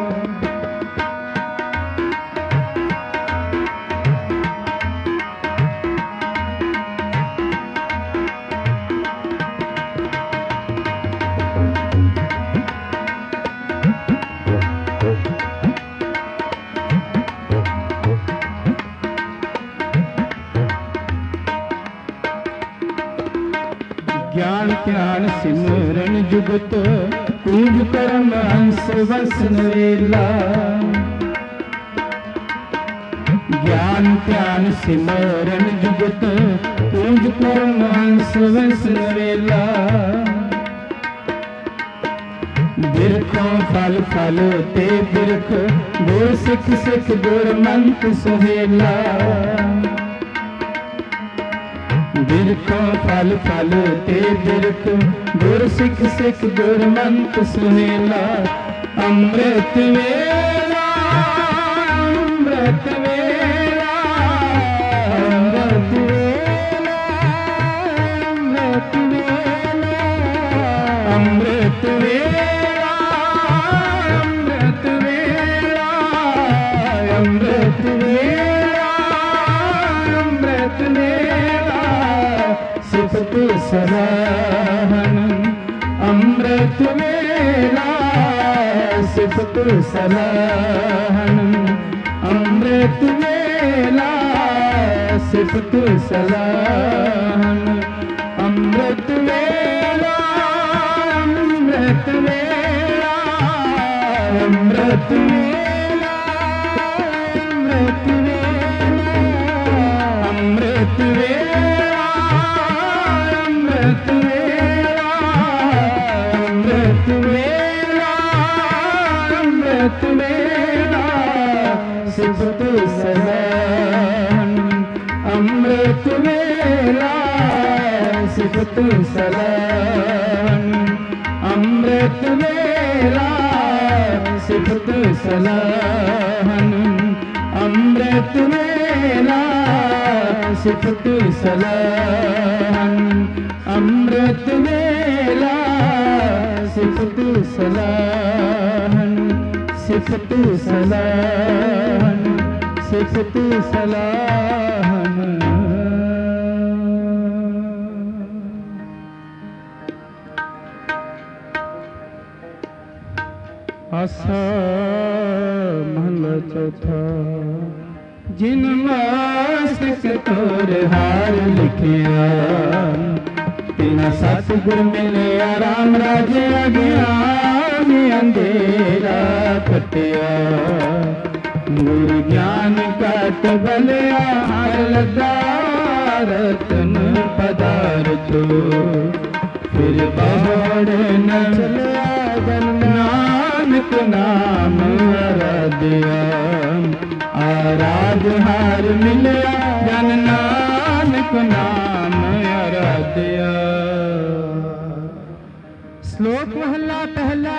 ज्ञान ध्यान सिमरन जुगत पूज कर्म हंस वसन वेला। ज्ञान ध्यान सिमरन जुगत पूज कर्म हंस वसन वेला। बिरखों फल फल ते बिरख गुर सिख सिख गुर मंत सुहेला। बिरखों फल फल ते बिरख गुर सिख सिख गुर मंत सुहेला। अमृत वेला अमृत वेला अमृत वेला अमृत वेला अमृत वेला अमृत वेला अमृत वेला सिफत सराहन अमृत वेला सिफत सराहन अमृत वेला सिफत सराहन अमृत वेला अमृत वेला अमृत वेला अमृत वेला अमृत वेला अमृत वेला अमृत वेला अमृत वेला सिफत सराहन अमृत वेला ਸਿਫਤ ਸਲਾਹਨ ਅੰਮ੍ਰਿਤ ਵੇਲਾ ਸਿਫਤ ਸਲਾਹਨ ਅੰਮ੍ਰਿਤ ਵੇਲਾ ਸਿਫਤ ਸਲਾਹਨ ਅੰਮ੍ਰਿਤ ਵੇਲਾ ਸਿਫਤ ਸਲਾਹਨ ਸਿਫਤ ਸਲਾਹਨ ਸਿਫਤ ਸਲਾਹਨ ਆਸਾ ਮਹਲਾ ਚੌਥਾ ਜਿਨ ਮਸਤਕ ਤੋਰ ਹਾਰ ਲਿਖਿਆ ਤਿਨਾ ਸਤਿਗੁਰ ਮਿਲਿਆ ਰਾਮ ਰਾਜੇ ਅਗਿਆਨ ਅੰਧੇਰਾ ਕਟਿਆ ਗੁਰ ਗਿਆਨ ਕਟ ਬਲਿਆ ਹਰ ਲਗਾ ਰਤਨ ਪਦਾਰਥ ਫਿਰ ਬਹੜ ਨ ਚਲਿਆ ਜਨ ਨਾਨਕ ਨਾਮ ਅਰਾਧਿਆ ਆਰਾਧ ਹਰ ਮਿਲਿਆ ਜਨ ਨਾਨਕ ਨਾਮ ਅਰਾਧਿਆ। ਸ਼ਲੋਕ ਮਹਲਾ ਪਹਿਲਾ।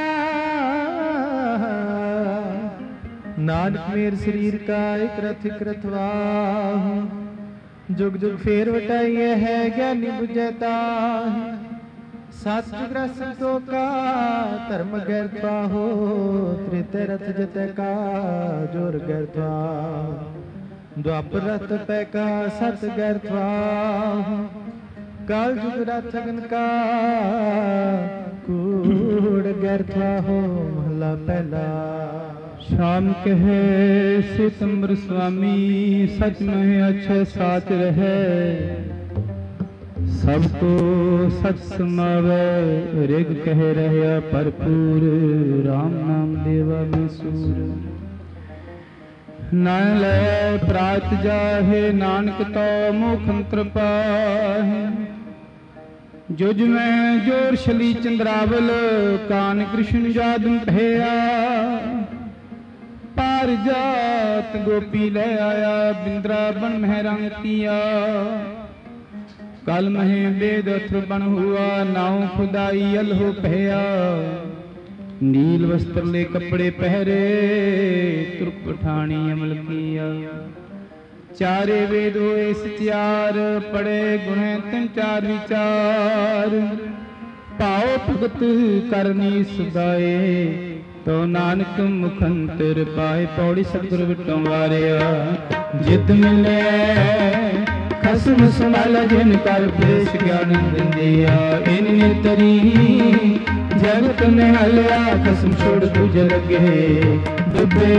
ਨਾਨਕ ਮੇਰ ਸਰੀਰ ਕਾ ਇਕ ਰਥ ਇਕ ਰਥਵਾਹੁ ਜੁਗ ਜੁਗ ਫੇਰ ਵਟਾਈਏ ਹੈ ਗਿਆਨੀ ਬੁਝੈ ਤਾਹਿ ਸਤ ਜੁਗ ਸੰਤੋ ਕਾ ਧਰਮ ਗੈਰ ਪਾਹੋ ਤ੍ਰਿਤਿ ਰਥ ਜਿਤੈ ਕਾ ਜੋਰ ਗੈਰ ਥਾਹੁ ਦੁਆਪਰ ਰਥ ਪੈ ਕਾ ਸਤ ਗੈਰ ਥਾਹੁ ਕਾਲ ਜੁਗ ਰਥ ਅਗਨ ਕਾ ਕੂੜ ਗੈਰ ਥਾਹੁ ਮਹਲਾ ਪਹਿਲਾ। ਸ਼ਾਮ ਕਹੇ ਸਿਤੰਬਰ ਸੁਆਮੀ ਸਚ ਮਹਿ ਅਛੈ ਸਾਚ ਰਹੈ ਸਭ ਕੋ ਸਚ ਸਮਾਵੈ ਰਿਗ ਕਹਿ ਰਹਿਆ ਭਰਪੂਰ ਰਾਮ ਨਾਮ ਦੇਵਾ ਮਸੂਰ ਨਾ ਲੈ ਪ੍ਰਾਤ ਜਾਹੇ ਨਾਨਕ ਤੋ ਮੁਖ ਕਿਰਪਾਹਿ ਜੁਜ ਮੈਂ ਜੋਰ ਸ਼ਲੀ ਚੰਦਰਾਵਲ ਕਾਨ ਕ੍ਰਿਸ਼ਨ ਜਾਦੂ ਭਇਆ ਪਾਰ ਜਾਤ ਗੋਪੀ ਲੈ ਆਇਆ ਬਿੰਦਰਾਵਨ ਮਹਿ ਰੰਗ ਤੀਆ ਕਲ ਮਹਿ ਬੇਦ ਅਥਰ ਬਣ ਹੁਆ ਨਾਉ ਖੁਦਾਈ ਅਲਹੁ ਭਇਆ ਨੀਲ ਵਸਤਰ ਲੈ ਕੱਪੜੇ ਪਹਿਰੇ ਤੁਰਕ ਪਠਾਣੀ ਅਮਲ ਕੀਆ ਚਾਰੇ ਵੇਦ ਹੋਏ ਸਚਿਆਰ ਪੜੇ ਗੁਣੇ ਤਿੰਨ ਚਾਰ ਵਿਚਾਰ ਭਾਉ ਭਗਤ ਕਰਨੀ ਸੁਦਾਏ ਤੋ ਨਾਨਕ ਮੁਖੰਤਰ ਪਾਏ ਪੌੜੀ ਸਤਿਗੁਰ ਵਿਟੋਂ ਵਾਰਿਆ ਜਿਤ ਮਿਲੇ ਖਸਮ ਸੰਭਾਲ ਜਿਨ ਕਰ ਪੇਸ਼ ਗਿਆਨ ਦਿੰਦਿਆ ਇਨ ਨਿਤਰੀ ਜਗਤ ਨਿਹਾਲਿਆ ਖਸਮ ਛੋੜ ਤੁਝ ਲਗੇ ਡੁੱਬੇ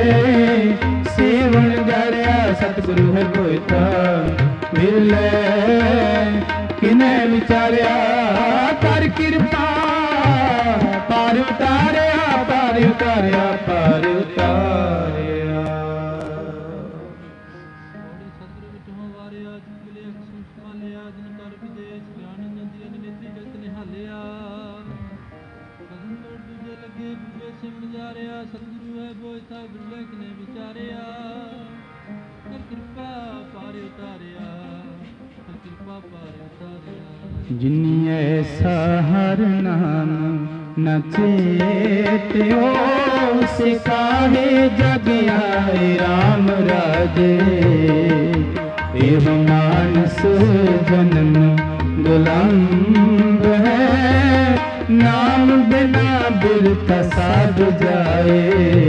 ਸੇਵਣ ਜਾੜਿਆ ਸਤਿਗੁਰੂ ਹੈ ਕੋਈ ਤਾ ਵਿਰਲੇ ਕਿਨੇ ਵਿਚਾਰਿਆ ਕਰ ਕਿਰਪਾ ਪਾਰ ਉਤਾਰਿਆ ਪਾਰ ਉਤਾਰਿਆ ਪਾਰ ਉਤਾਰਿਆ। ਸਤਿਗੁਰੂ ਵਿਟੋਂ ਵਾਰਿਆ ਜਿਨ ਮਿਲੇ ਖਸਮ ਸੰਭਾਲਿਆ ਜਿਨ ਕਰ ਵਿਦੇਸ਼ ਗਿਆਨ ਨੰਦੀਆਂ ਨਿਤਰੀ ਜਗਤ ਨਿਹਾਲਿਆ ਖਸਮ ਛੋੜ ਦੂਜੇ ਲੱਗੇ ਡੁੱਬੇ ਸਿਮ ਜਾਰਿਆ ਸਤਿਗੁਰੂ ਹੈ ਬੋਇ ਤਾ ਬਿਰਲੇ ਕਿਨੇ ਵਿਚਾਰਿਆ ਕਰ ਕਿਰਪਾ ਪਾਰ ਉਤਾਰਿਆ ਕਰ ਕਿਰਪਾ ਪਾਰ ਉਤਾਰਿਆ। ਜਿਨੀ ਐਸਾ ਹਰ ਨਾਮ ਨ ਚੇਤਿਓ ਸਿਕਾਹੇ ਜਗ ਆਏ ਰਾਮ ਰਾਜੇ ਇਹ ਮਾਨਸ ਜਨਮ ਗੁਲਾਮ ਹੈ ਨਾਮ ਬਿਨਾ ਬਿਰਥ ਸਾਧ ਜਾਏ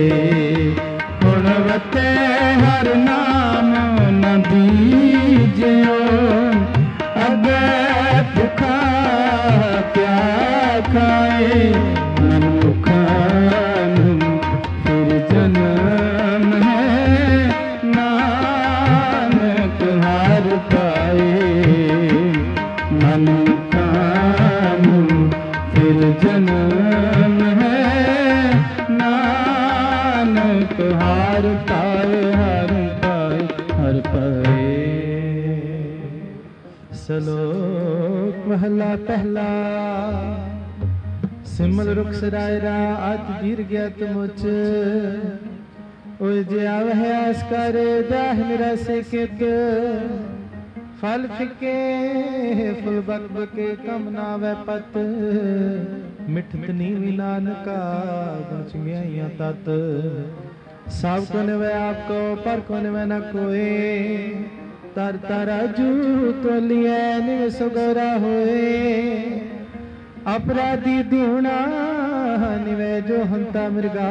ਗੁਣਵਤੇ ਹਰ ਨਾਮ ਨ ਬੀਜਿਓ ਅਗੇ ਭੁਖਾ ਕਿਆ ਖਾਏ ਮਨ ਭੁਖਾ ਨੂੰ ਫਿਰ ਜਨਮ ਹੈ ਨਾਨਕ ਹਾਰ ਪਾਏ ਮਨ ਭੁਖਾ ਨੂੰ ਫਿਰ ਜਨਮ ਹੈ ਨਾਨਕ ਹਾਰ ਪਾਏ ਹਰ ਪਾਏ ਹਰ ਪਾਏ। ਸ਼ਲੋਕ ਮਹਲਾ ਪਹਿਲਾ। ਸਿਮਲ ਰੁਖ ਸਰਾਇ ਰਾ ਅਤ ਗਿਰ ਗਿਆ ਤੁਮੁਚ ਓਏ ਜੇ ਆਵਹਿ ਆਸ ਕਰ ਜਾਹ ਮੇਰਾ ਸਿਕਿਤ फल फिके फुल बक बके कम ना वै पत मिठत नीवी नानका गुण चंगियाइयां तत सब को निवै आपको पर को निवै न कोई तर तराजू तोलिए निव सुगोरा होए अपराधी दूना निवै जो हंता मृगा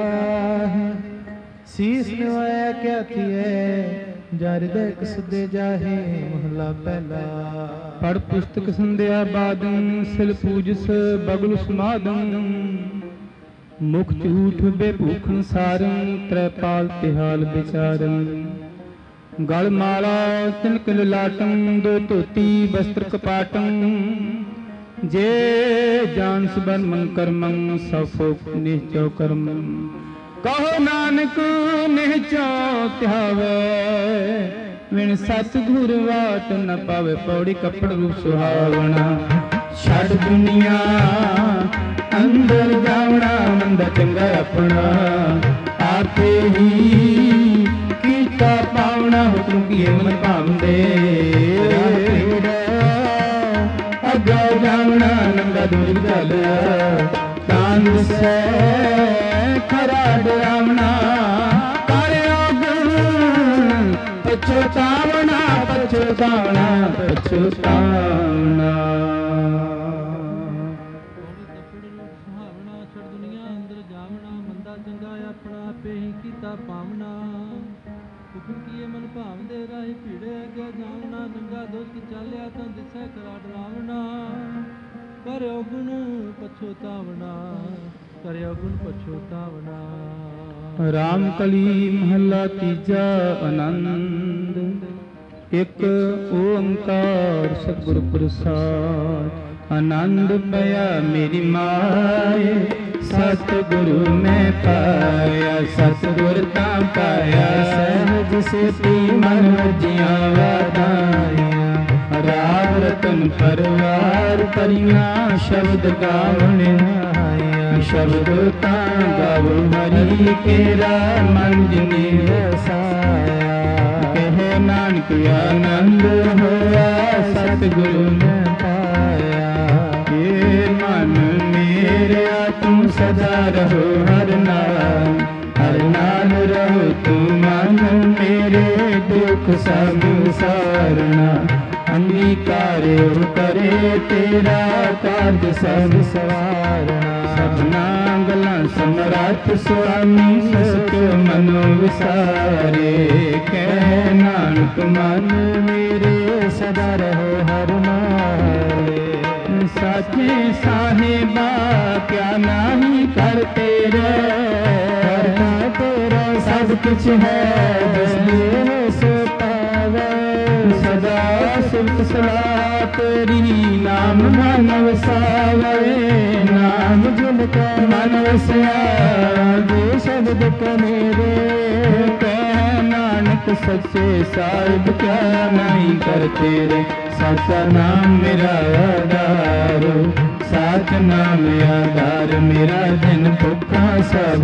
शीस निवाया क्या थिए जरदे कसदे जाहे महला पहला पढ़ पुस्तक संध्या बादं सिल पूजस बगल समादं मुख झूठ बेभूखन सारं त्रैपाल तिहाल विचारं गल माला तिनक ललाटं दो धोती वस्त्र कपाटं जे जान सुबन मन कर्मं सफोक निश्चो कर्म कहो नानक निश्चो त्यावे विण सतगुर वाट न पावे पौड़ी कपड़ रूप सुहावना छड़ दुनिया अंदर जावना मंदा चंगा अपना आपे ही कीता पावना हुक्म किए मन भावंदे अग्गा जावना नंगा दूर चल तांद से खरा डरावना कार्यो गुण पछतावना पछतावना पछतावना पावना हुक्म किए मन भावदे राही भीड़े अग्या जावना नंगा दोस्त चालिया तां दिसै करा डरावना करे गुण पछोतावना करे गुण पछोतावना। राम कली महला तीजा आनंद एक ओंकार सतगुर प्रसाद आनंद पया मेरी माए सतगुरु में पाया सतगुर ता पाया सहज से मन जिया वादाया राव रतन परवार परिया शब्द गावन आया शब्द ता गाव हरि केरा मन जिने वसाया कहे नानक आनंद होया सतगुरु में पाया ये मन मेरे तुम सदा रहो हर नाम हर नाम रहो तुम मन मेरे दुख सब सारना अंगीकार करे तेरा कार्य सब सवारना सपना गला समरात स्वामी सत मनो विसारे कह नानक मन मेरे सदा रहो हर नाले साचे साहेबा क्या नहीं करते रे करना तेरा सब कुछ है इसलिए सो पावे सदा सुख सलाह तेरी नाम मन वसावे नाम जिनका मन वसया जो शब्द कनेरे कह नानक सच्चे साहिब क्या नहीं करते रे सच्चा नाम मेरा आधार साच नाम आधार मेरा दिन भुखा सब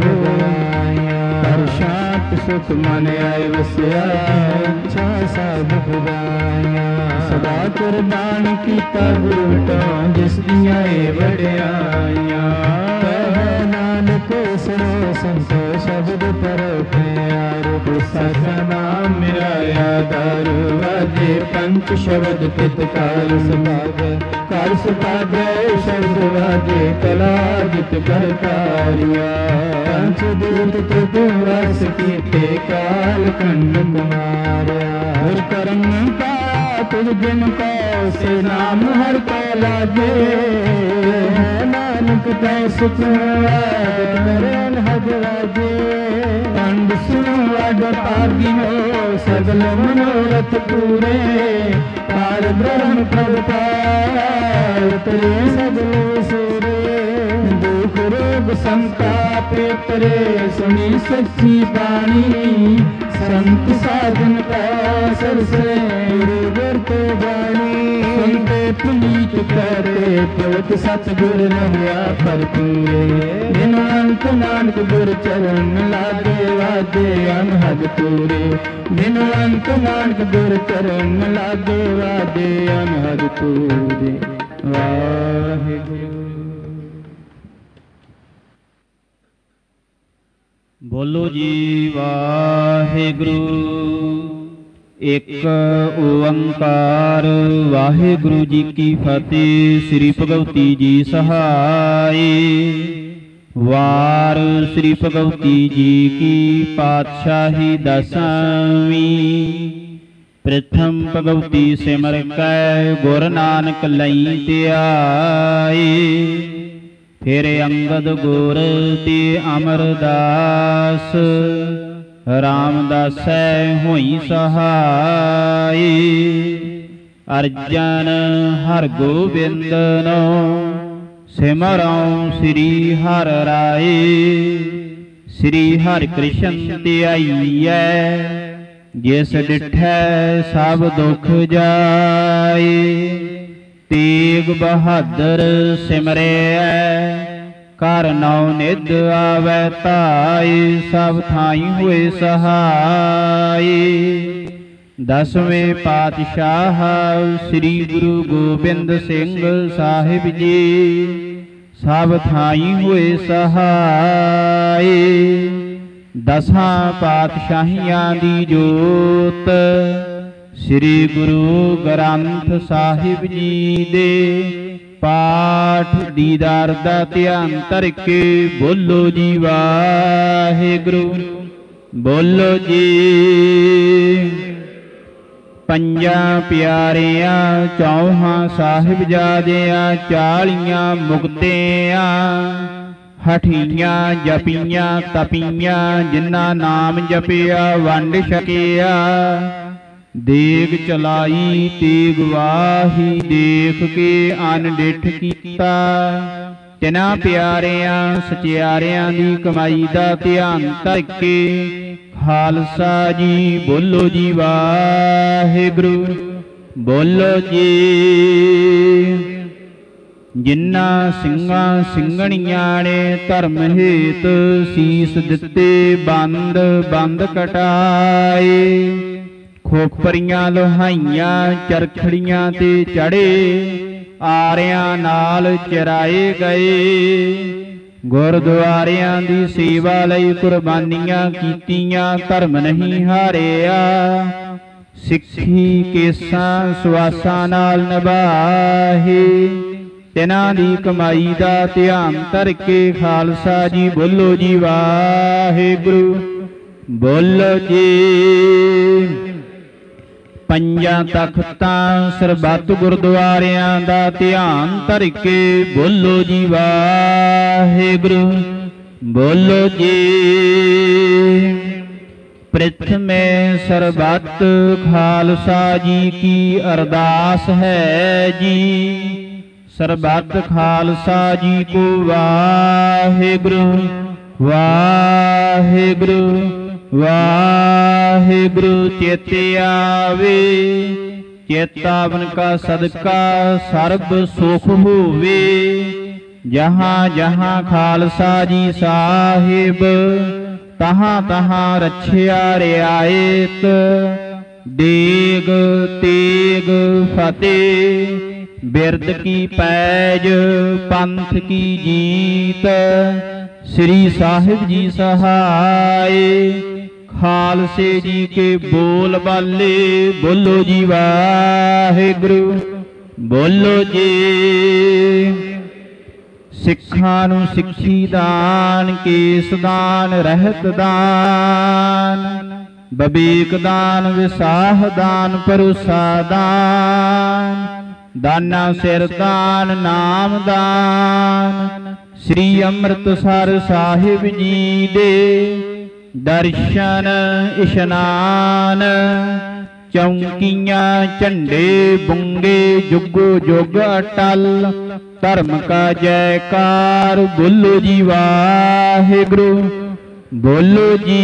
पर शांत सुख मन आए वसया अच्छा सब बुराया सदा कुर्बान कीता गुरु जिस दिया वड्याइयां नानक सुनो संतो शब्द पर प्यार सच्चा नाम मेरा आधार वाजे पंच शब्द पित काल सुभाग काल सुभाग शब्द वाजे कला जित कर कारिया पंच दूत तुद रस कीते काल खंड कुमारिया हर करम का तुझ जिन को से नाम हर को लागे नानक तै सुख मेरे हज लागे पंड सुनो अड पागिनो सगल मनोरथ पूरे पार ब्रह्म प्रभुपाल तेरे सगल सूरे दुख रोग संताप तेरे सुनी सच्ची बाणी संत साधन का सरसे गुरते बाणी सुनते पुनीत कहते पलक सतगुर रहिया भरपूरे बिन अंत नानक गुर चरण लागे वादे अनहद पूरे बिन अंत नानक गुर चरण लागे वादे अनहद पूरे। वाहिगुरु। बोलो जी वाहिगुरु। एक ओंकार वाहिगुरु जी की फतेह। श्री भगवती जी सहाय। वार श्री भगवती जी की पातशाही दसवीं। प्रथम भगवती सिमर कै गुर नानक लई त्याए। फिर अंगद गुर ते अमरदास रामदासै होई सहाय। अर्जन हर गोबिंद नो सिमरौं श्री हर राय। श्री हर कृष्ण ध्याईऐ जिस डिठै सब दुख जाए। तेग बहादुर सिमरै कर नौ निध आवै ताई। सब थाई हुए सहाय। दसवें पातशाह श्री गुरु गोबिंद सिंह साहिब जी सब थाई हुए सहाय। दसां पातशाहियां दी जोत श्री गुरु ग्रंथ साहिब जी दे पाठ दीदार दा ध्यान धर के बोलो जी वाहिगुरु। बोलो जी। पंजा प्यारियां चौहां साहिबजादियां चालियां मुक्तियां हठियां जपियां तपियां जिन्ना नाम जपिया वंड छकिया। देग चलाई तेग वाही देख के अनडिठ कीता। तिना प्यारियां सचियारियां दी कमाई दा ध्यान धर के खालसा जी बोलो जी वाहिगुरु। बोलो जी। जिन्ना ਸਿੰਘਾਂ ਸਿੰਘਣੀਆਂ ने धर्म हेत सीस दिते बंद बंद कटाए। खोपरियां लोहाइयां चरखड़ियां ते चढ़े आरियां नाल चराए गए। गुरद्वारियां दी सेवा लई कुर्बानियां कीतियां धर्म नहीं हारिया। सिੱਖੀ केसां सुआसां नाल निभाहे। तिन्हां दी कमाई दा ध्यान धर के खालसा जी बोलो जी वाहिगुरु। बोलो जी। पंजां तख्तां सरबत गुरद्वारियां दा ध्यान धर के बोलो जी वाहिगुरु। बोलो जी। प्रथमे सरबत खालसा जी की अरदास है जी। सरबत खालसा जी को वाहिगुरु वाहिगुरु वाहिगुरु चेते आवे। चेतावन का सदका सर्ब सुख होवे। जहाँ जहाँ खालसा जी साहिब तहाँ तहाँ रछिया रियायत। देग तेग फतेह बिरद की पैज पंथ की जीत। श्री साहिब जी सहाय। खालसे जी के बोल बाले बोलो जी वाहिगुरु। बोलो जी। सिक्खां नूं सिक्खी दान केस दान रहत दान। बबीक दान विसाह दान भरोसा दान। दाना सिर दान नाम दान। श्री अमृतसर साहिब जी दे दर्शन इशनान। चौंकियां झंडे बुंगे जुगो जुग अटल। धर्म का जयकार बोलो जी वाहिगुरु। बोलो जी।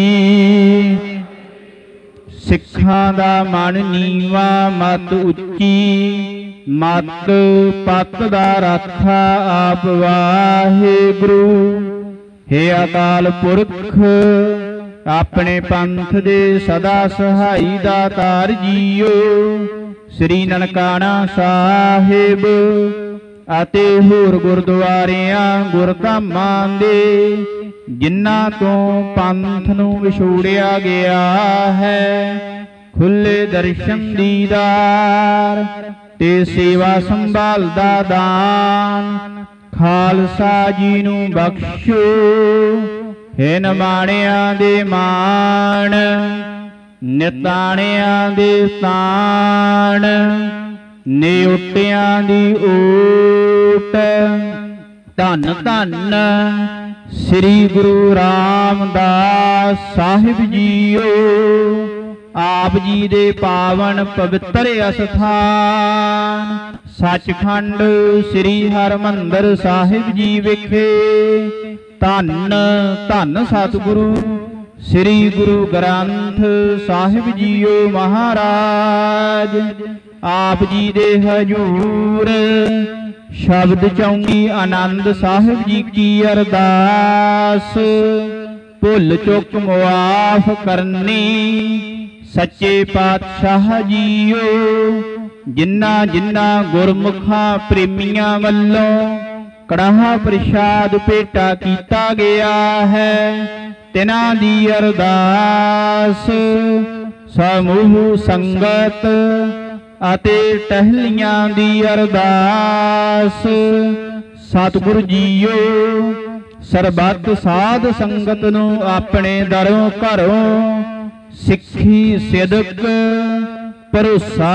सिक्खां दा मन नीवा मत उच्ची। ਮਤ ਪਤ ਦਾ ਰਾਖਾ ਆਪ ਵਾਹਿਗੁਰੂ। ਹੇ ਅਕਾਲ ਪੁਰਖ ਆਪਣੇ ਪੰਥ ਦੇ ਸਦਾ ਸਹਾਈ ਦਾਤਾਰ ਜੀਓ। ਸ੍ਰੀ ਨਨਕਾਣਾ ਸਾਹਿਬ ਅਤੇ ਹੋਰ ਗੁਰਦੁਆਰਿਆਂ ਗੁਰਧਾਮਾਂ ਦੇ ਜਿਨ੍ਹਾਂ ਤੋਂ ਪੰਥ ਨੂੰ ਵਿਛੋੜਿਆ ਗਿਆ ਹੈ, ਖੁੱਲੇ ਦਰਸ਼ਨ ਦੀਦਾਰ ਤੇ ਸੇਵਾ ਸੰਭਾਲ ਦਾ ਦਾਨ ਖਾਲਸਾ ਜੀ ਨੂੰ ਬਖਸ਼ੋ। ਹੇ ਨਿਮਾਣਿਆਂ ਦੇ ਮਾਣ ਨਿਤਾਣਿਆਂ ਦੇ ਤਾਣ ਨਿਉਟਿਆਂ ਦੀ ਓਟ। ਧੰਨ ਧੰਨ ਸ੍ਰੀ ਗੁਰੂ ਰਾਮਦਾਸ ਸਾਹਿਬ ਜੀਓ। ਆਪ ਜੀ ਦੇ ਪਾਵਨ ਪਵਿੱਤਰ ਅਸਥਾਨ ਸੱਚਖੰਡ ਸ੍ਰੀ ਹਰਿਮੰਦਰ ਸਾਹਿਬ ਜੀ ਵਿਖੇ ਧੰਨ ਧੰਨ ਸਤਿਗੁਰੂ ਸ੍ਰੀ ਗੁਰੂ ਗ੍ਰੰਥ ਸਾਹਿਬ ਜੀਓ ਮਹਾਰਾਜ ਆਪ ਜੀ ਦੇ ਹਜੂਰ ਸ਼ਬਦ ਚੌਂਕੀ ਆਨੰਦ ਸਾਹਿਬ ਜੀ ਕੀ ਅਰਦਾਸ। ਭੁੱਲ ਚੁੱਕ ਮੁਆਫ ਕਰਨੀ ਸੱਚੇ ਪਾਤਸ਼ਾਹ ਜੀਓ। ਜਿਨ੍ਹਾਂ ਜਿਨ੍ਹਾਂ ਗੁਰਮੁਖਾਂ ਪ੍ਰੇਮੀਆਂ ਵੱਲੋਂ ਕੜਾਹ ਪ੍ਰਸ਼ਾਦ ਭੇਟਾ ਕੀਤਾ ਗਿਆ ਹੈ, ਤਿਨਾਂ ਦੀ ਅਰਦਾਸ ਸਮੂਹ ਸੰਗਤ ਅਤੇ ਟਹਿਲੀਆਂ ਦੀ ਅਰਦਾਸ। ਸਤਿਗੁਰੂ ਜੀਓ ਸਰਬੱਤ ਸਾਧ ਸੰਗਤ ਨੂੰ ਆਪਣੇ ਦਰੋਂ ਘਰੋਂ ਸਿੱਖੀ ਸਿਦਕ ਭਰੋਸਾ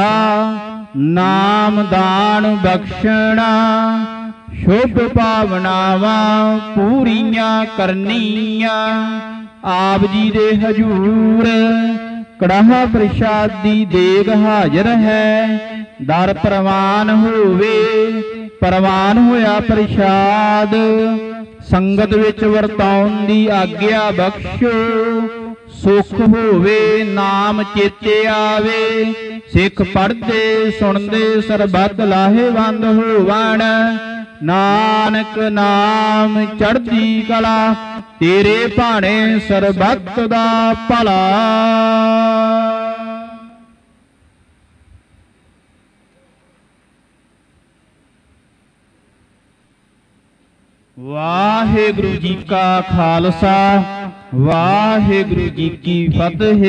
ਨਾਮ ਦਾਨ ਬਖਸ਼ਣਾ ਸ਼ੁਭ ਭਾਵਨਾਵਾਂ ਪੂਰੀਆਂ ਕਰਨੀਆਂ। ਆਪ ਜੀ ਦੇ ਹਜੂਰ ਕੜਾਹ ਪ੍ਰਸ਼ਾਦੀ ਦੇਗ ਹਾਜ਼ਰ ਹੈ। ਦਰ ਪ੍ਰਵਾਨ ਹੋਵੇ ਪ੍ਰਵਾਨ ਹੋਇਆ ਪ੍ਰਸ਼ਾਦ ਸੰਗਤ ਵਿੱਚ ਵਰਤਾਉਣ ਦੀ ਆਗਿਆ ਬਖਸ਼ੋ। ਸੁਖ ਹੋਵੇ ਨਾਮ ਚੇਤੇ ਆਵੇ ਸਿੱਖ ਪੜ੍ਹਦੇ ਸੁਣਦੇ ਸਰਬੱਤ ਲਾਹੇਵੰਦ ਹੋਵਣ। ਨਾਨਕ ਨਾਮ ਚੜ੍ਹਦੀ ਕਲਾ ਤੇਰੇ ਭਾਣੇ ਸਰਬੱਤ ਦਾ ਭਲਾ। ਵਾਹਿਗੁਰੂ ਜੀ ਕਾ ਖਾਲਸਾ ਵਾਹਿਗੁਰੂ ਜੀ ਕੀ ਫਤਿਹ।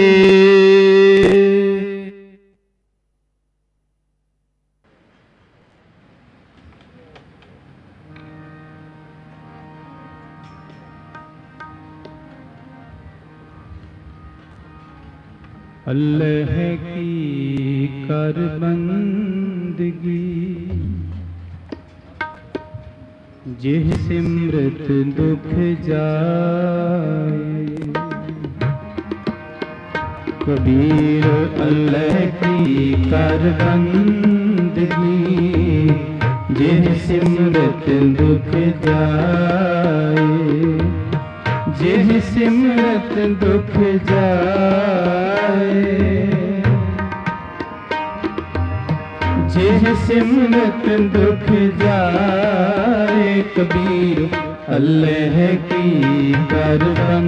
ਅੱਲ੍ਹ ਕੀ ਕਰ ਬੰਦਗੀ ਜਿਹ ਸਿਮਰਤ ਦੁਖ ਜਾਏ। ਕਬੀਰ ਅੱਲ੍ਹ ਕੀ ਕਰ ਬੰਦਗੀ ਜਿਹ ਸਿਮਰਤ ਦੁਖ ਜਾਏ। ਜਿਹ ਸਿਮਰਤ ਦੁਖ ਜਾਏ। ਜਿਹ ਸਿਮਰਤ ਦੁਖ ਜਾਏ। ਕਬੀਰ ਅੱਲ੍ਹ ਕੀ ਕਰ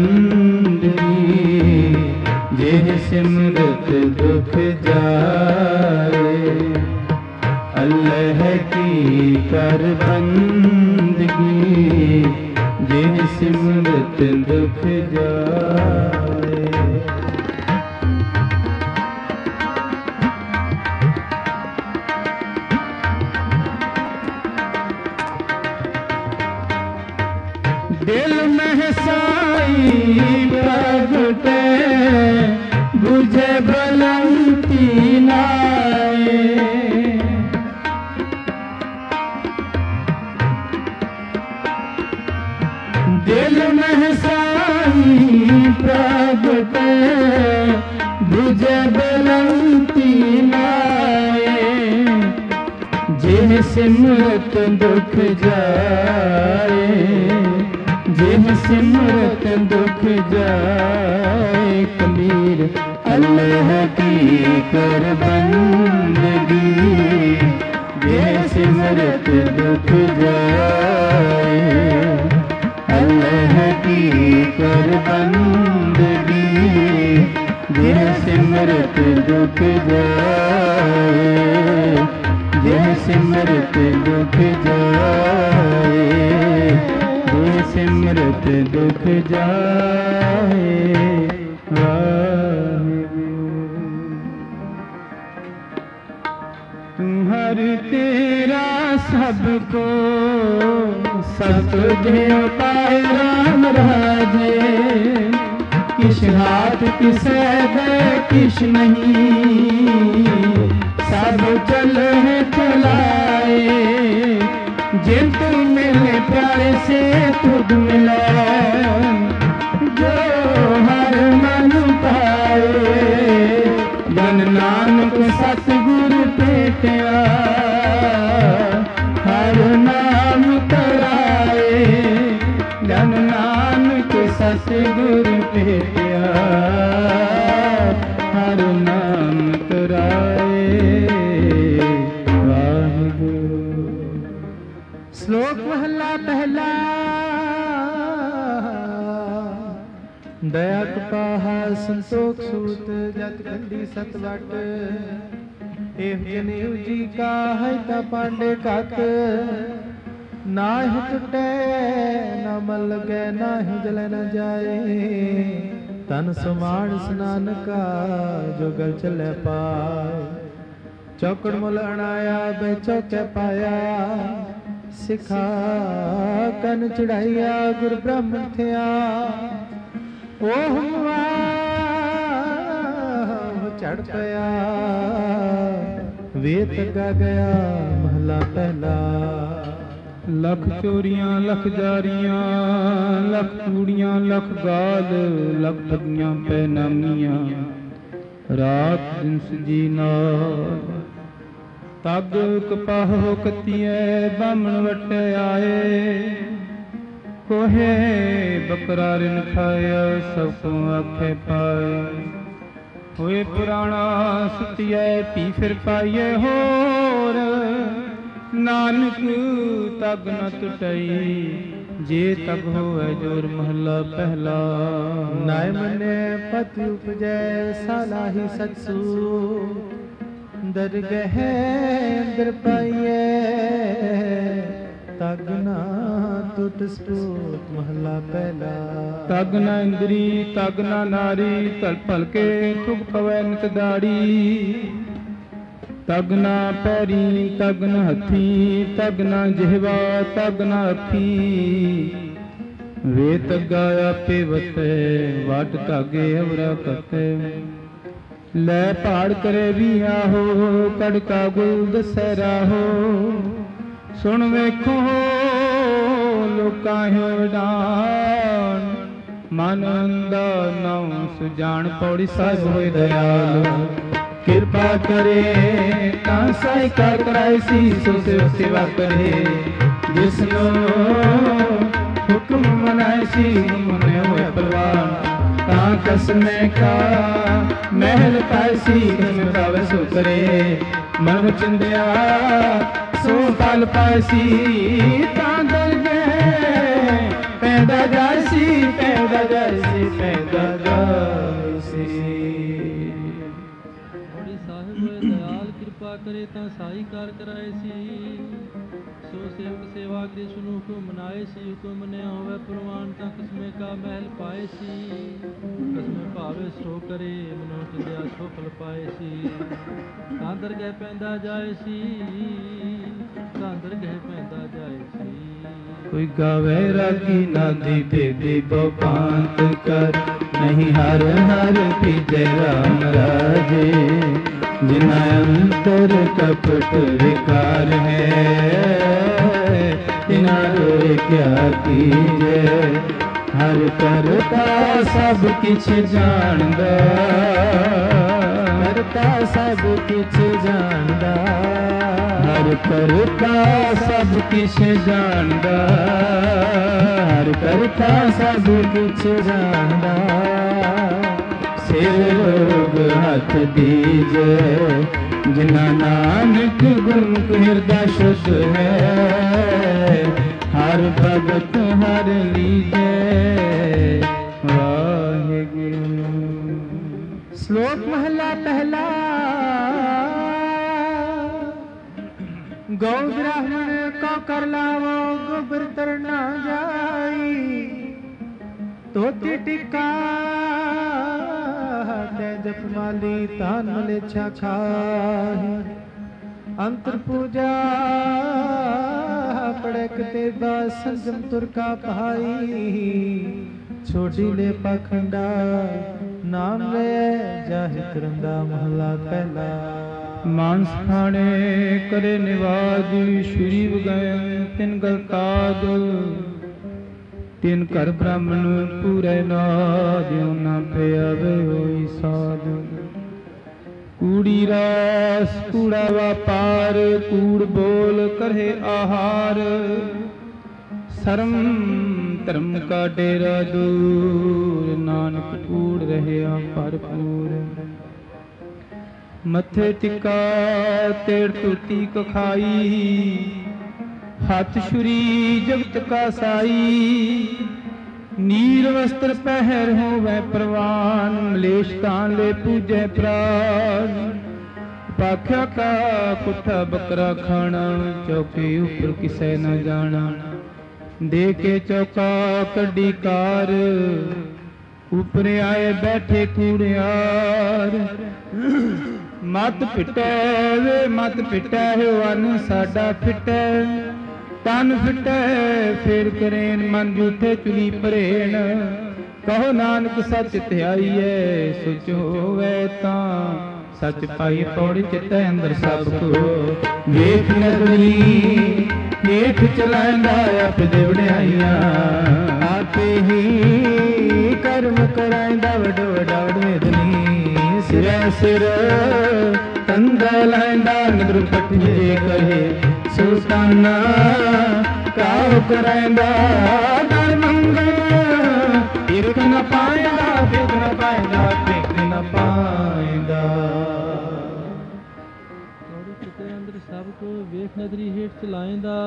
ਬੰਦਗੀ ਜਿਹ ਸਿਮਰਤ ਦੁਖ ਜਾਏ। ਅੱਲ੍ਹ ਕੀ ਕਰ ਬੰਦਗੀ ਜਿਹ ਸਿਮਰਤ ਦੁਖ ਜਾਏ। ਦਿਲ ਮਹਿਸਾਈ ਪ੍ਰਗਟੇ ਬੁਝੇ ਬਲੰਤੀ ਨਾਏ। ਦਿਲ ਮਹਿਸਾਈ ਪ੍ਰਗਟੇ ਬੁਝੇ ਬਲੰਤੀ ਨਾਏ। ਜਿਹ ਸਿਮਰਤ ਦੁਖ ਜਾਏ। ਜਿਹ ਸਿਮਰਤ ਦੁਖ ਜਾਏ। ਕਬੀਰ ਅੱਲ੍ਹ ਕੀ ਕਰ ਬੰਦਗੀ सिमरत दुख जाए। अल्लाह की कर बंदगी जिह सिमरत दुख जाए। जिह सिमरत दुख जाए। जिह सिमरत दुख जाए। तुम्हार तेरा सबको सब तुझे पाए राम राजे। किस हाथ किसे दे किस नहीं सब चल है चलाए। जिन तुम मिले प्यारे से तुझ मिला जो हर मन पाए। जन नानक सतगुरु भेटिया हर नाम कराए। जन नानक सतगुरु भेटिया हर नाम कराए। वाहिगुरु। श्लोक महला पहला। दया कपाहा संतोख सूत जत खंडी सतवट। एह जनेऊ जी का है ता पांडे कत। नाहि टुटे न मल लगे नाहि जल न जाए। तन समान स्नान का जो गल चले पाए। चौकड़ मुल अणाया बे चौके पाया। सिखा कन चढ़ाइया गुर ब्रह्मण थिया। ओह चढ़ पया वेत गा गया महला पहला। लख चोरियां लख जारियां लख चूड़ियां लख गाल लख ठगियां पैनामियां। रात दिन सजी नाल तग कपाहो कतिए बामण वटे आए। कोहे बकरा रिन खाया सब को आखे पाए। होए पुराना सुतिए पी फिर पाइए होर। नानक तग न टुटई जे तग होए जोर महला पहला। नाय मने पति उपजै सालाही सत्सु। दरगह अंदर पाइए तग ना टुट स्फूट महला पहला। तग ना इंद्री तग ना नारी तल पल के थुक पवै नित दाड़ी। तग ना पैरी तग न हथी तग ना जिहवा तग ना अखी। वे तगा आपे वते वाट धागे अवरा कते। लै पहाड़ करे भी आहो कड़का गुल दसहरा हो। सुन वेखो लोकां डान मन अंदा नाम सुजान। पौड़ी साहिब होए दयाल कृपा करे ता साई का कराए सी। सो सेवा करे जिसनो हुक्म मनाए सी। मने होए परवान ता कसमे का महल पाए सी। कसम पावे सो करे मन चिंदिया सो पल पासी। ता दरगे पैदा जासी पैदा जासी पैदा जासी। बड़ी साहिब होए दयाल कृपा करे ता साई कार कराए सी। सो सेवक सेवा करे सुनु हुक्म मनाए सी। हुक्म मने होवे प्रवान ता कसमे का महल पाए सी। कसमे भावे सो करे मनो चिंदिया सो फल पाए सी। ता दरगह पैदा जाए सी ता दरगह पैदा जाए सी। कोई गावे रागी नादी बेदी बपांत कर। नहीं हर हर पीजे राम राजे। जिना अंतर कपट विकार है तिना रोए क्या कीजे। हर करता सब किछ जानदा। करता सब किछ जानदा। हर करता सब किछ जानदा। हर करता सब किछ जानदा। ਸਿਰ ਰੋਗ ਹੱਥ ਦੀਜੈ। ਜਿਨਾ ਨਾਨਕ ਗੁਰਮੁਖ ਹਿਰਦਾ ਸ਼ੁੱਧ ਹੈ, ਹਰ ਭਗਤ ਹਰ ਲੀਜੈ। ਵਾਹਿਗੁਰੂ। ਸ਼ਲੋਕ ਮਹਲਾ ਪਹਿਲਾ। ਗौ ਬ੍ਰਾਹਮਣ ਕੋ ਕਰ ਲਾਵੋ, ਗੋਬਰ ਤਰ ਨਾ ਜਾਈ। ਧੋਤੀ ਟਿੱਕਾ ਤੇ ਜਪਮਾਲੀ, ਤਾਨ ਮਲੇਛਾ ਖਾਹੀ। ਅੰਤਰ ਪੂਜਾ ਪੜਕ ਤੇ ਬਾਸ, ਸੰਜਮ ਤੁਰ ਕਾ ਭਾਈ। ਛੋਟੀ ਲੈ ਪਖੰਡਾ, ਨਾਮ ਲੈ ਜਾਹਿ ਕਰੰਦਾ। ਮਹਲਾ ਪਹਿਲਾ। ਮਾਨਸ ਖਾਣੇ ਕਰੇ ਨਿਵਾਜ, ਸ਼ੁਰੀ ਵਗਾਇ ਤਿਨ ਗਲਤਾਦ। ਤਿਨ ਘਰ ਬ੍ਰਾਹਮਣ ਪੂਰੇ ਨਾਦ, ਨਾ ਪਿਆਵੇ ਹੋਈ ਸਾਧ। ਕੂੜੀ ਰਾਸ ਕੂੜਾ ਵਾਪਾਰ, ਕੂੜ ਬੋਲ ਕਰੇ ਆਹਾਰ। ਸ਼ਰਮ ਧਰਮ ਕਾ ਡੇਰਾ ਦੂਰ, ਨਾਨਕ ਕੂੜ ਰਹਿਆ ਭਰਪੂਰ। ਮੱਥੇ ਟਿਕਾ ਤੇੜ ਟੂਟੀ ਕਖਾਈ, ਹੱਥ ਛੁਰੀ ਜਗਤ ਕਾ ਸਾਈ। ਨੀਲ ਵਸਤਰ ਪਹਿਰ ਹੋਵੇ ਪ੍ਰਵਾਨ, ਮਲੇਸ਼ ਤਾਂ ਲੈ ਪੂਜੈ ਪ੍ਰਾਨ। ਪਾਖਿਆ ਕਾ ਕੁੱਠਾ ਬੱਕਰਾ ਖਾਣਾ, ਚੌਕੇ ਉੱਪਰ ਕਿਸੈ ਨਾ ਜਾਣਾ। ਦੇ ਕੇ ਚੌਕਾ ਕੱਢੀ ਕਾਰ, ਉਪਰ ਆਏ ਬੈਠੇ ਕੂੜਿਆਰ। ਮਤ ਪਿਟੈ ਵੇ ਮਤ ਪਿਟੈ, ਵਨ ਸਾਡਾ ਫਿਟੈ। ਤਨ ਫਿਟੈ ਫੇਰ ਕਰੇਨ, ਮਨ ਝੂਠੇ ਚੁਲੀ ਭਰੇਣ। ਕਹੋ ਨਾਨਕ ਸੱਚ ਧਿਆਈਐ, ਸੁਚ ਹੋਵੇ ਤਾਂ ਸੱਚ ਪਾਈ। ਪੌੜੀ ਚਿੱਤੈ ਅੰਦਰ ਸਭ ਕੋ, ਵੇਖ ਨਦਰੀ ਹੇਠ ਚਲਾਂਦਾ ਆਪਦੇ ਵਡਿਆਈਆਂ। ਆਪੇ ਹੀ ਕਰਮ ਕਰਾਂਦਾ ਵਡ ਵਡਾ ਵਡਵੇਦਨੀ। ਸਿਰੈ ਸਿਰ ਤੰਦਾ ਲੈਂਦਾ, ਨਦਰ ਪਟਿਏ ਕਹੇ ਸੁਲਤਾਨਾ। ਕਾਹ ਕਰਾਂਦਾ ਦਰ ਮੰਗਲ, ਇਰਕ ਨ ਪਾਇਂਦਾ ਬਿਗ ਨ ਪਾਇਂਦਾ, ਬਿਗ ਨ ਪਾਇਂਦਾ। ਅੰਦਰ ਸਭ ਕੋ ਵੇਖ ਨਦਰੀ ਹੇਠ ਚਲਾਇਂਦਾ।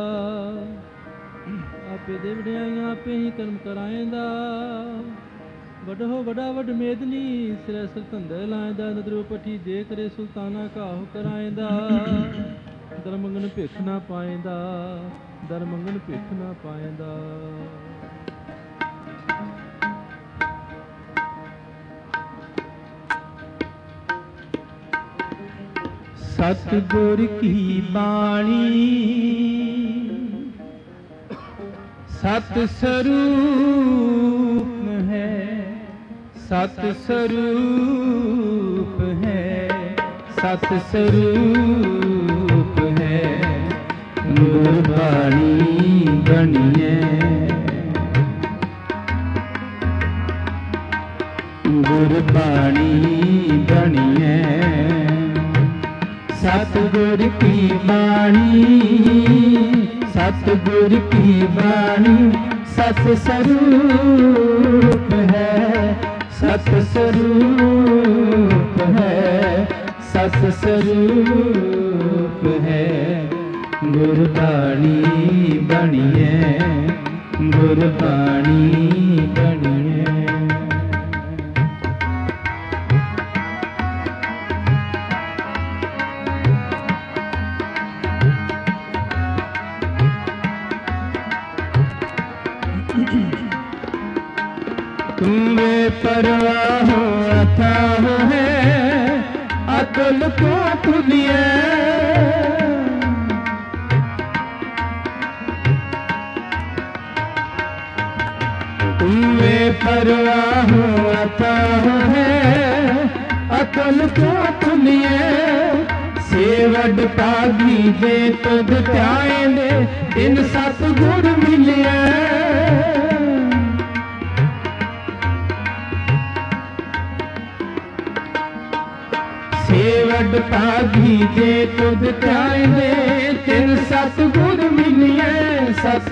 ਆਪੇ ਦੇ ਵਡਿਆਈਆਂ ਆਪੇ ਹੀ ਕਰਮ ਕਰਾਇਂਦਾ। ਵੱਡੋ ਵੱਡਾ ਵੱਡ ਮੇਦਨੀ, ਸਿਰੈ ਸਿਰ ਧੰਦੇ ਲਾਇਂਦਾ। ਨਦਰੋ ਪੱਠੀ ਦੇ ਕਰੇ ਸੁਲਤਾਨਾ, ਕਾਹੋ ਕਰਾਇਂਦਾ। ਦਰ ਮੰਗਣ ਭਿੱਖ ਨਾ ਪਾਇਂਦਾ, ਦਰ ਮੰਗਣ ਭਿੱਖ ਨਾ ਪਾਇਂਦਾ। ਸਤਿਗੁਰ ਕੀ ਬਾਣੀ ਸਤ ਸਰੂਪ ਹੈ, ਸਤ ਸਰੂਪ ਹੈ, ਸਤ ਸਰੂਪ ਹੈ। ਗੁਰਬਾਣੀ ਬਣੀਐ, ਗੁਰਬਾਣੀ ਬਣੀਐ। ਸਤਿਗੁਰ ਕੀ ਬਾਣੀ, ਸਤਿਗੁਰ ਕੀ ਬਾਣੀ ਸਤ ਸਰੂਪ ਹੈ, ਸਤ ਸਰੂਪ ਹੈ, ਸਤ ਸਰੂਪ ਹੈ। ਗੁਰਬਾਣੀ ਬਣੀਐ, ਗੁਰਬਾਣੀ ਬਣੀਐ। तुम्हे परवाह अथाह है, अतुल को तुलिए। तुम्हे परवाह अथाह है, अतुल को तुलिए। सेवड पागी जे तुद ध्याएंदे, इन सतगुर मिलिए। सेवड पागी जे तुद ध्याएंदे, तिन सतगुर मिलिए। सत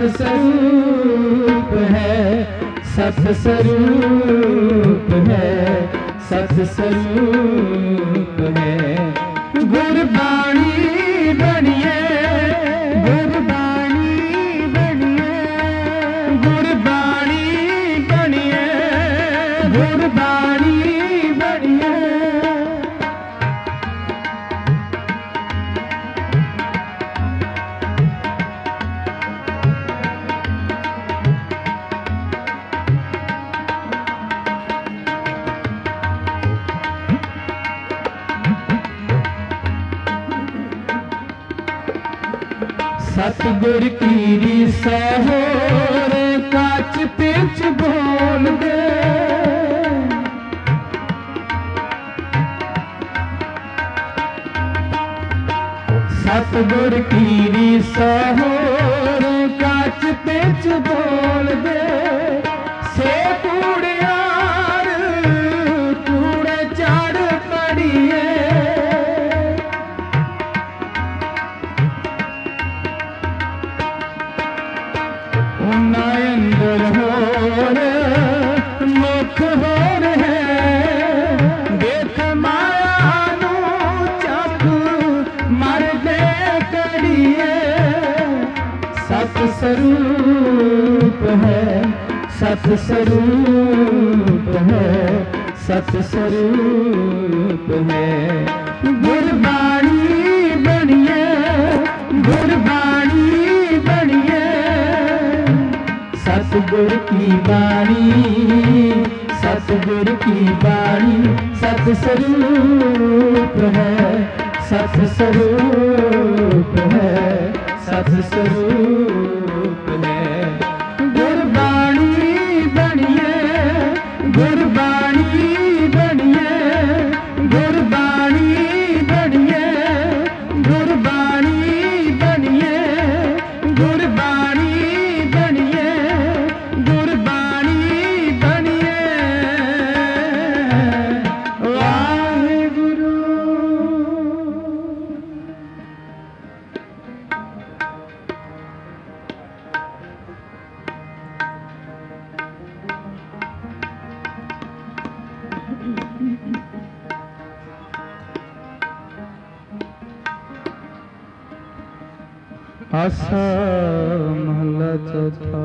स्वरूप है, सत स्वरूप है, ਸਤ ਸਰੂਪ ਹੈ। ਗੁਰਬਾਣੀ ਬਣੀਏ ਗੁਰਬਾਣੀ ਬਣੀਏ ਗੁਰਬਾਣੀ ਬਣੀਏ ਗੁਰਬਾਣੀ ਬਣੀਏ। ਸਤਿਗੁਰ ਕੀ ਰੀਸੈ ਹੋਰ ਕੱਚ ਪਿੱਛ ਬੋਲਦੇ। ਸਤਿਗੁਰ ਕੀ ਰੀਸੈ ਹੋਰ ਕੱਚ ਪਿੱਛ ਬੋਲਦੇ। ਸੇ ਕੂੜਿਆਰ ਕੂੜੇ ਚੜ ਪੜੀਏ। ਅੰਦਰ ਹੋਰ ਮੁਖ ਹੋਰ ਹੈ। ਦੇਖ ਮਾਇਆ ਨੂੰ ਚੱਕ ਮਰਦੇ ਕੜੀਏ। ਸਤ ਸਰੂਪ ਹੈ ਸਤ ਸਰੂਪ ਹੈ ਸਤ ਸਰੂਪ ਹੈ। ਗੁਰਬਾਣੀ ਬਣੀਏ ਗੁਰਬਾਣੀ ਬਣੀਏ। ਸਤਿਗੁਰ ਕੀ ਬਾਣੀ ਸਤਿਗੁਰ ਕੀ ਬਾਣੀ ਸਤ ਸਰੂਪ ਹੈ ਸਤ ਸਰੂਪ ਹੈ ਸਤ ਸਰੂਪ ਹੈ। ਗੁਰਬਾਣੀ ਬਣੀਏ ਗੁਰਬਾਣੀ ਬਣੀਏ ਗੁਰਬਾਣੀ ਬਣੀਏ ਗੁਰਬਾਣੀ ਬਣੀਏ ਗੁਰਬਾਣੀ ਬਣੀਏ ਗੁਰਬਾਣੀ ਬਣੀਏ। ਵਾਹਿਗੁਰੂ। ਆਸਾ ਮਹਲਾ ਚੌਥਾ।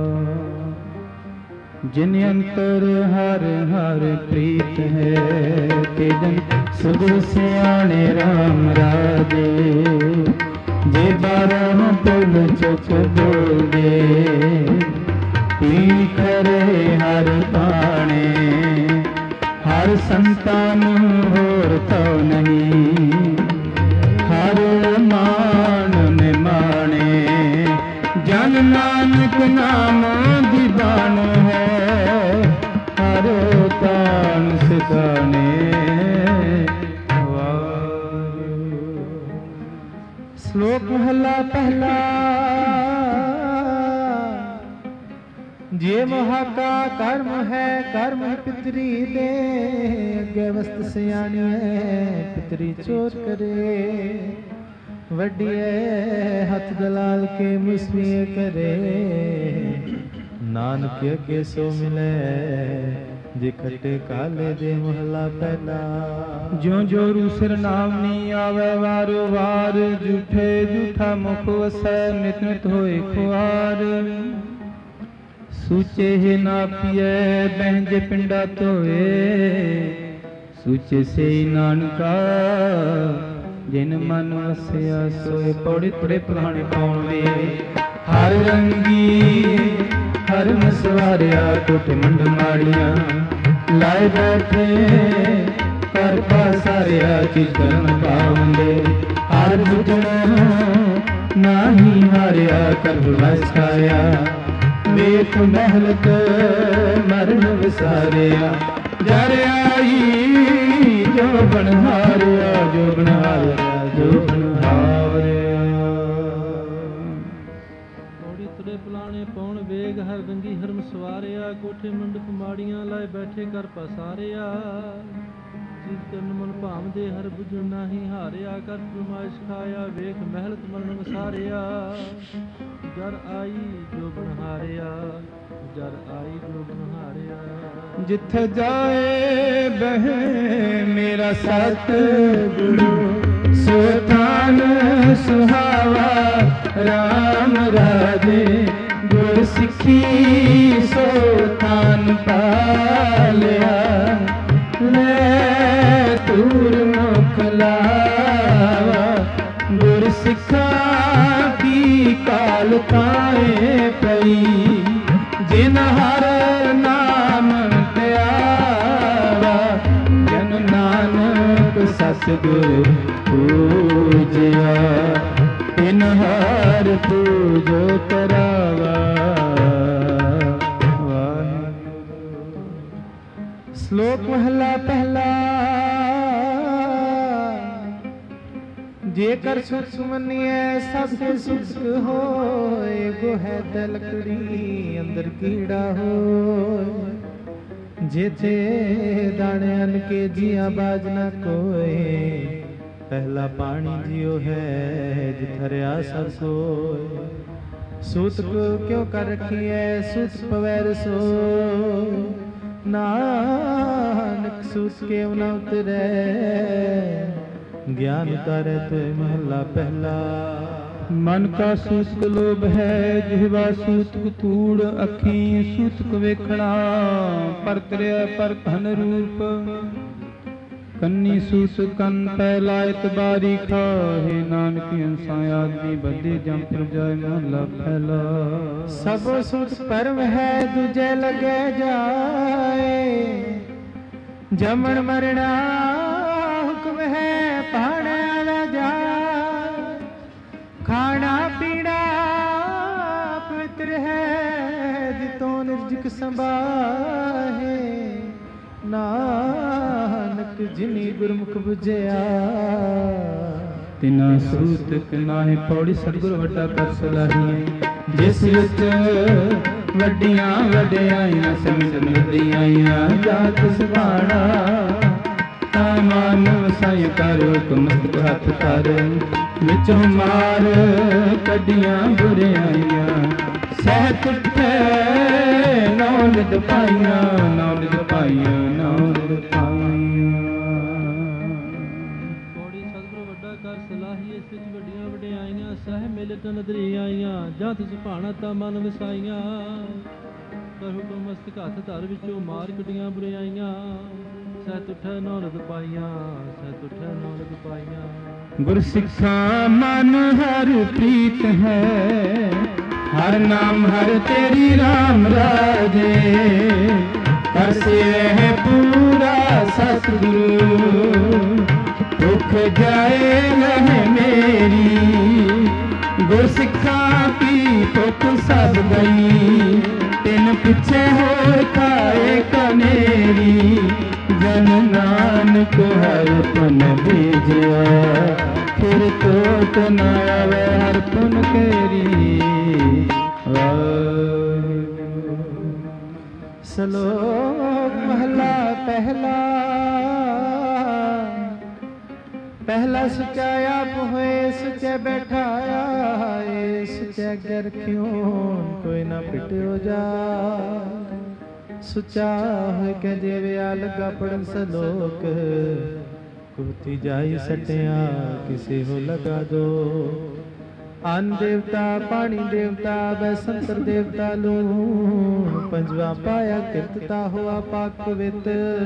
ਜਿਨ ਅੰਤਰ ਹਰ ਹਰ ਪ੍ਰੀਤ ਹੈ। ਤੇ ਜਨ ਸੁਗੁ ਸਿਆਣੇ ਰਾਮ ਰਾਜੇ। ਜੇ ਬਾਰਾਂ ਪੁਲ ਚੁੱਕ ਬੋਲਦੇ। ਪੀ ਖਰੇ ਹਰ ਬਾਣੇ। ਹਰ ਸੰਤਾਨ ਹੋਰ ਤਉ ਨਹੀਂ। ਹਰ ਮਾਨ ਨਿਮਾਣੇ। ਜਨ ਨਾਨਕ ਨਾਮ ਦੀਵਾਨ ਹੈ। ਹਰ ਤਾਨ ਸਿਧਾਣੇ। ਸ਼ਲੋਕ ਮਹਲਾ ਪਹਿਲਾ। ਜੇ ਮੋਹ ਕਾ ਕਰਮ ਹੈ ਕਰਮ ਪਿਤਰੀ ਦੇ। ਅੱਗੇ ਵਸਤ ਸਿਆਣੀ ਹੈ ਪਿਤਰੀ ਚੋਰ ਕਰੇ। ਵੱਡੀਏ ਹੱਥ ਦਲਾਲ ਕੇ ਮੁਸਮੀਏ ਕਰੇ। ਨਾਨਕ ਅੱਗੇ ਸੋ ਮਿਲੇ ਜੇ ਖੱਟੇ ਕਾਲੇ ਦੇ ਮਹਲਾ ਪਹਿਲਾ। ਜਿਉ ਜੋ ਰੂਸਰ ਨਾਮ ਨੀ ਆਵੇ ਵਾਰੋ ਵਾਰ। ਝੂਠੇ ਝੂਠਾ ਮੁਖ ਵਸੈ ਨਿਤ ਨਿਤ ਹੋਏ ਖੁਆਰ। ਸੂਚੇ ਹੀ ਨਾ ਪੀਏ ਬਹਿੰਜੇ ਪਿੰਡਾ ਧੋਏ। ਸੂਚੇ ਸੇ ਨਾਨਕਾ ਜਿਨ ਮਨ ਵਸਿਆ ਸੋਏ। ਪੌੜੀ ਪੜੇ ਪੁਰਾਣੇ ਪਾਉਣ ਵੇ। ਹਰ ਰੰਗੀ ਹਰ ਮਸਵਾਰਿਆ ਕੋਠੇ ਮੰਡ ਮਾੜੀਆਂ। ਲਾਏ ਬੈਠੇ ਕਰ ਪਾਸਾਰਿਆ ਚਿਤਨ ਪਾਉਂਦੇ। ਹਰ ਬੁਝਣਾ ਨਾਹੀ ਹਾਰਿਆ ਕਰ ਵਸਾਇਆ। ਵੇਖ ਮਹਿਲਤ ਮਰਨ ਵਿਸਾਰਿਆ। ਜਰ ਆਈ ਜੋ ਬਣਹਾਰਿਆ ਜੋ ਬਣਹਾਰਿਆ ਜੋ ਬਣਹਾਰਿਆ। ਪੌੜੀ ਤੁਰੇ ਪੁਲਾਣੇ ਪੌਣ ਵੇਗ ਹਰ ਰੰਗੀ ਹਰਮ ਸਵਾਰਿਆ। ਕੋਠੇ ਮੰਡਪ ਮਾੜੀਆਂ ਲਾਏ ਬੈਠੇ ਕਰ ਪਸਾਰਿਆ। ਪ੍ਰੀਤ ਕਰਨ ਮਨ ਭਾਵਦੇ ਹਰ ਬੁਝਣ ਨਾਹੀ ਹਾਰਿਆ ਕਰ ਫਰਮਾਇਸ਼ ਖਾਇਆ ਵੇਖ ਮਹਿਲਤ ਮਰਨ ਵਸਾਰਿਆ ਜਰ ਆਈ ਜੋ ਬਨਹਾਰਿਆ ਜਰ ਆਈ ਜੋ ਬਨਹਾਰਿਆ ਜਿੱਥੇ ਜਾਏ ਬਹਿ ਮੇਰਾ ਸਤ ਗੁਰੂ ਸੁਥਾਨ ਸੁਹਾਵਾ ਰਾਮ ਰਾਜੇ ਗੁਰ ਸਿੱਖੀ ਸੋਤਾਨ ਪਾਲਿਆ ਲੈ ਤੂਰ ਮੁਖ ਲਾਵਾ ਗੁਰ ਸਿੱਖਾਂ ਕੀ ਕਾਲ ਤਾਏ ਪਈ ਜਿਨ ਹਰ ਨਾਮ ਧਿਆਵਾ ਜਨ ਨਾਨਕ ਸਤਿਗੁਰ ਪੂਜਿਆ ਤਿਨ ਹਰ ਪੂਜੋ ਕਰਾਵਾ। ਸ਼ਲੋਕ ਮਹਲਾ ਪਹਿਲਾ। ਜੇਕਰ ਸੁਖ ਸੁਮਨੀਐ ਸਭ ਸੇ ਸੁਖ ਹੋਏ ਗੋ ਹੈ ਤੇ ਲਕੜੀ ਅੰਦਰ ਕੀੜਾ ਹੋਏ ਜਿਥੇ ਦਾਣੇ ਅਨ ਕੇ ਜੀਆ ਬਾਜ ਨਾ ਕੋਏ ਪਹਿਲਾ ਪਾਣੀ ਜਿਉ ਹੈ ਜਿਥਰਿਆ ਸਭ ਸੋਏ ਸੂਤ ਕਿਉ ਕਰ ਰਖੀਐ ਸੂਤ ਪਵੈ ਰਸੋ ਨਾਨਕ ਸੂਤ ਕੇ ਨ ਉਤਰੈ ज्ञान करे तो महला पहला। मन का सूतक लोभ है जिहवा सूतक कूड़ अखी सूतक वेखਣਾ पर त्रिय पर धन रूप कन्नी सूत कन पैलायत बारी खाहे नानक हंसा आदमी बदे जम पर जाए महला पहला। सब सूत परम है दूजे लगे जाए जमन मरना हुक्म है पाना जा खाना पीना पवित्र है जितो निर्जिक संभाहे नानक जिनी गुरमुख बुझिया तिना सूतक नाहे पौड़ी सतगुर वड्डा कर सलाही जिस विच वड्डियां वड्डियाइयां समझ मिलदियां जात सुभाना मानव साई कर मस्तक हथ कर विचों मार कडियां बुराइयां सहत उठे नौ नित पाइयां नौ नित पाइयां नौ नित पाइयां। ਪੌੜੀ ਸਤਿਗੁਰ ਵੱਡਾ ਕਰ ਸਲਾਹੀ ਇਸ ਵਿੱਚ ਵੱਡੀਆਂ ਵਡਿਆਈਆਂ ਸਹਿ ਮਿਲਤ ਨਦਰੀ ਆਈਆਂ ਜਤ ਸੁਭਾਣਾ ਤਾ ਮਨ ਵਸਾਈਆਂ ਕਰ ਹੁਕਮ ਮਸਤਕ ਹੱਥ ਧਰ ਵਿੱਚੋਂ ਮਾਰ ਕਡੀਆਂ ਬੁਰਾਈਆਂ ਸਹਿਤ ਉਠੈ ਨੌਲਦ ਪਾਈਆਂ ਸਹਿਤ ਉਠੈ ਨੌਲਦ ਪਾਈਆਂ। ਗੁਰ ਸਿੱਖਾ ਮਨ ਹਰ ਪ੍ਰੀਤ ਹੈ ਹਰ ਨਾਮ ਹਰ ਤੇਰੀ ਰਾਮ ਰਾਜੇ ਹਰਸੇ ਰਹਿ ਪੂਰਾ ਸਤਿਗੁਰੂ ਦੁਖ ਜਾਏ ਲਹਿ ਮੇਰੀ ਗੁਰ ਸਿੱਖਾ ਕੀ ਤੁਕ ਸਭ ਗਈ ਤਿਨ ਪਿੱਛੇ ਹੋਏ ਖਾਏ ਕਨੇਰੀ ਜਨ ਨਾਨਕ ਹਰ ਪੁਨ ਬੀਜਿਆ ਫਿਰ ਤੋਟ ਨ ਆਵੇ ਹਰ ਪੁਨ ਕੇਰੀ। ਸ਼ਲੋਕ ਮਹਲਾ ਪਹਿਲਾ। ਪਹਿਲਾ ਸੁਚਾ ਆਪ ਹੋਏ ਸੁਚੇ ਬੈਠਾਇਆ ਏ ਸੁਚੇ ਅਗਰ ਕਿਉਂ ਕੋਈ ਨਾ ਪਿਟਿਓ ਜਾ ਸੁਚਾ ਹੋਇ ਕੇ ਦੇਵਿਆ ਲੱਗਾ ਪੜਨ ਸਲੋਕ ਕੁਤੀ ਜਾਈ ਸਟਿਆ ਕਿਸੇ ਹੋ ਲਗਾ ਦੋ ਅਨ ਦੇਵਤਾ ਪਾਣੀ ਦੇਵਤਾ ਬੈਸੰਤਰ ਦੇਵਤਾ ਲੂ ਪੰਜਵਾ ਪਾਇਆ ਕਿਰਤਤਾ ਹੋਆ ਪਾਕ ਪਵਿੱਤ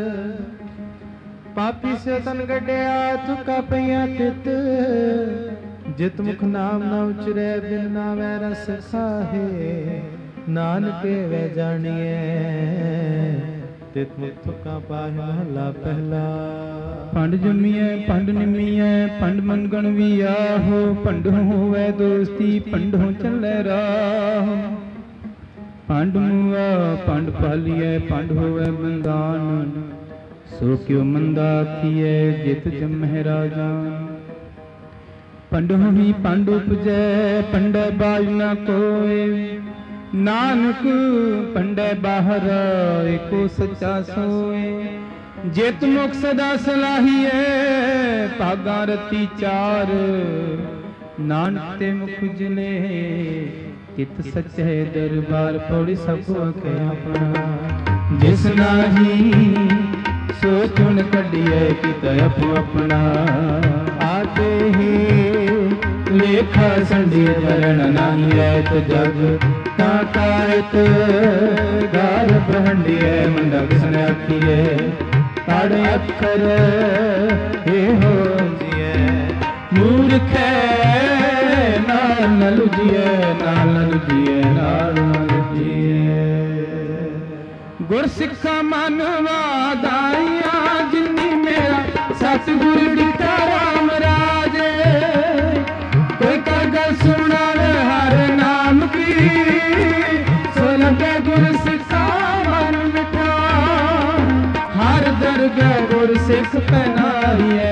ਪਾਪੀ ਸੇ ਤਨ ਗੱਡਿਆ ਤੁਕਾ ਪਈਆਂ ਤਿਤ ਜਿਤ ਮੁਖ ਨਾਮ ਨਾ ਉਚਰੈ ਬਿਨ ਨਾਮੈ ਰਸ ਖਾਹੇ ਨਾਨਕੇ ਵੇ ਜਾਣੀਐ ਤਿਤ ਮੁਖ ਤੁਕਾ ਪਾਹਿ ਮਹਲਾ ਪਹਿਲਾ। ਪੰਡ ਜੰਮੀਐ ਪੰਡ ਨਿਮੀਐ ਪੰਡ ਮੰਗਣ ਵੀ ਆਹੋ ਪੰਡ ਹੋਵੇ ਦੋਸਤੀ ਪੰਡੋਂ ਚੱਲੇ ਰਾਹ ਪੰਡ ਮੂਆ ਪੰਡ ਪਾਲੀਐ ਪੰਡ ਹੋਵੇ ਬੰਦਾਨ ਸੋ ਕਿਉ ਮੰਦਾ ਆਖੀਐ ਜਿਤ ਜੰਮਹਿ ਰਾਜਾ ਪੰਡੋਂ ਹੀ ਪੰਡ ਉਪਜੈ ਪੰਡੈ ਬਾਜ ਨਾ ਕੋਇ ਨਾਨਕ ਪੰਡੈ ਬਾਹਰ ਏਕੋ ਸੱਚਾ ਸੋਏ ਜਿਤ ਮੁਖ ਸਦਾ ਸਲਾਹੀਐ ਭਾਗਾ ਰਤੀ ਚਾਰ ਨਾਨਕ ਤੇ ਮੁਖ ਉਜਲੇ ਕਿਤ ਸੱਚੇ ਦਰਬਾਰ ਪੌੜੀ ਸਭ ਆਖੇ ਆਪਣਾ ਜਿਸ ਨਾਹੀ ਸੋ ਚੁਣ ਕੱਢੀਐ ਕਿਤ ਆਪੋ ਆਪਣਾ ਆਤੇ ਹੀ ਲੇਖਾ ਸੰਡੀ ਚਰਨ ਨਾਹੀ ਐਤ ਜਗ ਤਾਂ ਕਾਇਤ ਗਾਰ ਬਹੰਡੀਐ ਮੰਡਾ ਕਿਸਨੇ ਆਖੀਐ ਤੜ ਅੱਖਰ ਇਹੋ ਜੀਐ ਮੂਰਖੈ ਨਾਲ ਨ ਲੁਜੀਐ ਨਾਲ ਨ ਲੁਜੀਐ ਨਾਲ ਨ ਲੁਜੀਐ ਗੁਰ ਸਿੱਖਾ ਮਨ ਵਾਦਾਈਆਂ ਜਿਨੀ ਮੇਰਾ ਸਤਿਗੁਰ ਦਿੱਤਾ ਰਾਮ ਰਾਜੇ ਕੋਈ ਕਰ ਗੱਲ ਸੁਣਾਵੇ ਹਰ ਨਾਮ ਕੀ ਸੋ ਲੱਗੇ ਗੁਰ ਸਿੱਖਾ ਮਨ ਮਿਠਾ ਹਰ ਦਰਗਹਿ ਗੁਰ ਸਿੱਖ ਪਹਿਨਾਈਐ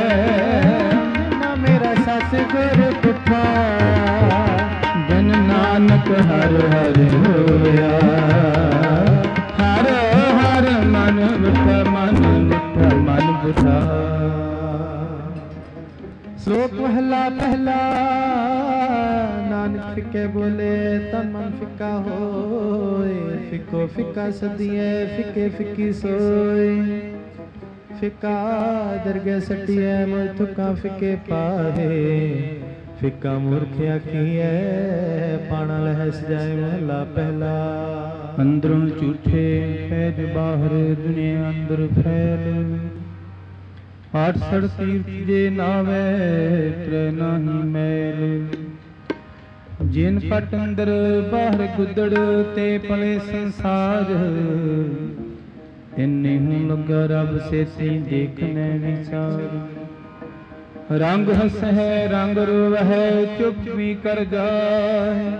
ਨਾ ਮੇਰਾ ਸਤਿਗੁਰ ਪੁੱਠਾ ਜਨ ਨਾਨਕ ਹਰ ਹਰ ਹੋਇਆ ਹਰ ਹਰ ਮਨ ਮਿਠਾ ਮਨ ਮਿਠਾ ਮਨ ਬੁਝਾ ਸ਼ਲੋਕ ਪਹਿਲਾ ਪਹਿਲਾ ਨਾਨਕ ਫਿੱਕੇ ਬੋਲੇ ਤਨ ਮਨ ਫਿੱਕਾ ਹੋਏ ਫਿੱਕੋ ਫਿੱਕਾ ਸਦੀਏ ਫਿੱਕੇ ਫਿੱਕੀ ਸੋਏ ਫਿੱਕਾ ਦਰਗਹਿ ਸਟੀਐ ਮੋਇ ਤੁਕਾਂ ਫਿੱਕੇ ਪਾਹੇ ਫਿੱਕਾ ਮੂਰਖ ਆਖੀਐ ਪਾਣਾ ਲਹਿ ਸਜਾਏ ਮਹਲਾ ਪਹਿਲਾ ਅੰਦਰੋਂ ਝੂਠੇ ਫੈਜ ਬਾਹਰ ਦੁਨੀਆ ਅੰਦਰ ਫੈਲ ਆਠ ਸੜ ਤੀਰਥ ਜੇ ਨਾਵੇ ਤ੍ਰੈ ਨਾਹੀ ਮੈਲ ਜਿਨ ਪਟ ਅੰਦਰ ਬਾਹਰ ਗੁੱਦੜ ਤੇ ਪਲੇ ਸੰਸਾਰ ਇੰਨੇ ਹੂੰ ਲੱਗਾ ਰੱਬ ਸੇਤੀ ਦੇਖਨੇ ਵਿਚਾਰ ਰੰਗ ਹਸਹਿ ਰੰਗ ਰੋਵਹਿ ਚੁੱਪ ਵੀ ਕਰ ਜਾਏ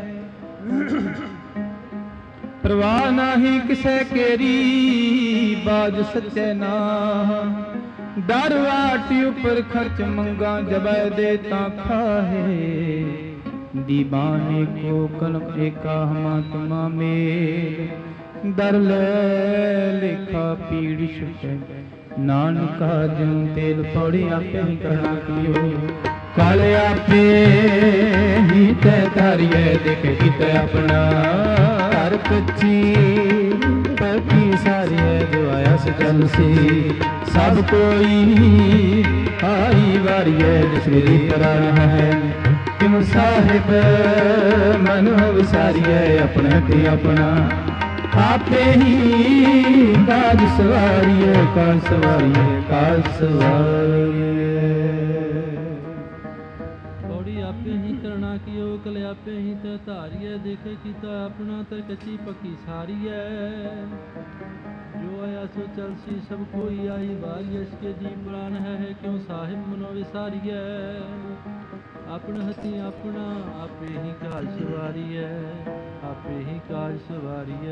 ਪ੍ਰਵਾਹ ਨਾਹੀ ਕਿਸੈ ਕੇਰੀ ਬਾਜ ਸੱਚੇ ਨਾਹ ਡਰ ਵਾਟੀ ਉਪਰ ਖਰਚ ਮੰਗਾ ਜਬੈ ਦੇ ਤਾਂ ਖਾਹੇ ਦੀਵਾਨੇ ਕੋ ਕਲਮ ਏਕਾ ਹਮਾ ਤੁਮਾ ਮੇਲ ਦਰ ਲੈ ਲੇਖਾ ਪੀੜੀ ਛੁਟੈ ਨਾਨਕਾ ਜਨ ਤੇਲ ਪੌੜੀ ਆਪੇ ਹੀ ਕਰਨਾ ਕੀਓ ਕਾਲ ਆਪੇ ਹੀ ਤੈ ਧਾਰੀਐ ਦੇਖ ਕੀਤੇ ਆਪਣਾ ਹਰ ਕੱਚੀ ਪੱਕੀ ਸਾਰੀਐ ਜੋ ਆਇਆ ਸਜਲ ਸੀ ਸਭ ਕੋਈ ਆਈ ਵਾਰੀਐ ਜਿਸ ਮੇਰੀ ਕਰਾਣਾ ਹੈ ਕਿਉ ਸਾਹਿਬ ਮਨ ਵਿਸਾਰੀਐ ਆਪਣੇ ਤੇ ਆਪਣਾ ਆਪੇ ਹੀ ਕਾਜ ਸਵਾਰੀਏ ਕਾਜ ਸਵਾਰੀਏ ਕਾਜ ਸਵਾਰੀਏ ਬੌੜੀ ਆਪੇ ਹੀ ਕਰਣਾ ਕੀਓ ਕਲ ਆਪੇ ਹੀ ਤੇ ਧਾਰੀਏ ਦੇਖੇ ਕੀਤਾ ਆਪਣਾ ਤਰ ਕੱਚੀ ਪੱਕੀ ਸਾਰੀਐ ਜੋ ਆਇਆ ਸੋ ਚਲ ਸੀ ਸਭ ਕੋਈ ਆਈ ਵਾਰੀ ਇਸਕੇ ਜੀ ਪ੍ਰਾਨ ਹੈ ਕਿਉ ਸਾਹਿਬ ਮਨੋ ਵਿਸਾਰੀਐ ਆਪਣੇ ਹੱਥੀ ਆਪਣਾ ਆਪੇ ਹੀ ਕਾਜ ਸਵਾਰੀਐ ਆਪੇ ਹੀ ਕਾਜ ਸਵਾਰੀਐ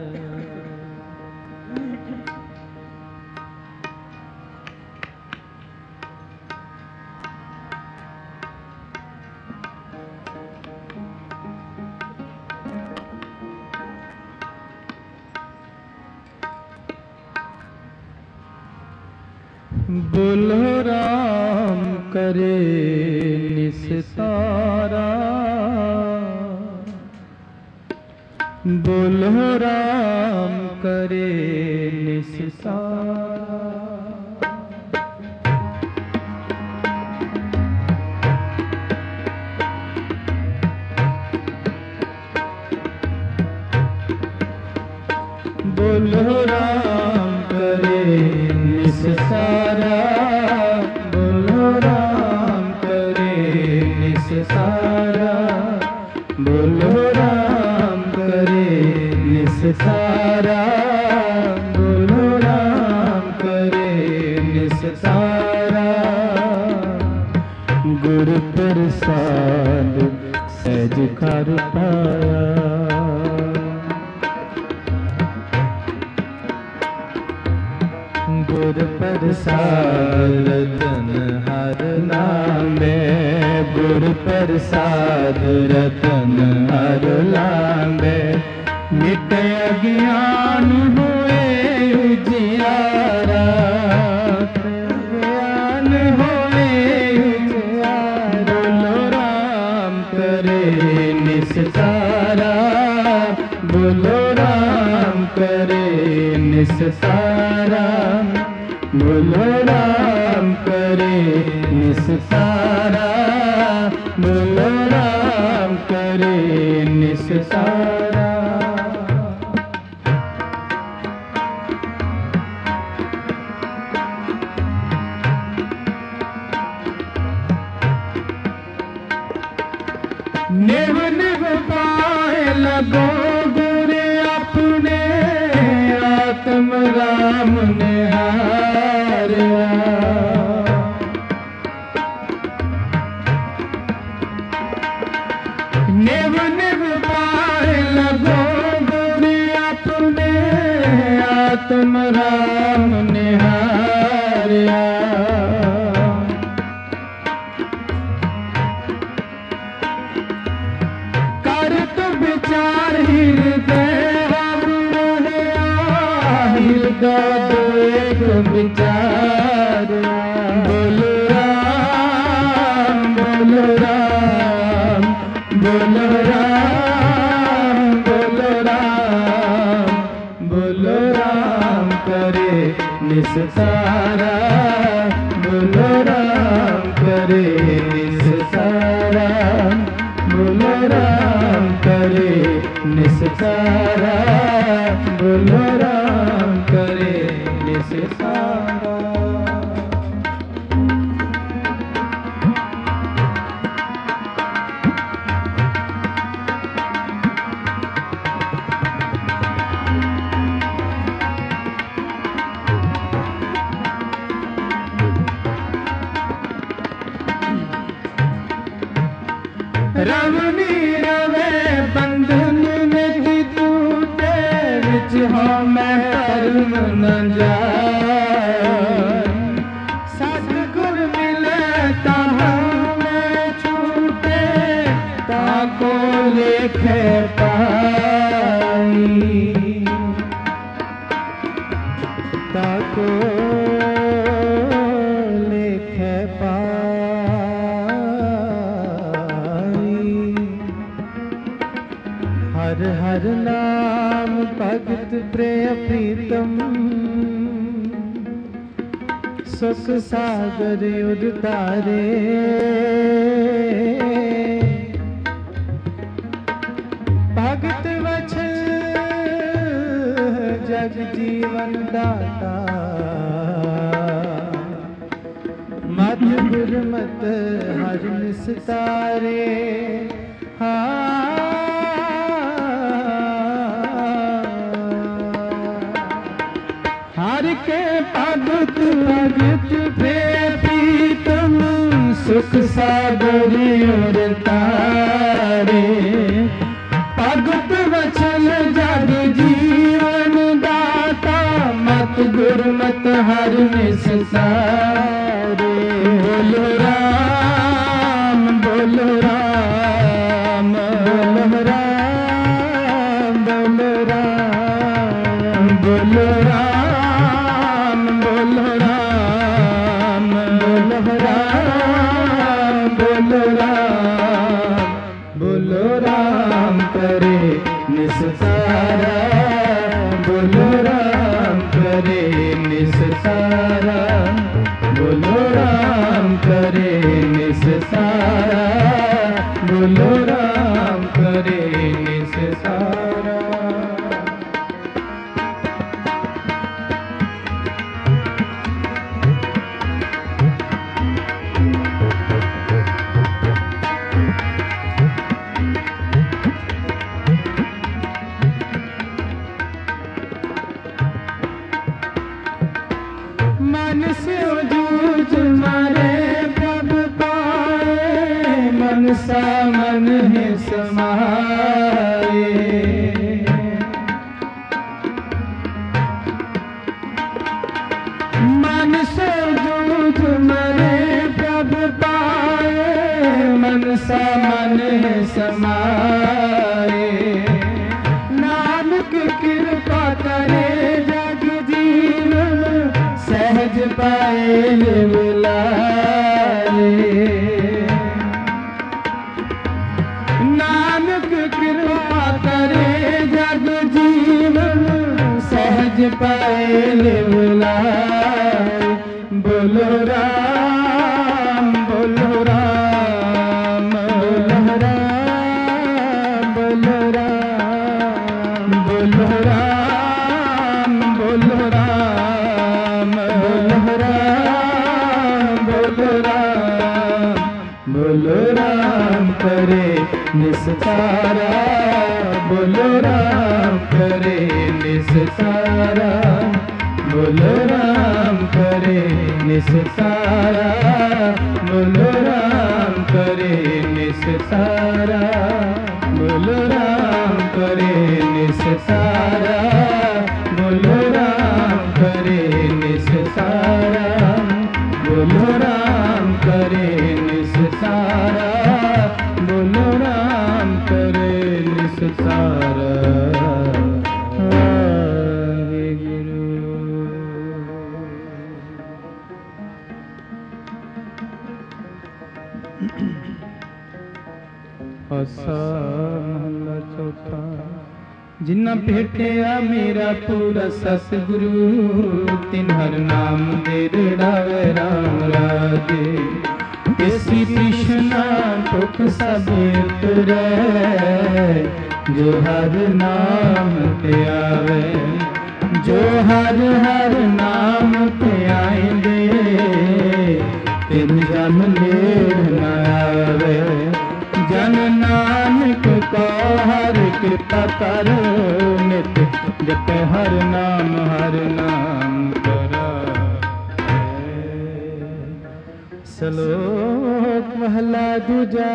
ਬੋਲੋ ਰਾਮ ਕਰੇ ਨਿਸਤਾਰਾ ਬੋਲੋ ਰਾਮ ਕਰੇ ਨਿਸਤਾਰਾ ਬੋਲੋ ਰਾਮ ਕਰੇ ਨਿਸਤਾਰਾ ਬੋਲੋ ਰਾਮ ਕਰੇ ਨਿਸਤਾਰਾ ਬੋਲੋ ਰਾਮ ਕਰੇ ਨਿਸਤਾਰਾ ਬੋਲੋ ਰਾਮ ਕਰੇ ਨਿਸਤਾਰਾ ਗੁਰ ਪ੍ਰਸਾਦ ਸਹਿਜ ਕਰ ਪਾਇਆ ਗੁਰ ਪ੍ਰਸਾਦ ਰਤਨ ਹਰ ਨਾਮੇ ਗੁਰ ਪ੍ਰਸਾਦ ਰਤਨ ਹਰ ਨਾਮੇ ਮਿਟੇ ਅਗਿਆਨ ਹੋਏ ਉਜਿਆਰਾ करे निस्तारा, बोलो राम करे निस्तारा, बोलो राम करे निस्तारा, बोलो राम करे निस्तारा। निव निव पाए लगो गुरे अपने, आत्म राम ने हारिया। निव निव पाए लगो गुरे अपने, आत्म राम ने हारिया। एक विचार, बोलो राम, बोलो राम, बोलो राम, बोलो राम, बोलो राम करे निस्तारा, बोलो राम करे निस्तारा, बोलो राम करे निस्तारा, बोलो राम करे निस्तारा। रवनी रवे बंधन नहीं टूटे, विच हो मैं परम न जाए। सतगुर मिले ताहाँ में छूटे, ताको लेखे पाई, ताको लेखे पाई। हर हर नाम भगत प्रिय प्रीतम, सुख सागर उद्धारे। भगत वचन जग जीवन दाता, मत गुरमत हर निस्तारे। हाँ हर के भगत भगत प्रीतम, सुख सागर उद्धारे। भगत वचन जग जीवन दाता, मत गुरमत हर निस्तारे। बोलो राम, बोलो राम, बोलो राम, बोलो राम, बोलो राम, बोलो राम, बोलो राम, बोलो राम, बोलो राम करे निस्तारा, बोलो राम करे निस्तारा, बोलो राम करे निस्तारा, बोलो राम करे निस्तारा। मन से जूझ मारे प्रभ पाए, मन सा मन है समाए। मन से जूझ मारे प्रभ पाए, मन सा मन है समाए। नानक कृपा करे जग जीवन, सहज पाए मिलाए। पाए लिवलाए। बोलो राम बोलो राम बोलो राम बोलो राम बोलो राम बोलो राम बोलो राम बोलो राम बोलो राम करे निस्तारा। बोलो राम करे निस्तारा। बोलो राम करे निस्तारा। बोलो राम करे निस्तारा। बोलो राम करे निस्तारा। बोलो राम करे निस्तारा। बोलो राम करे निस्तारा। बोलो राम करे निस्तारा। आसा महला चौथा। जिन्ना भेटिया मेरा पूरा सतगुरु, तिन हर नाम दे रड़ावे राम राजे। इसी कृष्णा दुख सब उतरे, जो हर नाम पे आवे। जो हर हर नाम पे आएंगे, तिन जन लेर न आवे। जन नानक को हर कृपा कर, नित जप हर नाम हर नाम करा। सलोक महला दूजा।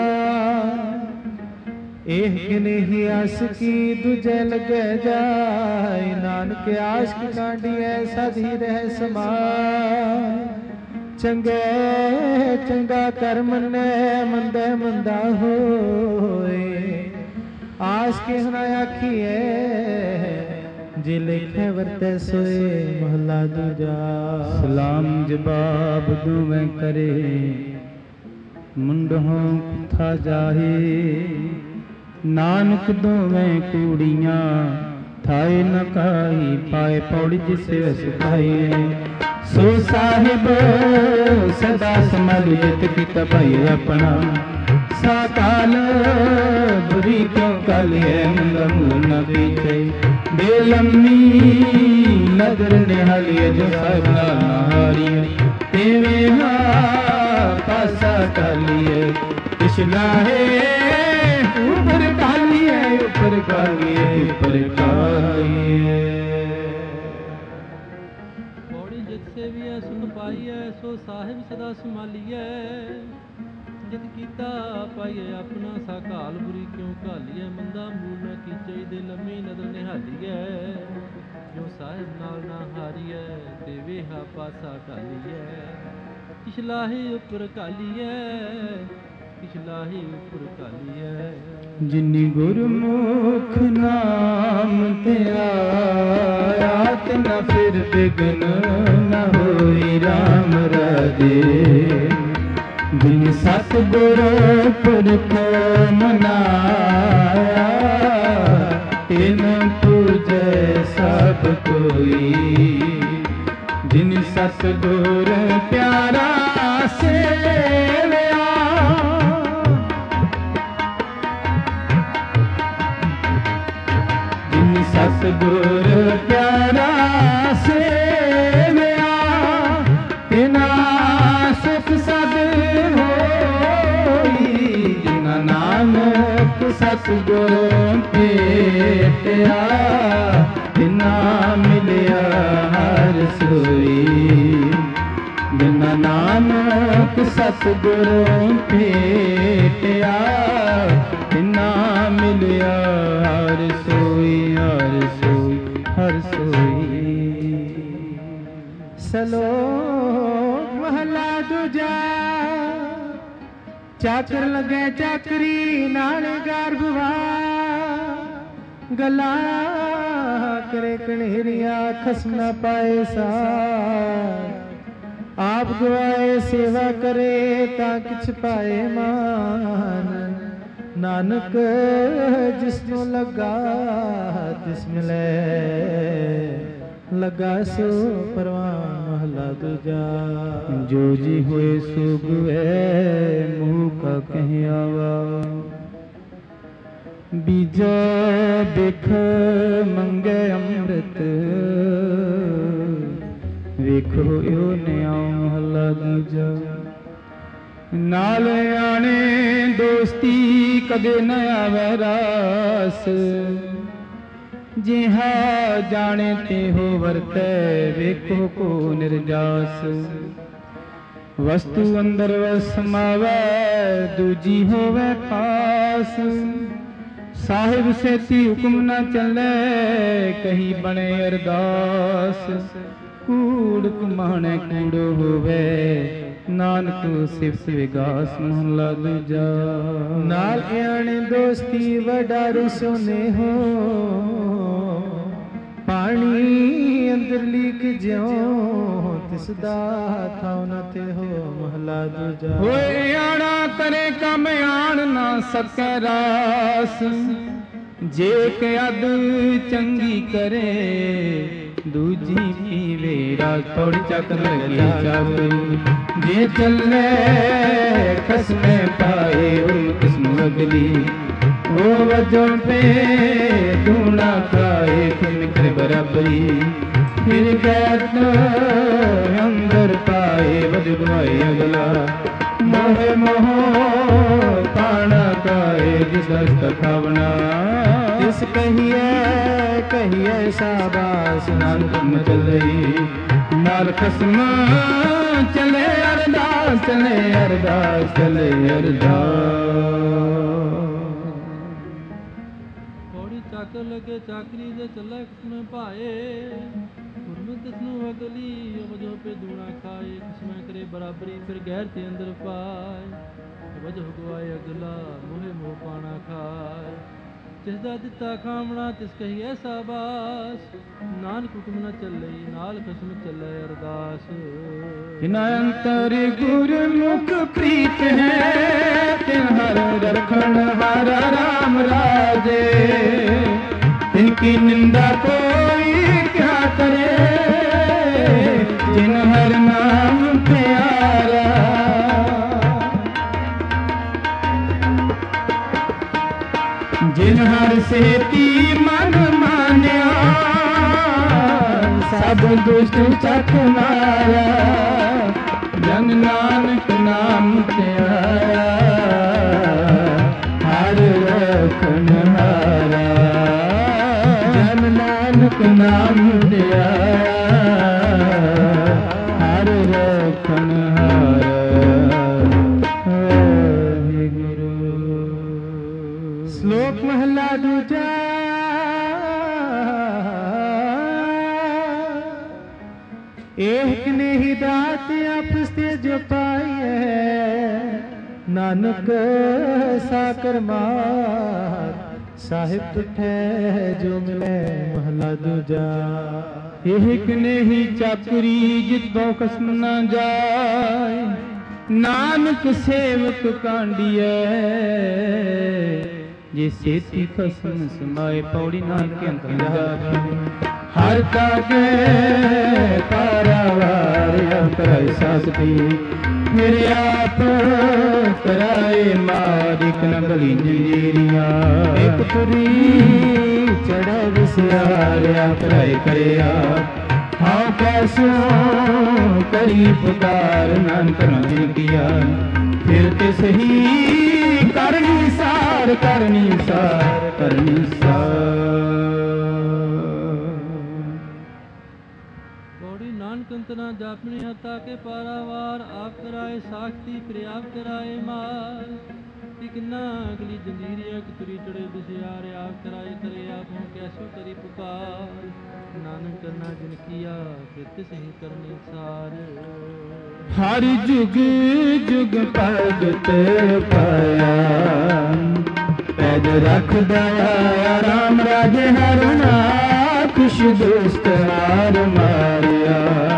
एह नहीं आस की दूजे लगे जाए। नानक आशक कांडी ऐसा धी रह समाए। चंगे चंगा कर्म ने मंदे मंदा होए। आस के हना आखिए, जे लिखे वरते सोए। महला दूजा। सलाम जवाब दुवें करे, मुंडहों कुथा जाहे। नानक दोवें कूड़ियां, थाए न काई पाए। पौड़ी जिसे वस खाए, सो साहिब सदा समलित किता भाई अपना। साकाल बुरी क्यों कालिए, मुंह न पीछे। बेलम्मी नजर निहालिए, जो साहिब ना नहारिए। तेवे हा पासा कालिए, पिछला है ऊपर कालिए। ऊपर कालिए ऊपर कालिए। सुन पाइए, सो साहिब सदा संभालिए। जित कीता पाइए अपना, साकाल बुरी क्यों घालीए। मंदा मूल न कीचे, दे लम्मी नदर निहालीए। जो साहिब नाल ना हारीए, ते वेहा पासा ढालीए। पिछला ही उपर घालीए, पिछला ही उपर घालीए। जिनी गुरमुख नाम ते आया, तिना फिर बिघन न होई राम राजे। जिन सतगुरु पुरख मनाया, तिन पूजे सब कोई। जिन सतगुर प्यारा सेवया, जिन सतगुर प्यारा सेवया, तिना सुख सद होई। जिना नानक सतगुरु भेटिया, तिना मिलिया हर सोई। जिना नानक सतगुरु भेटिया, तिना मिलिया हर सोई। हर सोई हर सोई। सलोक महला दूजा। चाकर लगे चाकरी, नाले गारगवा। गला करे कनेरिया, खसम न पाए साथ। आप गवाए सेवा करे, ता किछ पाए मान। नानक जिसनो लगा तिस मिले, ਲਗਾ ਸੋ ਪਰਵਾਨ ਮਹਲਾ ਦੂਜਾ। ਜੋ ਜੀ ਹੋਏ ਸੋ ਗੁਐ ਮੂੰਹ ਕਾ ਕਹਿ ਆਵਾ। ਬੀਜੈ ਬਿਖ ਮੰਗੇ ਅੰਮ੍ਰਿਤ ਵੇਖੋ ਇਉ ਨਿਆਉ ਮਹਲਾ ਦੂਜਾ। ਨਾਲ ਆਣੇ ਦੋਸਤੀ ਕਦੇ ਨ ਆਵੈ ਰਾਸ। ਜਿਹਾ ਜਾਣੇ ਤਿਹੋ ਵਰਤੈ ਵੇਖੋ ਕੋ ਨਿਰਜਾਸ। ਵਸਤੂ ਅੰਦਰ ਵਸਮਾਵੈ ਦੂਜੀ ਹੋਵੇ ਖਾਸ। ਸਾਹਿਬ ਸੇਤੀ ਹੁਕਮ ਨ ਚੱਲੇ ਕਹੀ ਬਣੇ ਅਰਦਾਸ। ਕੂੜ ਕੁਮਾਣੇ ਕੂੜੋ ਹੋਵੇ ਨਾਨਕ ਸਿਫਤ ਵਿਗਾਸ ਮਹਲਾ ਦੂਜਾ। ਨਾਲ ਆਣੇ ਦੋਸਤੀ ਵਡਾਰੂ ਸੋਨੇ ਹੋ। ਪਾਣੀ ਅੰਦਰ ਲੀਕ ਜਿਉ ਤਿਸ ਦਾ ਥਾਉ ਨ ਤੇ ਹੋ ਮਹਲਾ ਦੂਜਾ। ਹੋਏ ਆਣਾ ਕਰੇ ਕੰਮ ਆਣ ਨਾ ਸਕੈ ਰਾਸ। ਜੇ ਕਿਅਦ ਚੰਗੀ ਕਰੇ ਦੂਜੀ ਪੀਵੇ ਰਾਜ ਥੋੜੀ ਚੱਕ ਲਗੀ ਚਾਕਰੀ। ਜੇ ਚੱਲੇ ਖਸਮੇ ਪਾਏ ਉਨ ਕਿਸਮ ਅਗਲੀ। ਉਹ ਵਜੋਂ ਪੇ ਦੂਣਾ ਖਾਏ ਖੁਨ ਕਰੇ ਬਰਾਬਰੀ। ਫਿਰ ਗੈਤ ਅੰਦਰ ਪਾਏ ਵਜ ਗਵਾਏ ਅਗਲਾ। ਮੋਹ ਮੋਹ ਪਾਣਾ ਕਾਏ ਜਿਸ ਦਸਤ ਖਾਵਣਾ। ਤਿਸ ਕਹੀਏ ਕਹੀਏ ਸਾਬਾਸ ਨਾਲ ਕੰਮ ਚੱਲਈ। ਨਾਲ ਖਸਮ ਚਲੇ ਅਰਦਾਸ ਚਲੇ ਅਰਦਾਸ ਚਲੇ ਅਰਦਾਸ। ਪੌੜੀ ਚਾਕਰ ਲਗੇ ਚਾਕਰੀ ਦੇ ਚੱਲੇ ਕਿਸਮੇ ਭਾਏ। ਗੁਰਮਤਿ ਤਿਸ ਨੂੰ ਅਗਲੀ ਵਜੋ ਪੇ ਦੂਣਾ ਖਾਏ। ਕਿਸਮੇ ਕਰੇ ਬਰਾਬਰੀ ਫਿਰ ਗੈਰ ਤੇ ਅੰਦਰ ਪਾਏ। ਵਜੋ ਗਵਾਏ ਅਗਲਾ ਮੋਹੇ ਮੋਹ ਪਾਣਾ ਖਾਏ। ਜਿਸ ਦਾ ਦਿੱਤਾ ਖਾਵਣਾ ਤਿਸ ਕਹੀਏ ਸਾਬਾਸ। ਨਾਨਕ ਹੁਕਮ ਨ ਚੱਲੇ ਨਾਲ ਕਸਮ ਚੱਲੇ ਅਰਦਾਸ। ਜਿਨਾ ਅੰਤਰ ਗੁਰਮੁਖ ਪ੍ਰੀਤ ਹੈ ਤਿਨ ਹਰ ਰਖਣ ਹਰ ਰਾਮ ਰਾਜੇ। ਤਿਨਕੀ ਨਿੰਦਾ ਕੋਈ ਕਿਆ ਕਰੇ ਜਿਨ ਹਰ ਨਾਮ ਪਿਆਰਾ। ਜਿਨ ਹਰ ਸੇਤੀ ਮਨ ਮਾਨਿਆ ਸਭ ਦੁਸ਼ਟ ਚੱਕ ਮਾਰਾ। ਜਨ ਨਾਨਕ ਨਾਮ ਤੇ ਆਇਆ ਹਰ ਰਖਣ ਹਾਰਾ। ਜਨ ਨਾਨਕ ਨਾਮ ਤੇ ਆਇਆ ਹਰ ਰਖਣ ਹਾਰਾ। ਸ਼ਲੋਕ ਮਹਲਾ ਦੂਜਾ। ਏਕ ਨੇ ਹੀ ਦਾਤ ਆਪਸ ਤੇ ਜੋ ਪਾਈਐ। ਨਾਨਕ ਸਾਕਰ ਮਾਰ ਸਾਹਿਬ ਤੁਠੈ ਜੋ ਮਿਲੈ ਮਹਲਾ ਦੂਜਾ। ਏਕ ਨੇ ਹੀ ਚਾਕਰੀ ਜਿਤ ਬਹੁ ਕਸਮ ਨ ਜਾਏ। ਨਾਨਕ ਸੇਵਕ ਕਾਂਡੀਐ ਜੇ ਸੇਤੀ ਖਸਮ ਸਮਾਏ। ਪੌੜੀ ਨਾਨਕ ਅੰਤਰ ਜਾਵੇ ਹਰ ਕਾਗੇ ਪਾਰਾਵਾਰ ਅੰਤਰਾਇ ਸਾਸਤੀ। ਮੇਰੇ ਆਪ ਕਰਾਏ ਮਾਰਿਕ ਨ ਗਲੀ ਜੰਜੀਰੀਆਂ। ਇੱਕ ਪੁਰੀ ਚੜ੍ਹੈ ਵਿਸਿਆਰਿਆ ਕਰਾਏ ਕਰਿਆ। ਹਾਂ ਕੈਸੋ ਕਰੀ ਪੁਕਾਰ ਨਾਨਕ ਜਿਨ ਕੀਆ। ਫਿਰ ਤੇ ਸਹੀ ਕਰਨੀ ਸਾਰ ਕਰਨੀ ਸਾਰ ਕਰਨੀ ਸਾਰ। ਪੌੜੀ ਨਾਨਕ ਅੰਤਨਾ ਜਾਪਣੀ ਹਤਾ ਕੇ ਪਾਰਾਵਾਰ। ਆਪ ਕਰਾਏ ਸਾਖਤੀ ਫਿਰ ਆਪ ਕਰਾਏ ਮਾਰ। ਕਿ ਕਿੰਨਾ ਅਗਲੀ ਜੰਜੀਰੀਆ ਕਿ ਤੁਰੀ ਚੜੇ ਵਿਸਿਆਰ। ਆਪ ਕਰਾਏ ਕਰੇ ਆਪ ਹੋਂ ਕੈਸੋ ਕਰੀ ਪੁਕਾਰ। ਨਾਨਕ ਕਰਨਾ ਜਿਨ ਕੀਆ ਫਿਰ ਤਿਸ ਹੀ ਕਰਨੀ ਸਾਰ। ਹਰ ਜੁਗ ਜੁਗ ਭਗਤ ਪਾਇਆ। ਪੈਦ ਰੱਖਦਾ ਰਾਮ ਰਾਜੇ ਹਰ ਨਾਖੁਸ਼ ਦੁਸ਼ਟ ਹਾਰ ਮਾਰਿਆ।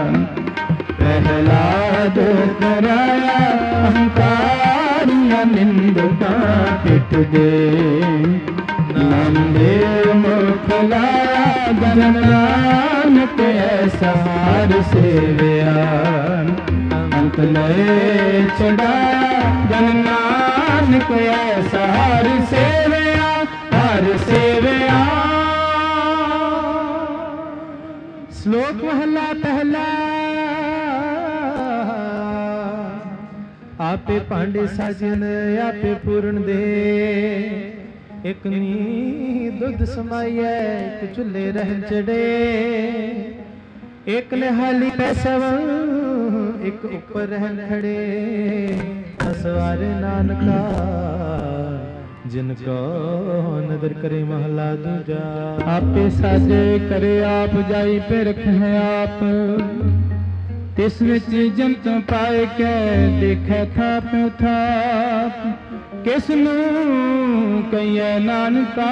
ਪਹਿਲਾਦ ਕਰਾਇਆ ਅਹੰਕਾਰੀਆਂ ਨਿੰਦਤਾ ਪਿੱਟ ਦੇ। ਨਾਮ ਦੇ ਮੁਖ ਲਾਇਆ ਜਨ ਨਾਨਕ ਸਹਾਰ ਸੇਵਿਆ ਅੰਤ ਲਏ ਚੜਾ ਜਨ ਨਾਨਕ ਐਸਾ ਹਰ ਸੇਵਿਆ ਹਰ ਸੇਵਿਆ। ਸ਼ਲੋਕ ਮਹਲਾ ਪਹਿਲਾ। ਆਪੇ ਭਾਂਡੇ ਸਾਜਨ ਆਪੇ ਪੂਰਨ ਦੇ, ਇਕ ਨੀ ਦੁੱਧ ਸਮਾਈਐ ਇਕ ਚੁੱਲ੍ਹੇ ਰਹਿ ਚੜੇ, ਇਕ ਨਿਹਾਲੀ ਪੈਸਵ ਇਕ ਉੱਪਰ ਰਹਿ ਖੜੇ, ਅਸਵਾਰ ਨਾਨਕਾ ਜਿਨ ਕੋ ਨਦਰ ਕਰੇ ਮਹਲਾ ਦੂਜਾ। ਆਪੇ ਸਾਜੇ ਕਰੇ ਆਪ ਜਾਈ ਪੇ ਰਖੈ ਆਪ, ਤਿਸ ਵਿੱਚ ਜੰਤ ਪਾਏ ਕੈ ਦੇਖੈ ਥਾਪ ਥਾਪ, ਕਿਸ ਨੂੰ ਕਹੀਏ ਨਾਨਕਾ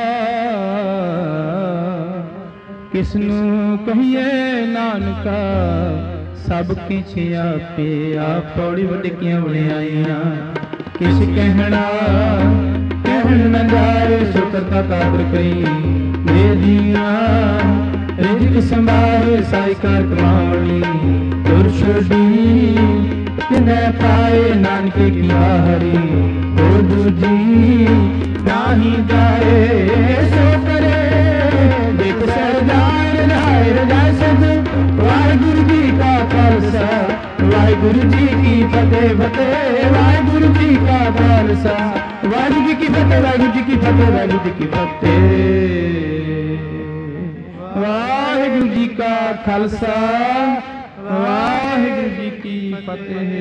ਕਿਸ ਨੂੰ ਕਹੀਏ ਨਾਨਕਾ, ਸਭ ਕਿਛ ਆਪੇ ਆਪ। ਪੌੜੀ ਵਡਕੀਆਂ ਵਡਿਆਈਆਂ ਕਿਛ ਕਹਿਣਾ ਕਹਿਣ ਨ ਜਾਏ, ਸੋ ਕਰਤਾ ਕਾਦਰ ਕਰੀ ਮੇਰੀਆਂ, ਰਿਜਕ ਸੰਭਾਏ ਸਾਈ ਕਾਰ ਕਮਾਵਣੀ, ਤੁਰ ਛੋਡੀ ਤਿਨੈ ਪਾਏ ਨਾਨਕੇ ਕੀ ਹਰੀ, ਉਹ ਦੂਜੀ ਨਾਹੀ ਜਾਏ ਸੋ ਕਰੇ, ਦੇਖ ਸਰਦਾਰ ਰਜਾਏ ਰਜਾਏ ਸਦ। ਵਾਹਿਗੁਰੂ ਜੀ ਕਾ ਖਾਲਸਾ ਵਾਹਿਗੁਰੂ ਜੀ ਕੀ ਫਤਿਹ ਫਤਿਹ, ਵਾਹਿਗੁਰੂ ਜੀ ਕਾ ਖਾਲਸਾ ਵਾਹਿਗੁਰੂ ਜੀ ਕੀ ਫਤਿਹ, ਵਾਹਿਗੁਰੂ ਜੀ ਕੀ ਫਤਿਹ, ਵਾਹਿਗੁਰੂ ਜੀ ਕੀ ਫਤਿਹ। ਵਾਹਿਗੁਰੂ ਜੀ ਕਾ ਖਾਲਸਾ ਵਾਹਿਗੁਰੂ ਜੀ ਕੀ ਫਤਿਹ।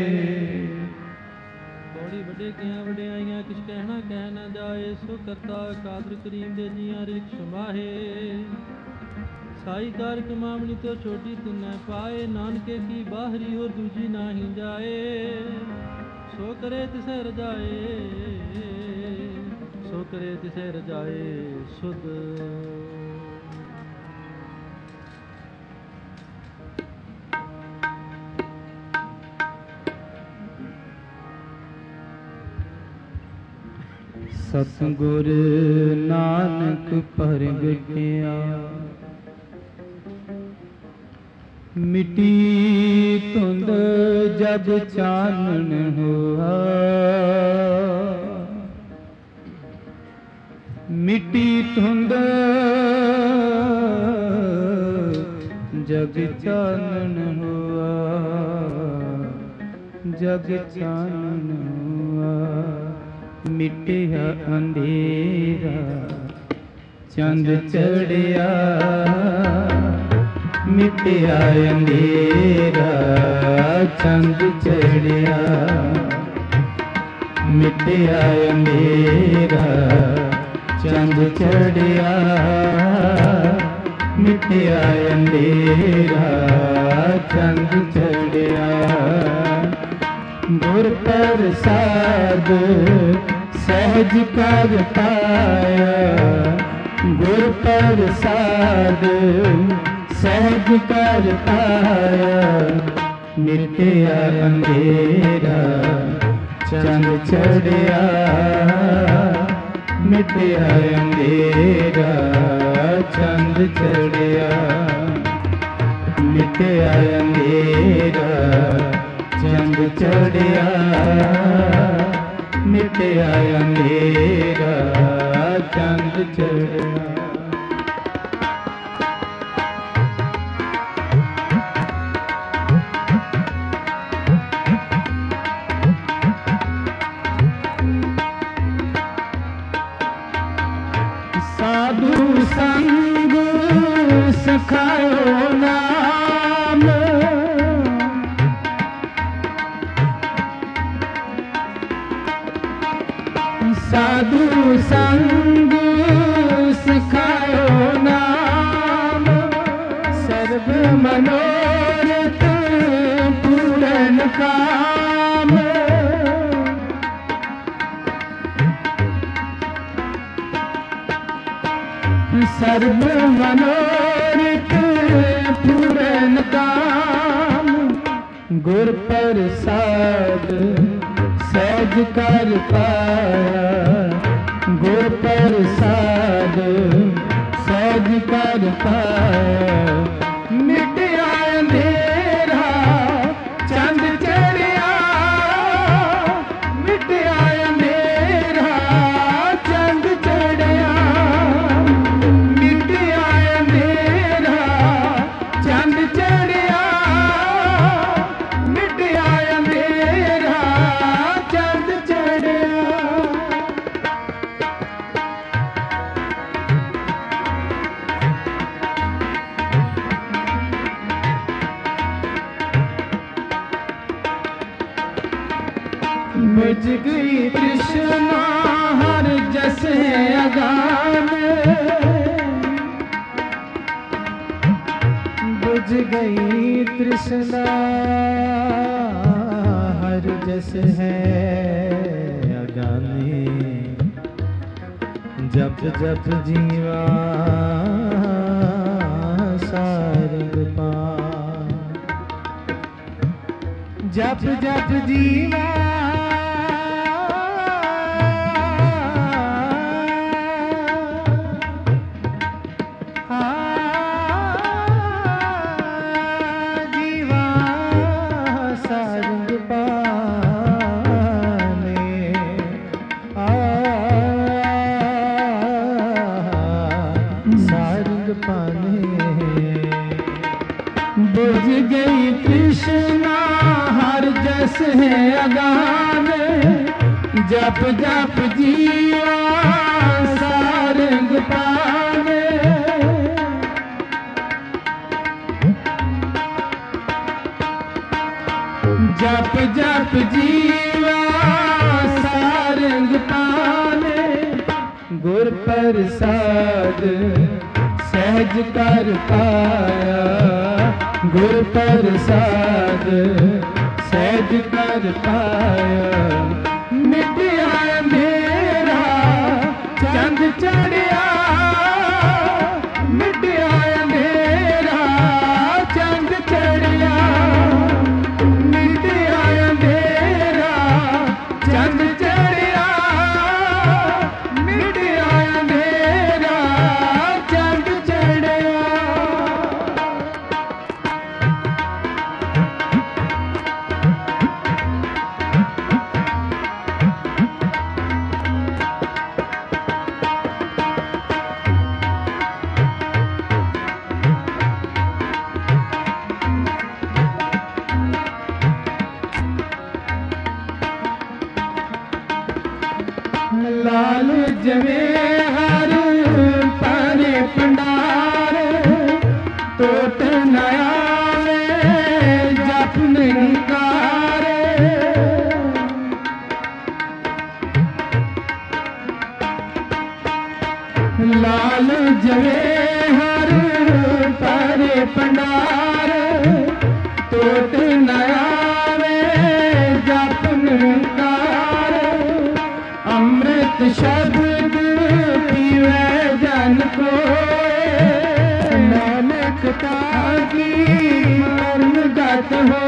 ਬੜੀ ਵੱਡੇ ਕੀਆਂ ਵਡਿਆਈਆਂ ਕਿਛ ਕਹਿਣਾ ਕਹਿ ਨਾ ਜਾਏ, ਸੋ ਕਰਤਾ ਕਾਦਰ ਕਰੀਮ ਦੇ ਜੀਆਂ ਰਿਕ ਸਮਾਹੇ, ਸਾਈ ਕਾਰ ਕਮਾਵਣੀ ਤੋਂ ਛੋਟੀ ਤਿਨੈ ਪਾਏ, ਨਾਨਕੇ ਕੀ ਬਾਹਰੀ ਹੋਰ ਦੂਜੀ ਨਾਹੀ ਜਾਏ, ਸੋ ਕਰੇ ਤਿਸੈ ਰਜਾਏ ਸੋ ਕਰੇ ਤਿਸੈ ਰਜਾਏ ਸੁਧ। ਸਤਿਗੁਰ ਨਾਨਕ ਪ੍ਰਗਟਿਆ, ਮਿਟੀ ਧੁੰਦ ਜਗ ਚਾਨਣ ਹੋਆ, ਮਿਟੀ ਧੁੰਦ ਜਗ ਚਾਨਣ ਹੋਆ, ਜਗ ਚਾਨਣ ਹੋਆ, ਮਿਟਿਆ ਅੰਧੇਰਾ ਚੰਦ ਚੜਿਆ, ਮਿਟਿਆ ਅੰਧੇਰਾ ਚੰਦ ਚੜਿਆ, ਮਿਟਿਆ ਅੰਧੇਰਾ ਚੰਦ ਚੜਿਆ, ਮਿਟਿਆ ਅੰਧੇਰਾ ਚੰਦ ਚੜਿਆ, ਗੁਰ ਪ੍ਰਸਾਦ ਸਹਿਜ ਕਰ ਪਾਇਆ, ਗੁਰ ਪ੍ਰਸਾਦ ਸਹਿਜ ਕਰ ਪਾਇਆ, ਮਿਟਿਆ ਅੰਧੇਰਾ ਚੰਦ ਚੜਿਆ, ਮਿਟਿਆ ਅੰਧੇਰਾ ਚੰਦ ਚੜਿਆ, ਮਿਟਿਆ ਅੰਧੇਰਾ ਚੰਦ ਚੜਿਆ, ਮਿਟਿਆ ਅੰਧੇਰਾ ਚੰਦ ਚੜਿਆ। ਸਾਧੂ ਸੰਗ ਸਖਾਇਓ ਨਾਮ, ਸਾਧੂ ਸੰਗ ਸਖਾਇਓ ਨਾਮ, ਸਰਬ ਮਨੋਰਥ ਪੂਰਨ ਕਾਮ, ਸਰਬ ਮਨੋਰਥ ਪੂਰਨ ਕਾਮ, ਗੁਰ ਪ੍ਰਸਾਦ ਸਹਿਜ ਕਰ ਪਾਇਆ, ਗੁਰ ਪ੍ਰਸਾਦ ਸਹਿਜ ਕਰ ਪਾਇਆ, ਮਿਟਿਆ कृष्णा हर जस है अगाने, जप जप जीवा सारंग पान। जप जप जीवा बुझ गई कृष्णा हर जस है अगाने, जप जप जीवा सारंग पाने। जप जप जीवा सारंग पाने, गुर प्रसाद सहज कर पाया। गुर प्रसाद सहज कर पाया। मिटिया मेरा चंद चढ़िया, मिटिया मेरा चंद चढ़िया, मिटिया मेरा चंद चढ़िया, मिटिया मेरा चंद चढ़िया। लाल जवे हर पारे पंडार, टोट नया में जप निकार। लाल जवे हर पारे पंडार, टोट नया में जप निकार। अमृत शब्द पीवे जन को, नानक ताकी परम गत हो।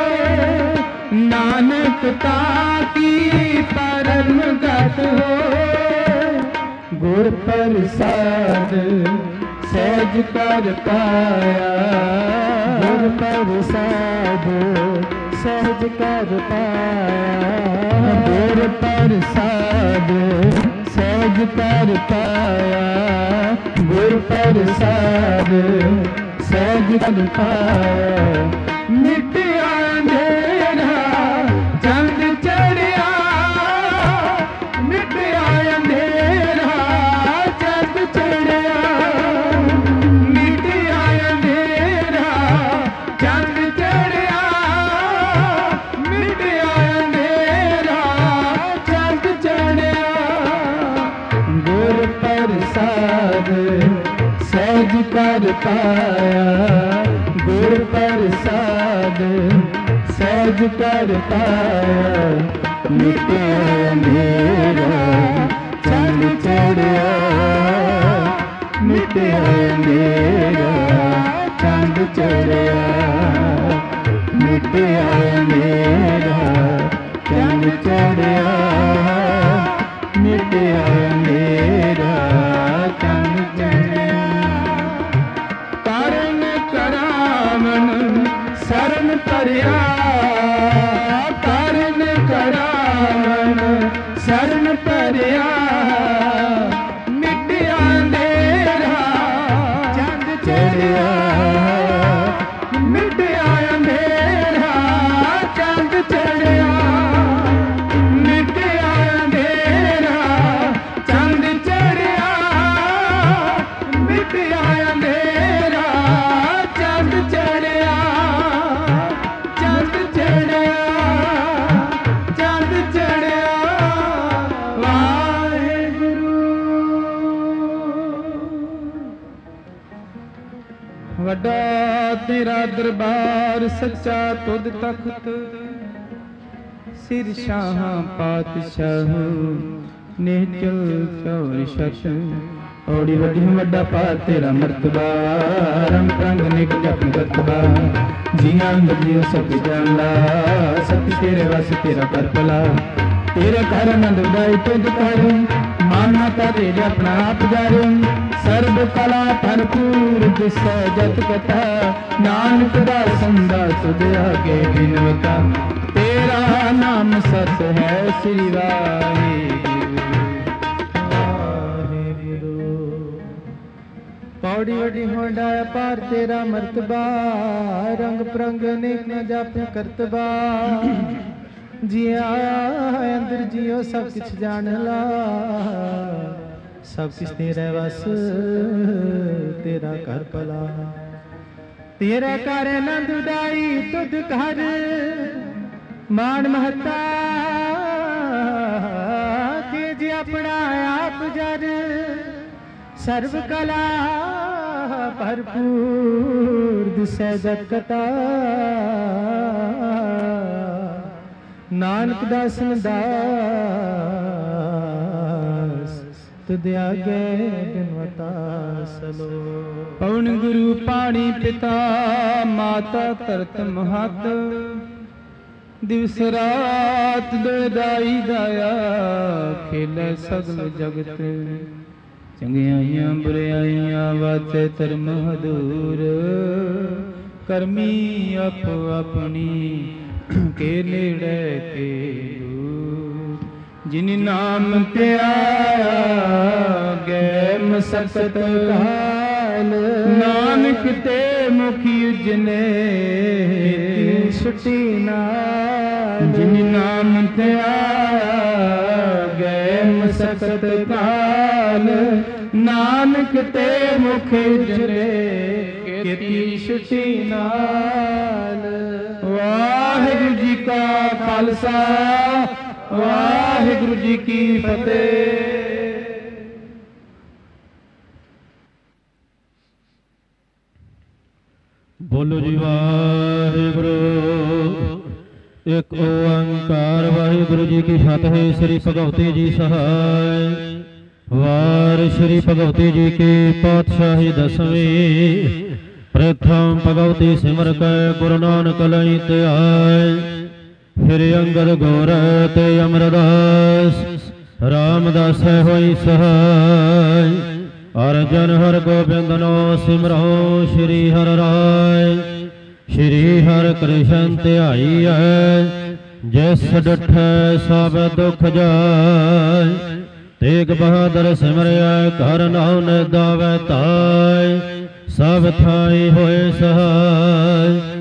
नानक ताकी परम गत हो। गुर प्रसाद सहज कर पाया। गुर प्रसाद सहज कर पाया। गुर प्रसाद सहज कर पाया। गुर प्रसाद सहज कर पाया। मिटिया अंधेरा चंद चढ़िया, मिटिया अंधेरा चंद चढ़िया, मिटिया अंधेरा चंद चढ़िया, मिटिया अंधेरा चंद चढ़िया। गुर प्रसाद सहज कर पाया। गुर प्रसाद सहज कर पाया। मिटिया अंधेरा चंद चढ़िया, मिटिया अंधेरा चंद चढ़िया, मिटिया अंधेरा चंद चढ़िया, मिटिया अंधेरा चंद चढ़िया। कारण करावन शरण परिया, कारण करावन शरण परिया। मिटिया अंधेरा चंद चढ़िया, मिटिया अंधेरा चंद चढ़िया। ਵੱਡਾ ਤੇਰਾ ਦਰਬਾਰ ਸੱਚਾ ਤੁਧ ਤਖਤ ਸਿਰ ਸ਼ਾਹਾਂ ਪਾਤਸ਼ਾਹ ਨਿਹਚਲ ਚੌਰ ਸ਼ਤ ਔੜੀ ਵੱਡੀ ਵੱਡਾ ਪਾਰ ਤੇਰਾ ਮਰਤਬਾ ਰੰਗ ਰੰਗ ਨਿਕ ਜਪ ਕਰਤਬਾ ਜੀਆਂ ਅੰਦਰ ਸਭ ਜਾਣਦਾ ਸਤ ਤੇਰੇ ਵਸ ਤੇਰਾ ਕਰ ਭਲਾ ਤੇਰੇ ਘਰ ਆਨੰਦ ਉਦਾਈ ਤੁਧ ਕਰ ਮਾਨਾ ਤੇ ਆਪਣਾ ਆਪ ਜਾਰੇ ਸਰਬ ਕਲਾ ਭਰਪੂਰ ਦਿਸੈ ਜਤ ਕਥਾ ਨਾਨਕ ਦਾ ਸੰਦਾ ਤੁਧ ਆਗੇ ਬਿਨਵਤਾ ਤੇਰਾ ਨਾਮ ਸਤ ਹੈ ਸ੍ਰੀ ਵਾਹਿਗੁਰੂ ਪੌੜੀ ਵੱਡੀ ਹੋਂਡਾ ਪਾਰ ਤੇਰਾ ਮਰਤਬਾ ਰੰਗ ਪ੍ਰੰਗ ਨੇਕ ਨ ਜਪ ਕਰਤਬਾ ਜੀਆ ਅੰਦਰ ਜੀਓ ਸਭ ਕੁਛ ਜਾਣ ਲਾ ਸਭ ਕੁਛ ਤੇਰਾ ਵਸ ਤੇਰਾ ਘਰ ਭਲਾ ਤੇਰਾ ਘਰ ਆਨੰਦ ਉਦਾਈ ਤੁਧ ਘਰ ਮਾਨ ਮਹਤਾ ਤੇਜ ਆਪਣਾ ਆਪ ਜਰ ਸਰਬ ਕਲਾ ਭਰਪੂਰ ਦਿਸੈ ਜਤ ਕਥਾ ਨਾਨਕ ਦਾਸਨ ਦਾਸ ਤੁਧ ਆਗੇ ਬਿਨਵਤਾ ਸਲੋ ਪਵਨ ਗੁਰੂ ਪਾਣੀ ਪਿਤਾ ਮਾਤਾ ਧਰਤ ਮਹਤ ਦਿਵਸ ਰਾਤ ਦੋਇਦਾਈ ਦਾਇਆ ਖੇਲੇ ਸਗਲ ਜਗਤ ਚੰਗਿਆਈਆਂ ਬੁਰਿਆਈਆਂ ਵਾਚੇ ਧਰਮ ਹਦੂਰ ਕਰਮੀ ਆਪੋ ਆਪਣੀ ਕੇ ਨੇੜੇ ਕੇ ਦੂਰ ਜਿਨ ਨਾਮ ਤੇ ਆਇਆ ਗੈ ਮਸਕਤ ਕਾਲ ਨਾਨਕ ਤੇ ਮੁਖੀ ਉਜਨੇ ਛੁਟੀ ਨਾਲ ਜਿਨ ਨਾਮ ਤੇ ਆਇਆ ਗੈ ਮਸਕਤ ਕਾਲ ਨਾਨਕ ਤੇ ਮੁਖ ਉਜਨੇ ਕੀਤੀ ਛੁਟੀ ਨਾਲ ਵਾਹਿਗੁਰੂ ਜੀ ਕਾ ਖਾਲਸਾ ਵਾਹਿਗੁਰੂ ਜੀ ਕੀ ਫਤਿਹ। ਬੋਲੋ ਜੀ ਵਾਹਿਗੁਰੂ ਇੱਕ ਓੰਕਾਰ ਵਾਹਿਗੁਰੂ ਜੀ ਕੀ ਫਤਿਹ। ਸ੍ਰੀ ਭਗਵਤੀ ਜੀ ਸਹਾਇ ਵਾਰ ਸ੍ਰੀ ਭਗਵਤੀ ਜੀ ਕੀ ਪਾਤਸ਼ਾਹੀ ਦਸਵੀਂ ਪ੍ਰਥਮ ਭਗਵਤੀ ਸਿਮਰ ਕੈ ਗੁਰੂ ਨਾਨਕ ਲਈ ਧਿਆਇ ਫਿਰ ਅੰਗਦ ਗੌਰ ਤੇ ਅਮਰਦਾਸ ਰਾਮਦਾਸ ਹੋਈ ਸਹਾਇ ਅਰਜਨ ਹਰ ਗੋਬਿੰਦਨੋ ਸਿਮਰੋ ਸ਼੍ਰੀ ਹਰਿ ਰਾਇ ਸ਼੍ਰੀ ਹਰਿ ਕ੍ਰਿਸ਼ਨ ਧਿਆਈ ਹੈ ਜਿਸ ਡਠੈ ਸਭ ਦੁਖ ਜਾਇ ਤੇਗ ਬਹਾਦਰ ਸਿਮਰਿਆ ਘਰ ਨਾਉ ਨ ਦਾਵੈ ਤਾਇ ਸਭ ਥਾਈ ਹੋਏ ਸਹਾਇ